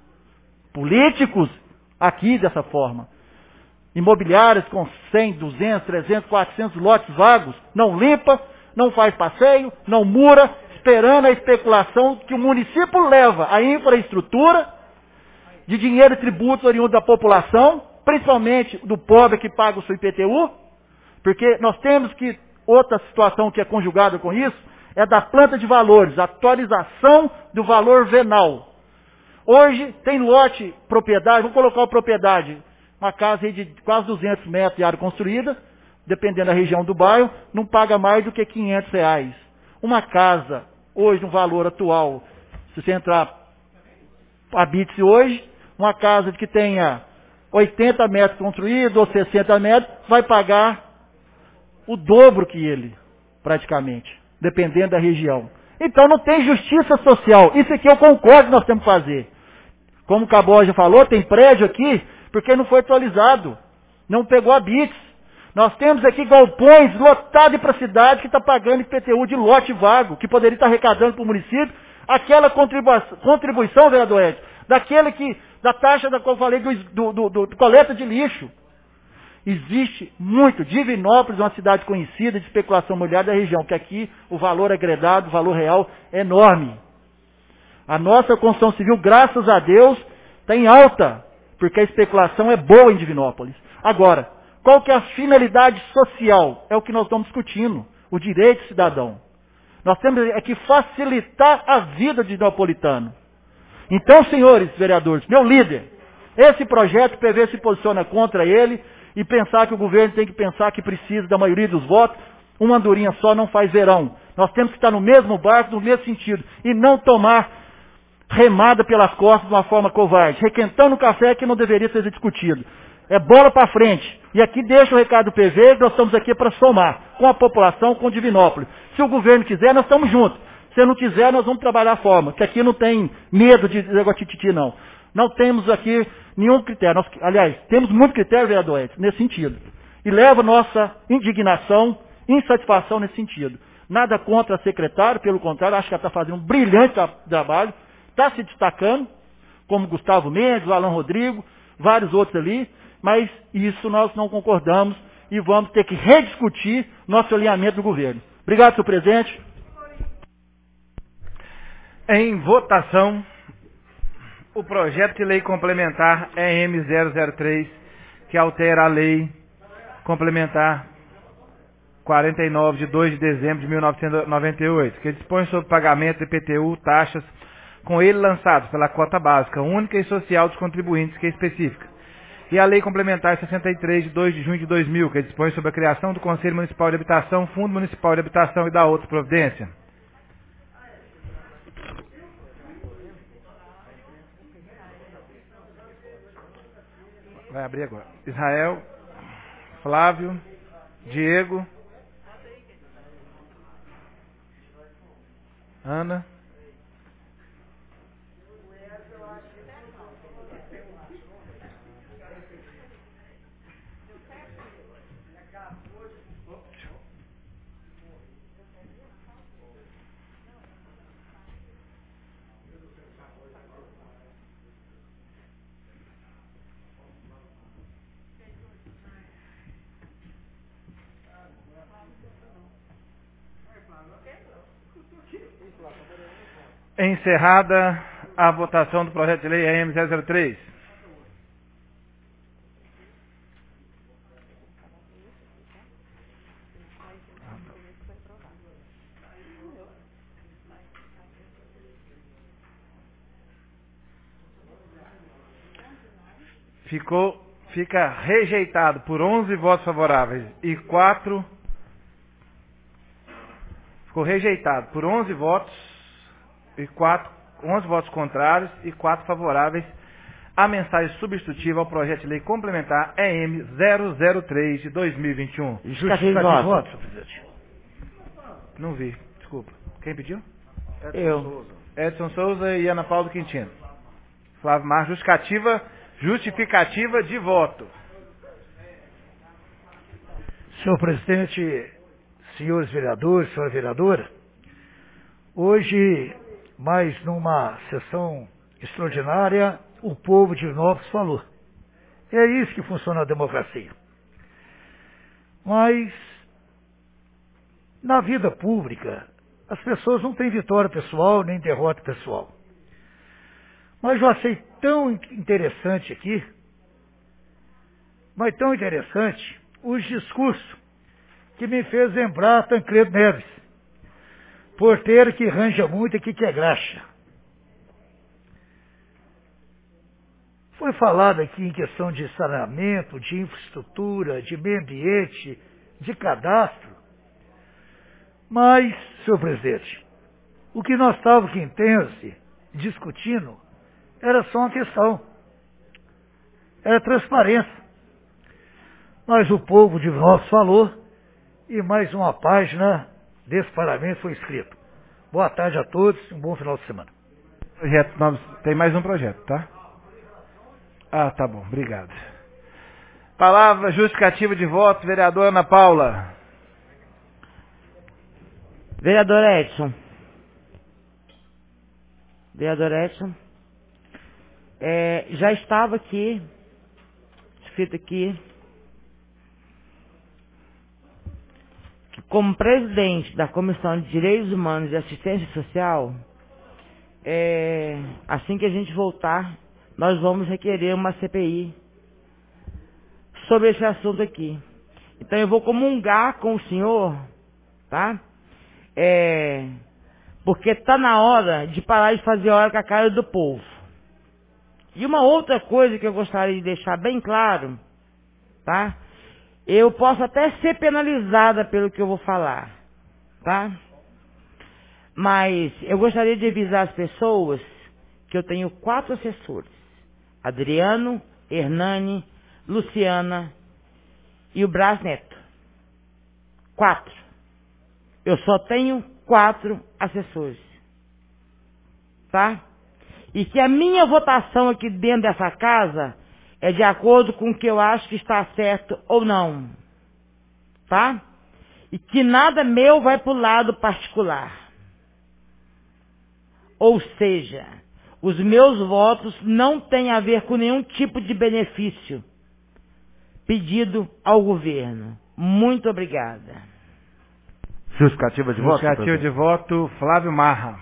Políticos aqui dessa forma. Imobiliárias com cem, duzentos, trezentos, quatrocentos lotes vagos, não limpa, não faz passeio, não mura, esperando a especulação que o município leva a infraestrutura de dinheiro e tributos oriundos da população, principalmente do pobre que paga o seu I P T U, porque nós temos que, outra situação que é conjugada com isso, é da planta de valores, a atualização do valor venal. Hoje tem lote, propriedade, vou colocar a propriedade, uma casa aí de quase duzentos metros de área construída, dependendo da região do bairro, não paga mais do que quinhentos reais. Uma casa, hoje, no valor atual, se você entrar, habite-se hoje, uma casa que tenha oitenta metros construídos ou sessenta metros, vai pagar o dobro que ele, praticamente, dependendo da região. Então não tem justiça social. Isso aqui eu concordo que nós temos que fazer. Como o Cabó já falou, tem prédio aqui, porque não foi atualizado. Não pegou habites. Nós temos aqui galpões lotados para a cidade que está pagando I P T U de lote vago, que poderia estar arrecadando para o município aquela contribuição, contribuição, vereador Edson, daquele que, da taxa da qual eu falei, do, do, do, do, do coleta de lixo. Existe muito. Divinópolis é uma cidade conhecida de especulação imobiliária da região, que aqui o valor agregado, o valor real é enorme. A nossa construção civil, graças a Deus, está em alta, porque a especulação é boa em Divinópolis. Agora, qual que é a finalidade social? É o que nós estamos discutindo. O direito cidadão. Nós temos é que facilitar a vida de napolitano. Então, senhores vereadores, meu líder, esse projeto, o P V se posiciona contra ele e pensar que o governo tem que pensar que precisa da maioria dos votos, uma andorinha só não faz verão. Nós temos que estar no mesmo barco, no mesmo sentido, e não tomar remada pelas costas de uma forma covarde, requentando o café que não deveria ser discutido. É bola para frente. E aqui deixa o recado do P V, nós estamos aqui para somar com a população, com Divinópolis. Se o governo quiser, nós estamos juntos. Se não quiser, nós vamos trabalhar a forma, que aqui não tem medo de negócio de tititi, não. Não temos aqui nenhum critério. Nós, aliás, temos muito critério, vereador Edson, nesse sentido. E leva nossa indignação, insatisfação nesse sentido. Nada contra a secretária, pelo contrário, acho que ela está fazendo um brilhante tra trabalho, está se destacando, como Gustavo Mendes, o Alan Rodrigo, vários outros ali, mas isso nós não concordamos e vamos ter que rediscutir nosso alinhamento do governo. Obrigado, senhor presidente. Em votação, o projeto de lei complementar E M zero zero três, que altera a lei complementar quarenta e nove, de dois de dezembro de mil novecentos e noventa e oito, que dispõe sobre pagamento de I P T U, taxas, com ele lançados pela cota básica única e social dos contribuintes, que é específica. E a Lei Complementar sessenta e três, de dois de junho de dois mil, que dispõe sobre a criação do Conselho Municipal de Habitação, Fundo Municipal de Habitação e da outra providência. Vai abrir agora. Israel, Flávio, Diego, Ana. Encerrada a votação do projeto de lei E M zero zero três. Ficou, fica rejeitado por onze votos favoráveis e quatro. Ficou rejeitado por onze votos e quatro, onze votos contrários e quatro favoráveis a mensagem substitutiva ao projeto de lei complementar E M zero zero três de dois mil e vinte e um. Justificativa de voto, senhor presidente. Não vi, desculpa. Quem pediu? Edson Eu. Souza. Edson Souza e Ana Paula Quintino. Flávio Mar, justificativa, justificativa de voto. Senhor presidente, senhores vereadores, senhora vereadora, hoje, mais numa sessão extraordinária, o povo de Divinópolis falou. É isso que funciona a democracia. Mas, na vida pública, as pessoas não têm vitória pessoal nem derrota pessoal. Mas eu achei tão interessante aqui, mas tão interessante, os discursos que me fez lembrar Tancredo Neves. Porteiro que ranja muito e que quer graxa. Foi falado aqui em questão de saneamento, de infraestrutura, de meio ambiente, de cadastro. Mas, senhor presidente, o que nós estávamos aqui em Tense discutindo era só uma questão. Era transparência. Mas o povo de nós falou e mais uma página desse parlamento foi escrito. Boa tarde a todos e um bom final de semana. Projeto, nós, tem mais um projeto, tá? Ah, tá bom, obrigado. Palavra justificativa de voto, vereadora Ana Paula. Vereador Edson. Vereador Edson. É, já estava aqui, escrito aqui, que como presidente da Comissão de Direitos Humanos e Assistência Social, é, assim que a gente voltar, nós vamos requerer uma C P I sobre esse assunto aqui. Então eu vou comungar com o senhor, tá? É, porque está na hora de parar de fazer hora com a cara do povo. E uma outra coisa que eu gostaria de deixar bem claro, tá? Eu posso até ser penalizada pelo que eu vou falar, tá? Mas eu gostaria de avisar as pessoas que eu tenho quatro assessores. Adriano, Hernani, Luciana e o Brás Neto. Quatro. Eu só tenho quatro assessores. Tá? E que a minha votação aqui dentro dessa casa é de acordo com o que eu acho que está certo ou não. Tá? E que nada meu vai para o lado particular. Ou seja, os meus votos não têm a ver com nenhum tipo de benefício pedido ao governo. Muito obrigada. Justificativa de voto? Justificativa de voto, Flávio Marra.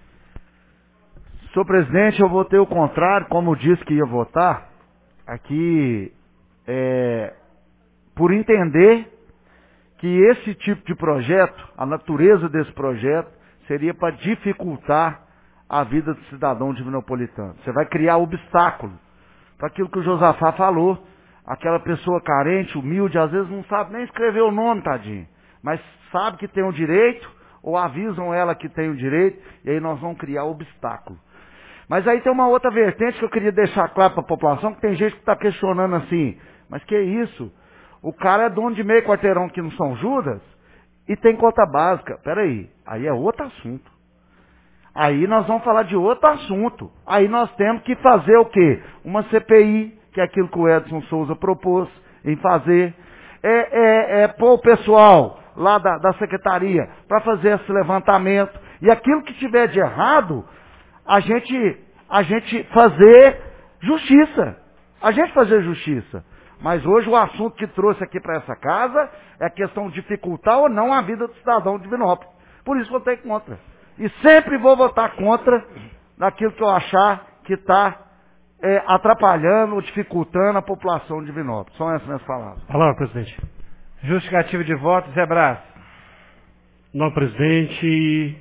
Senhor presidente, eu votei o contrário, como disse que ia votar, aqui, é, por entender que esse tipo de projeto, a natureza desse projeto, seria para dificultar a vida do cidadão divinopolitano. Você vai criar obstáculo para aquilo que o Josafá falou. Aquela pessoa carente, humilde, às vezes não sabe nem escrever o nome, tadinho. Mas sabe que tem o direito, ou avisam ela que tem o direito, e aí nós vamos criar obstáculo. Mas aí tem uma outra vertente que eu queria deixar claro para a população, que tem gente que está questionando assim, mas que isso? O cara é dono de meio quarteirão aqui no São Judas, e tem conta básica. Peraí, aí é outro assunto. Aí nós vamos falar de outro assunto. Aí nós temos que fazer o quê? Uma C P I, que é aquilo que o Edson Souza propôs em fazer. É, é, é pôr o pessoal lá da, da secretaria para fazer esse levantamento. E aquilo que tiver de errado, a gente, a gente fazer justiça. A gente fazer justiça. Mas hoje o assunto que trouxe aqui para essa casa é a questão de dificultar ou não a vida do cidadão de Divinópolis. Por isso votei contra. E sempre vou votar contra naquilo que eu achar que está é, atrapalhando ou dificultando a população de Divinópolis. São essas minhas palavras. Palavra, presidente. Justificativo de voto, Zé Brás. Não, presidente.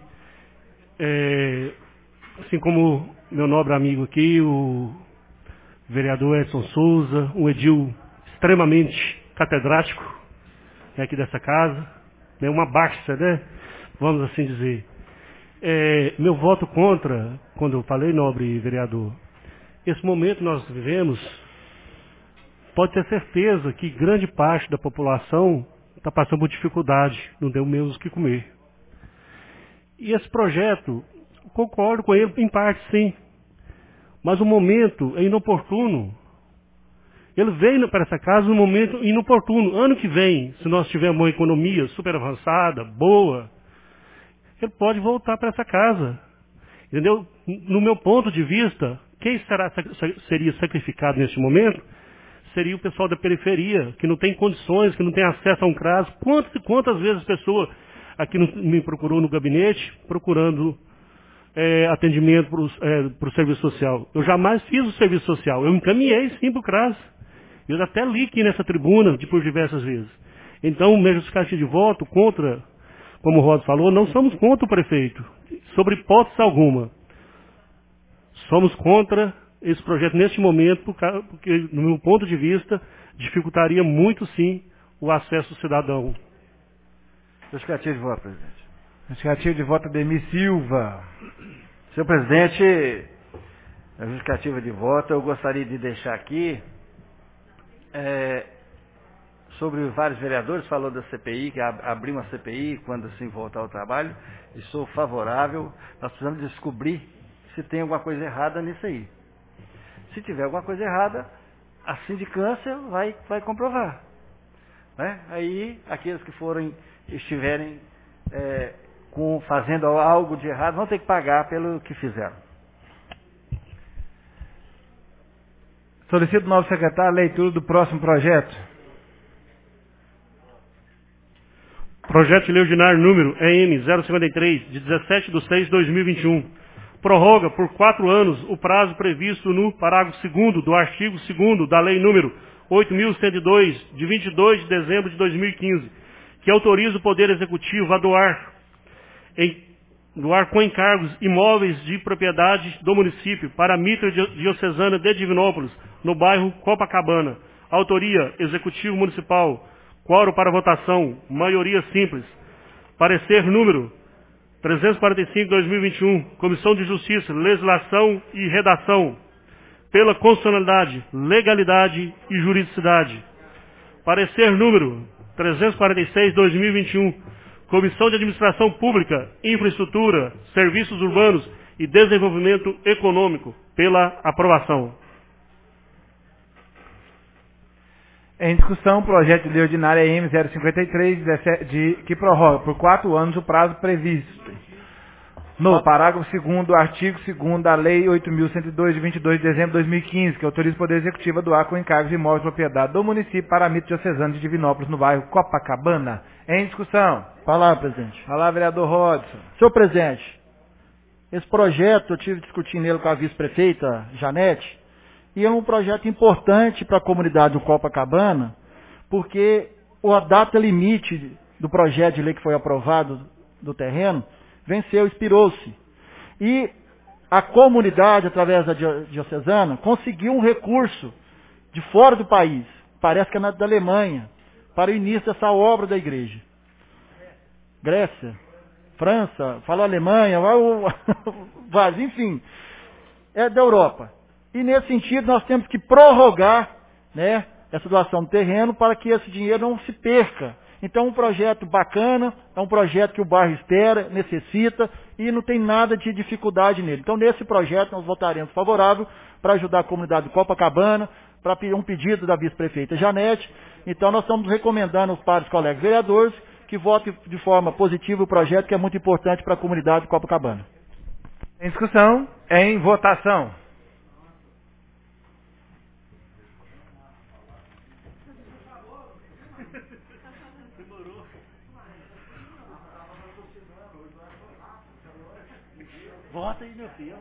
É, assim como meu nobre amigo aqui, o vereador Edson Souza, um edil extremamente catedrático, né, aqui dessa casa, né, uma basta, né, vamos assim dizer. É, meu voto contra, quando eu falei, nobre vereador, esse momento nós vivemos, pode ter certeza que grande parte da população está passando por dificuldade, não tem o mesmo que comer. E esse projeto, concordo com ele em parte sim, mas o momento é inoportuno. Ele veio para essa casa num momento inoportuno. Ano que vem, se nós tivermos uma economia super avançada, boa, ele pode voltar para essa casa. Entendeu? No meu ponto de vista, quem será, seria sacrificado neste momento seria o pessoal da periferia, que não tem condições, que não tem acesso a um C R A S. Quantas e quantas vezes a pessoa aqui no, me procurou no gabinete, procurando é, atendimento para o é, serviço social. Eu jamais fiz o serviço social. Eu encaminhei sim para o C R A S. Eu até li aqui nessa tribuna de, por diversas vezes. Então, o meu justificativo de voto contra, como o Rodo falou, não somos contra o prefeito, sobre hipótese alguma. Somos contra esse projeto neste momento, porque, no meu ponto de vista, dificultaria muito, sim, o acesso do cidadão. Justificativo de voto, presidente. Justificativo de voto, Ademir Silva. Senhor presidente, a justificativa de voto, eu gostaria de deixar aqui, é, sobre vários vereadores, falou da C P I, que ab abrir uma C P I quando assim voltar ao trabalho, e sou favorável. Nós precisamos descobrir se tem alguma coisa errada nisso aí. Se tiver alguma coisa errada, a sindicância vai, vai comprovar. Né? Aí, aqueles que forem, estiverem é, com, fazendo algo de errado, vão ter que pagar pelo que fizeram. Solicito, novo secretário, a leitura do próximo projeto. Projeto de lei ordinário número E M zero cinquenta e três, de dezessete de seis de dois mil e vinte e um. Prorroga por quatro anos o prazo previsto no parágrafo segundo do artigo segundo da lei número oito mil cento e dois, de vinte e dois de dezembro de dois mil e quinze, que autoriza o Poder Executivo a doar, em, doar com encargos imóveis de propriedade do município para a Mitra Diocesana de Divinópolis, no bairro Copacabana. Autoria, Executivo Municipal. Quórum para votação, maioria simples. Parecer número trezentos e quarenta e cinco, dois mil e vinte e um, Comissão de Justiça, Legislação e Redação, pela constitucionalidade, legalidade e juridicidade. Parecer número trezentos e quarenta e seis, dois mil e vinte e um, Comissão de Administração Pública, Infraestrutura, Serviços Urbanos e Desenvolvimento Econômico, pela aprovação. Em discussão, projeto de lei ordinária M zero cinquenta e três, de, que prorroga por quatro anos o prazo previsto no parágrafo segundo do artigo segundo da Lei oito mil cento e dois, de vinte e dois de dezembro de dois mil e quinze, que autoriza o Poder Executivo a doar com encargos de imóveis de propriedade do município para a mito diocesano de Divinópolis, no bairro Copacabana. Em discussão. Palavra, presidente. Palavra, vereador Rodson. Senhor presidente, esse projeto eu tive discutindo nele com a vice-prefeita Janete, e é um projeto importante para a comunidade do Copacabana, porque a data limite do projeto de lei que foi aprovado do terreno venceu, expirou-se. E a comunidade, através da diocesana, conseguiu um recurso de fora do país, parece que é da Alemanha, para o início dessa obra da igreja. Grécia, França, fala Alemanha, vai, enfim, é da Europa. E nesse sentido nós temos que prorrogar, né, essa doação do terreno para que esse dinheiro não se perca. Então, um projeto bacana, é um projeto que o bairro espera, necessita, e não tem nada de dificuldade nele. Então, nesse projeto, nós votaremos favorável para ajudar a comunidade do Copacabana, para um pedido da vice-prefeita Janete. Então, nós estamos recomendando para os colegas vereadores que votem de forma positiva o projeto, que é muito importante para a comunidade do Copacabana. Em discussão, em votação. Vota aí, meu filho.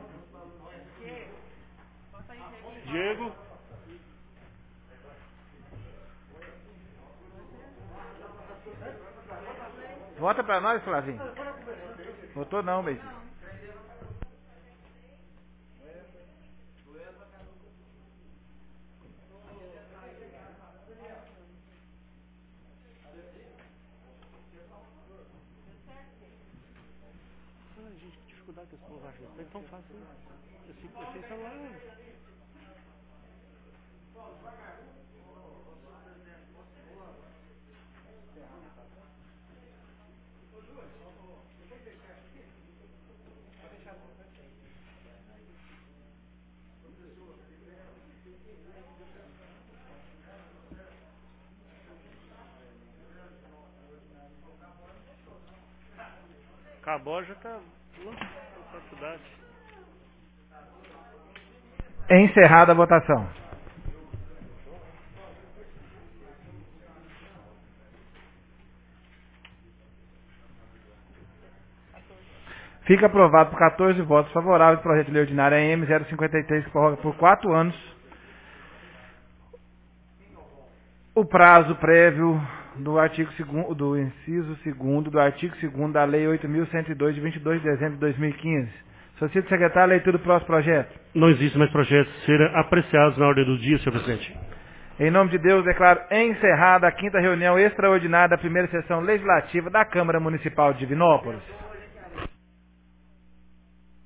Diego. Vota pra nós, Flavinho. Votou não, Beijinho. Gente, que dificuldade que esse povo acha. É tão fácil. Assim, celular. Cabó já está na cidade. Encerrada a votação. Fica aprovado por quatorze votos favoráveis o projeto de lei ordinária M zero cinquenta e três, que prorroga por quatro anos o prazo prévio do artigo segundo, do inciso segundo do artigo segundo da Lei oito mil cento e dois, de vinte e dois de dezembro de dois mil e quinze. Solicito, secretário, a leitura do próximo projeto. Não existe mais projetos serem apreciados na ordem do dia, senhor presidente. Em nome de Deus, declaro encerrada a quinta reunião extraordinária da primeira sessão legislativa da Câmara Municipal de Divinópolis.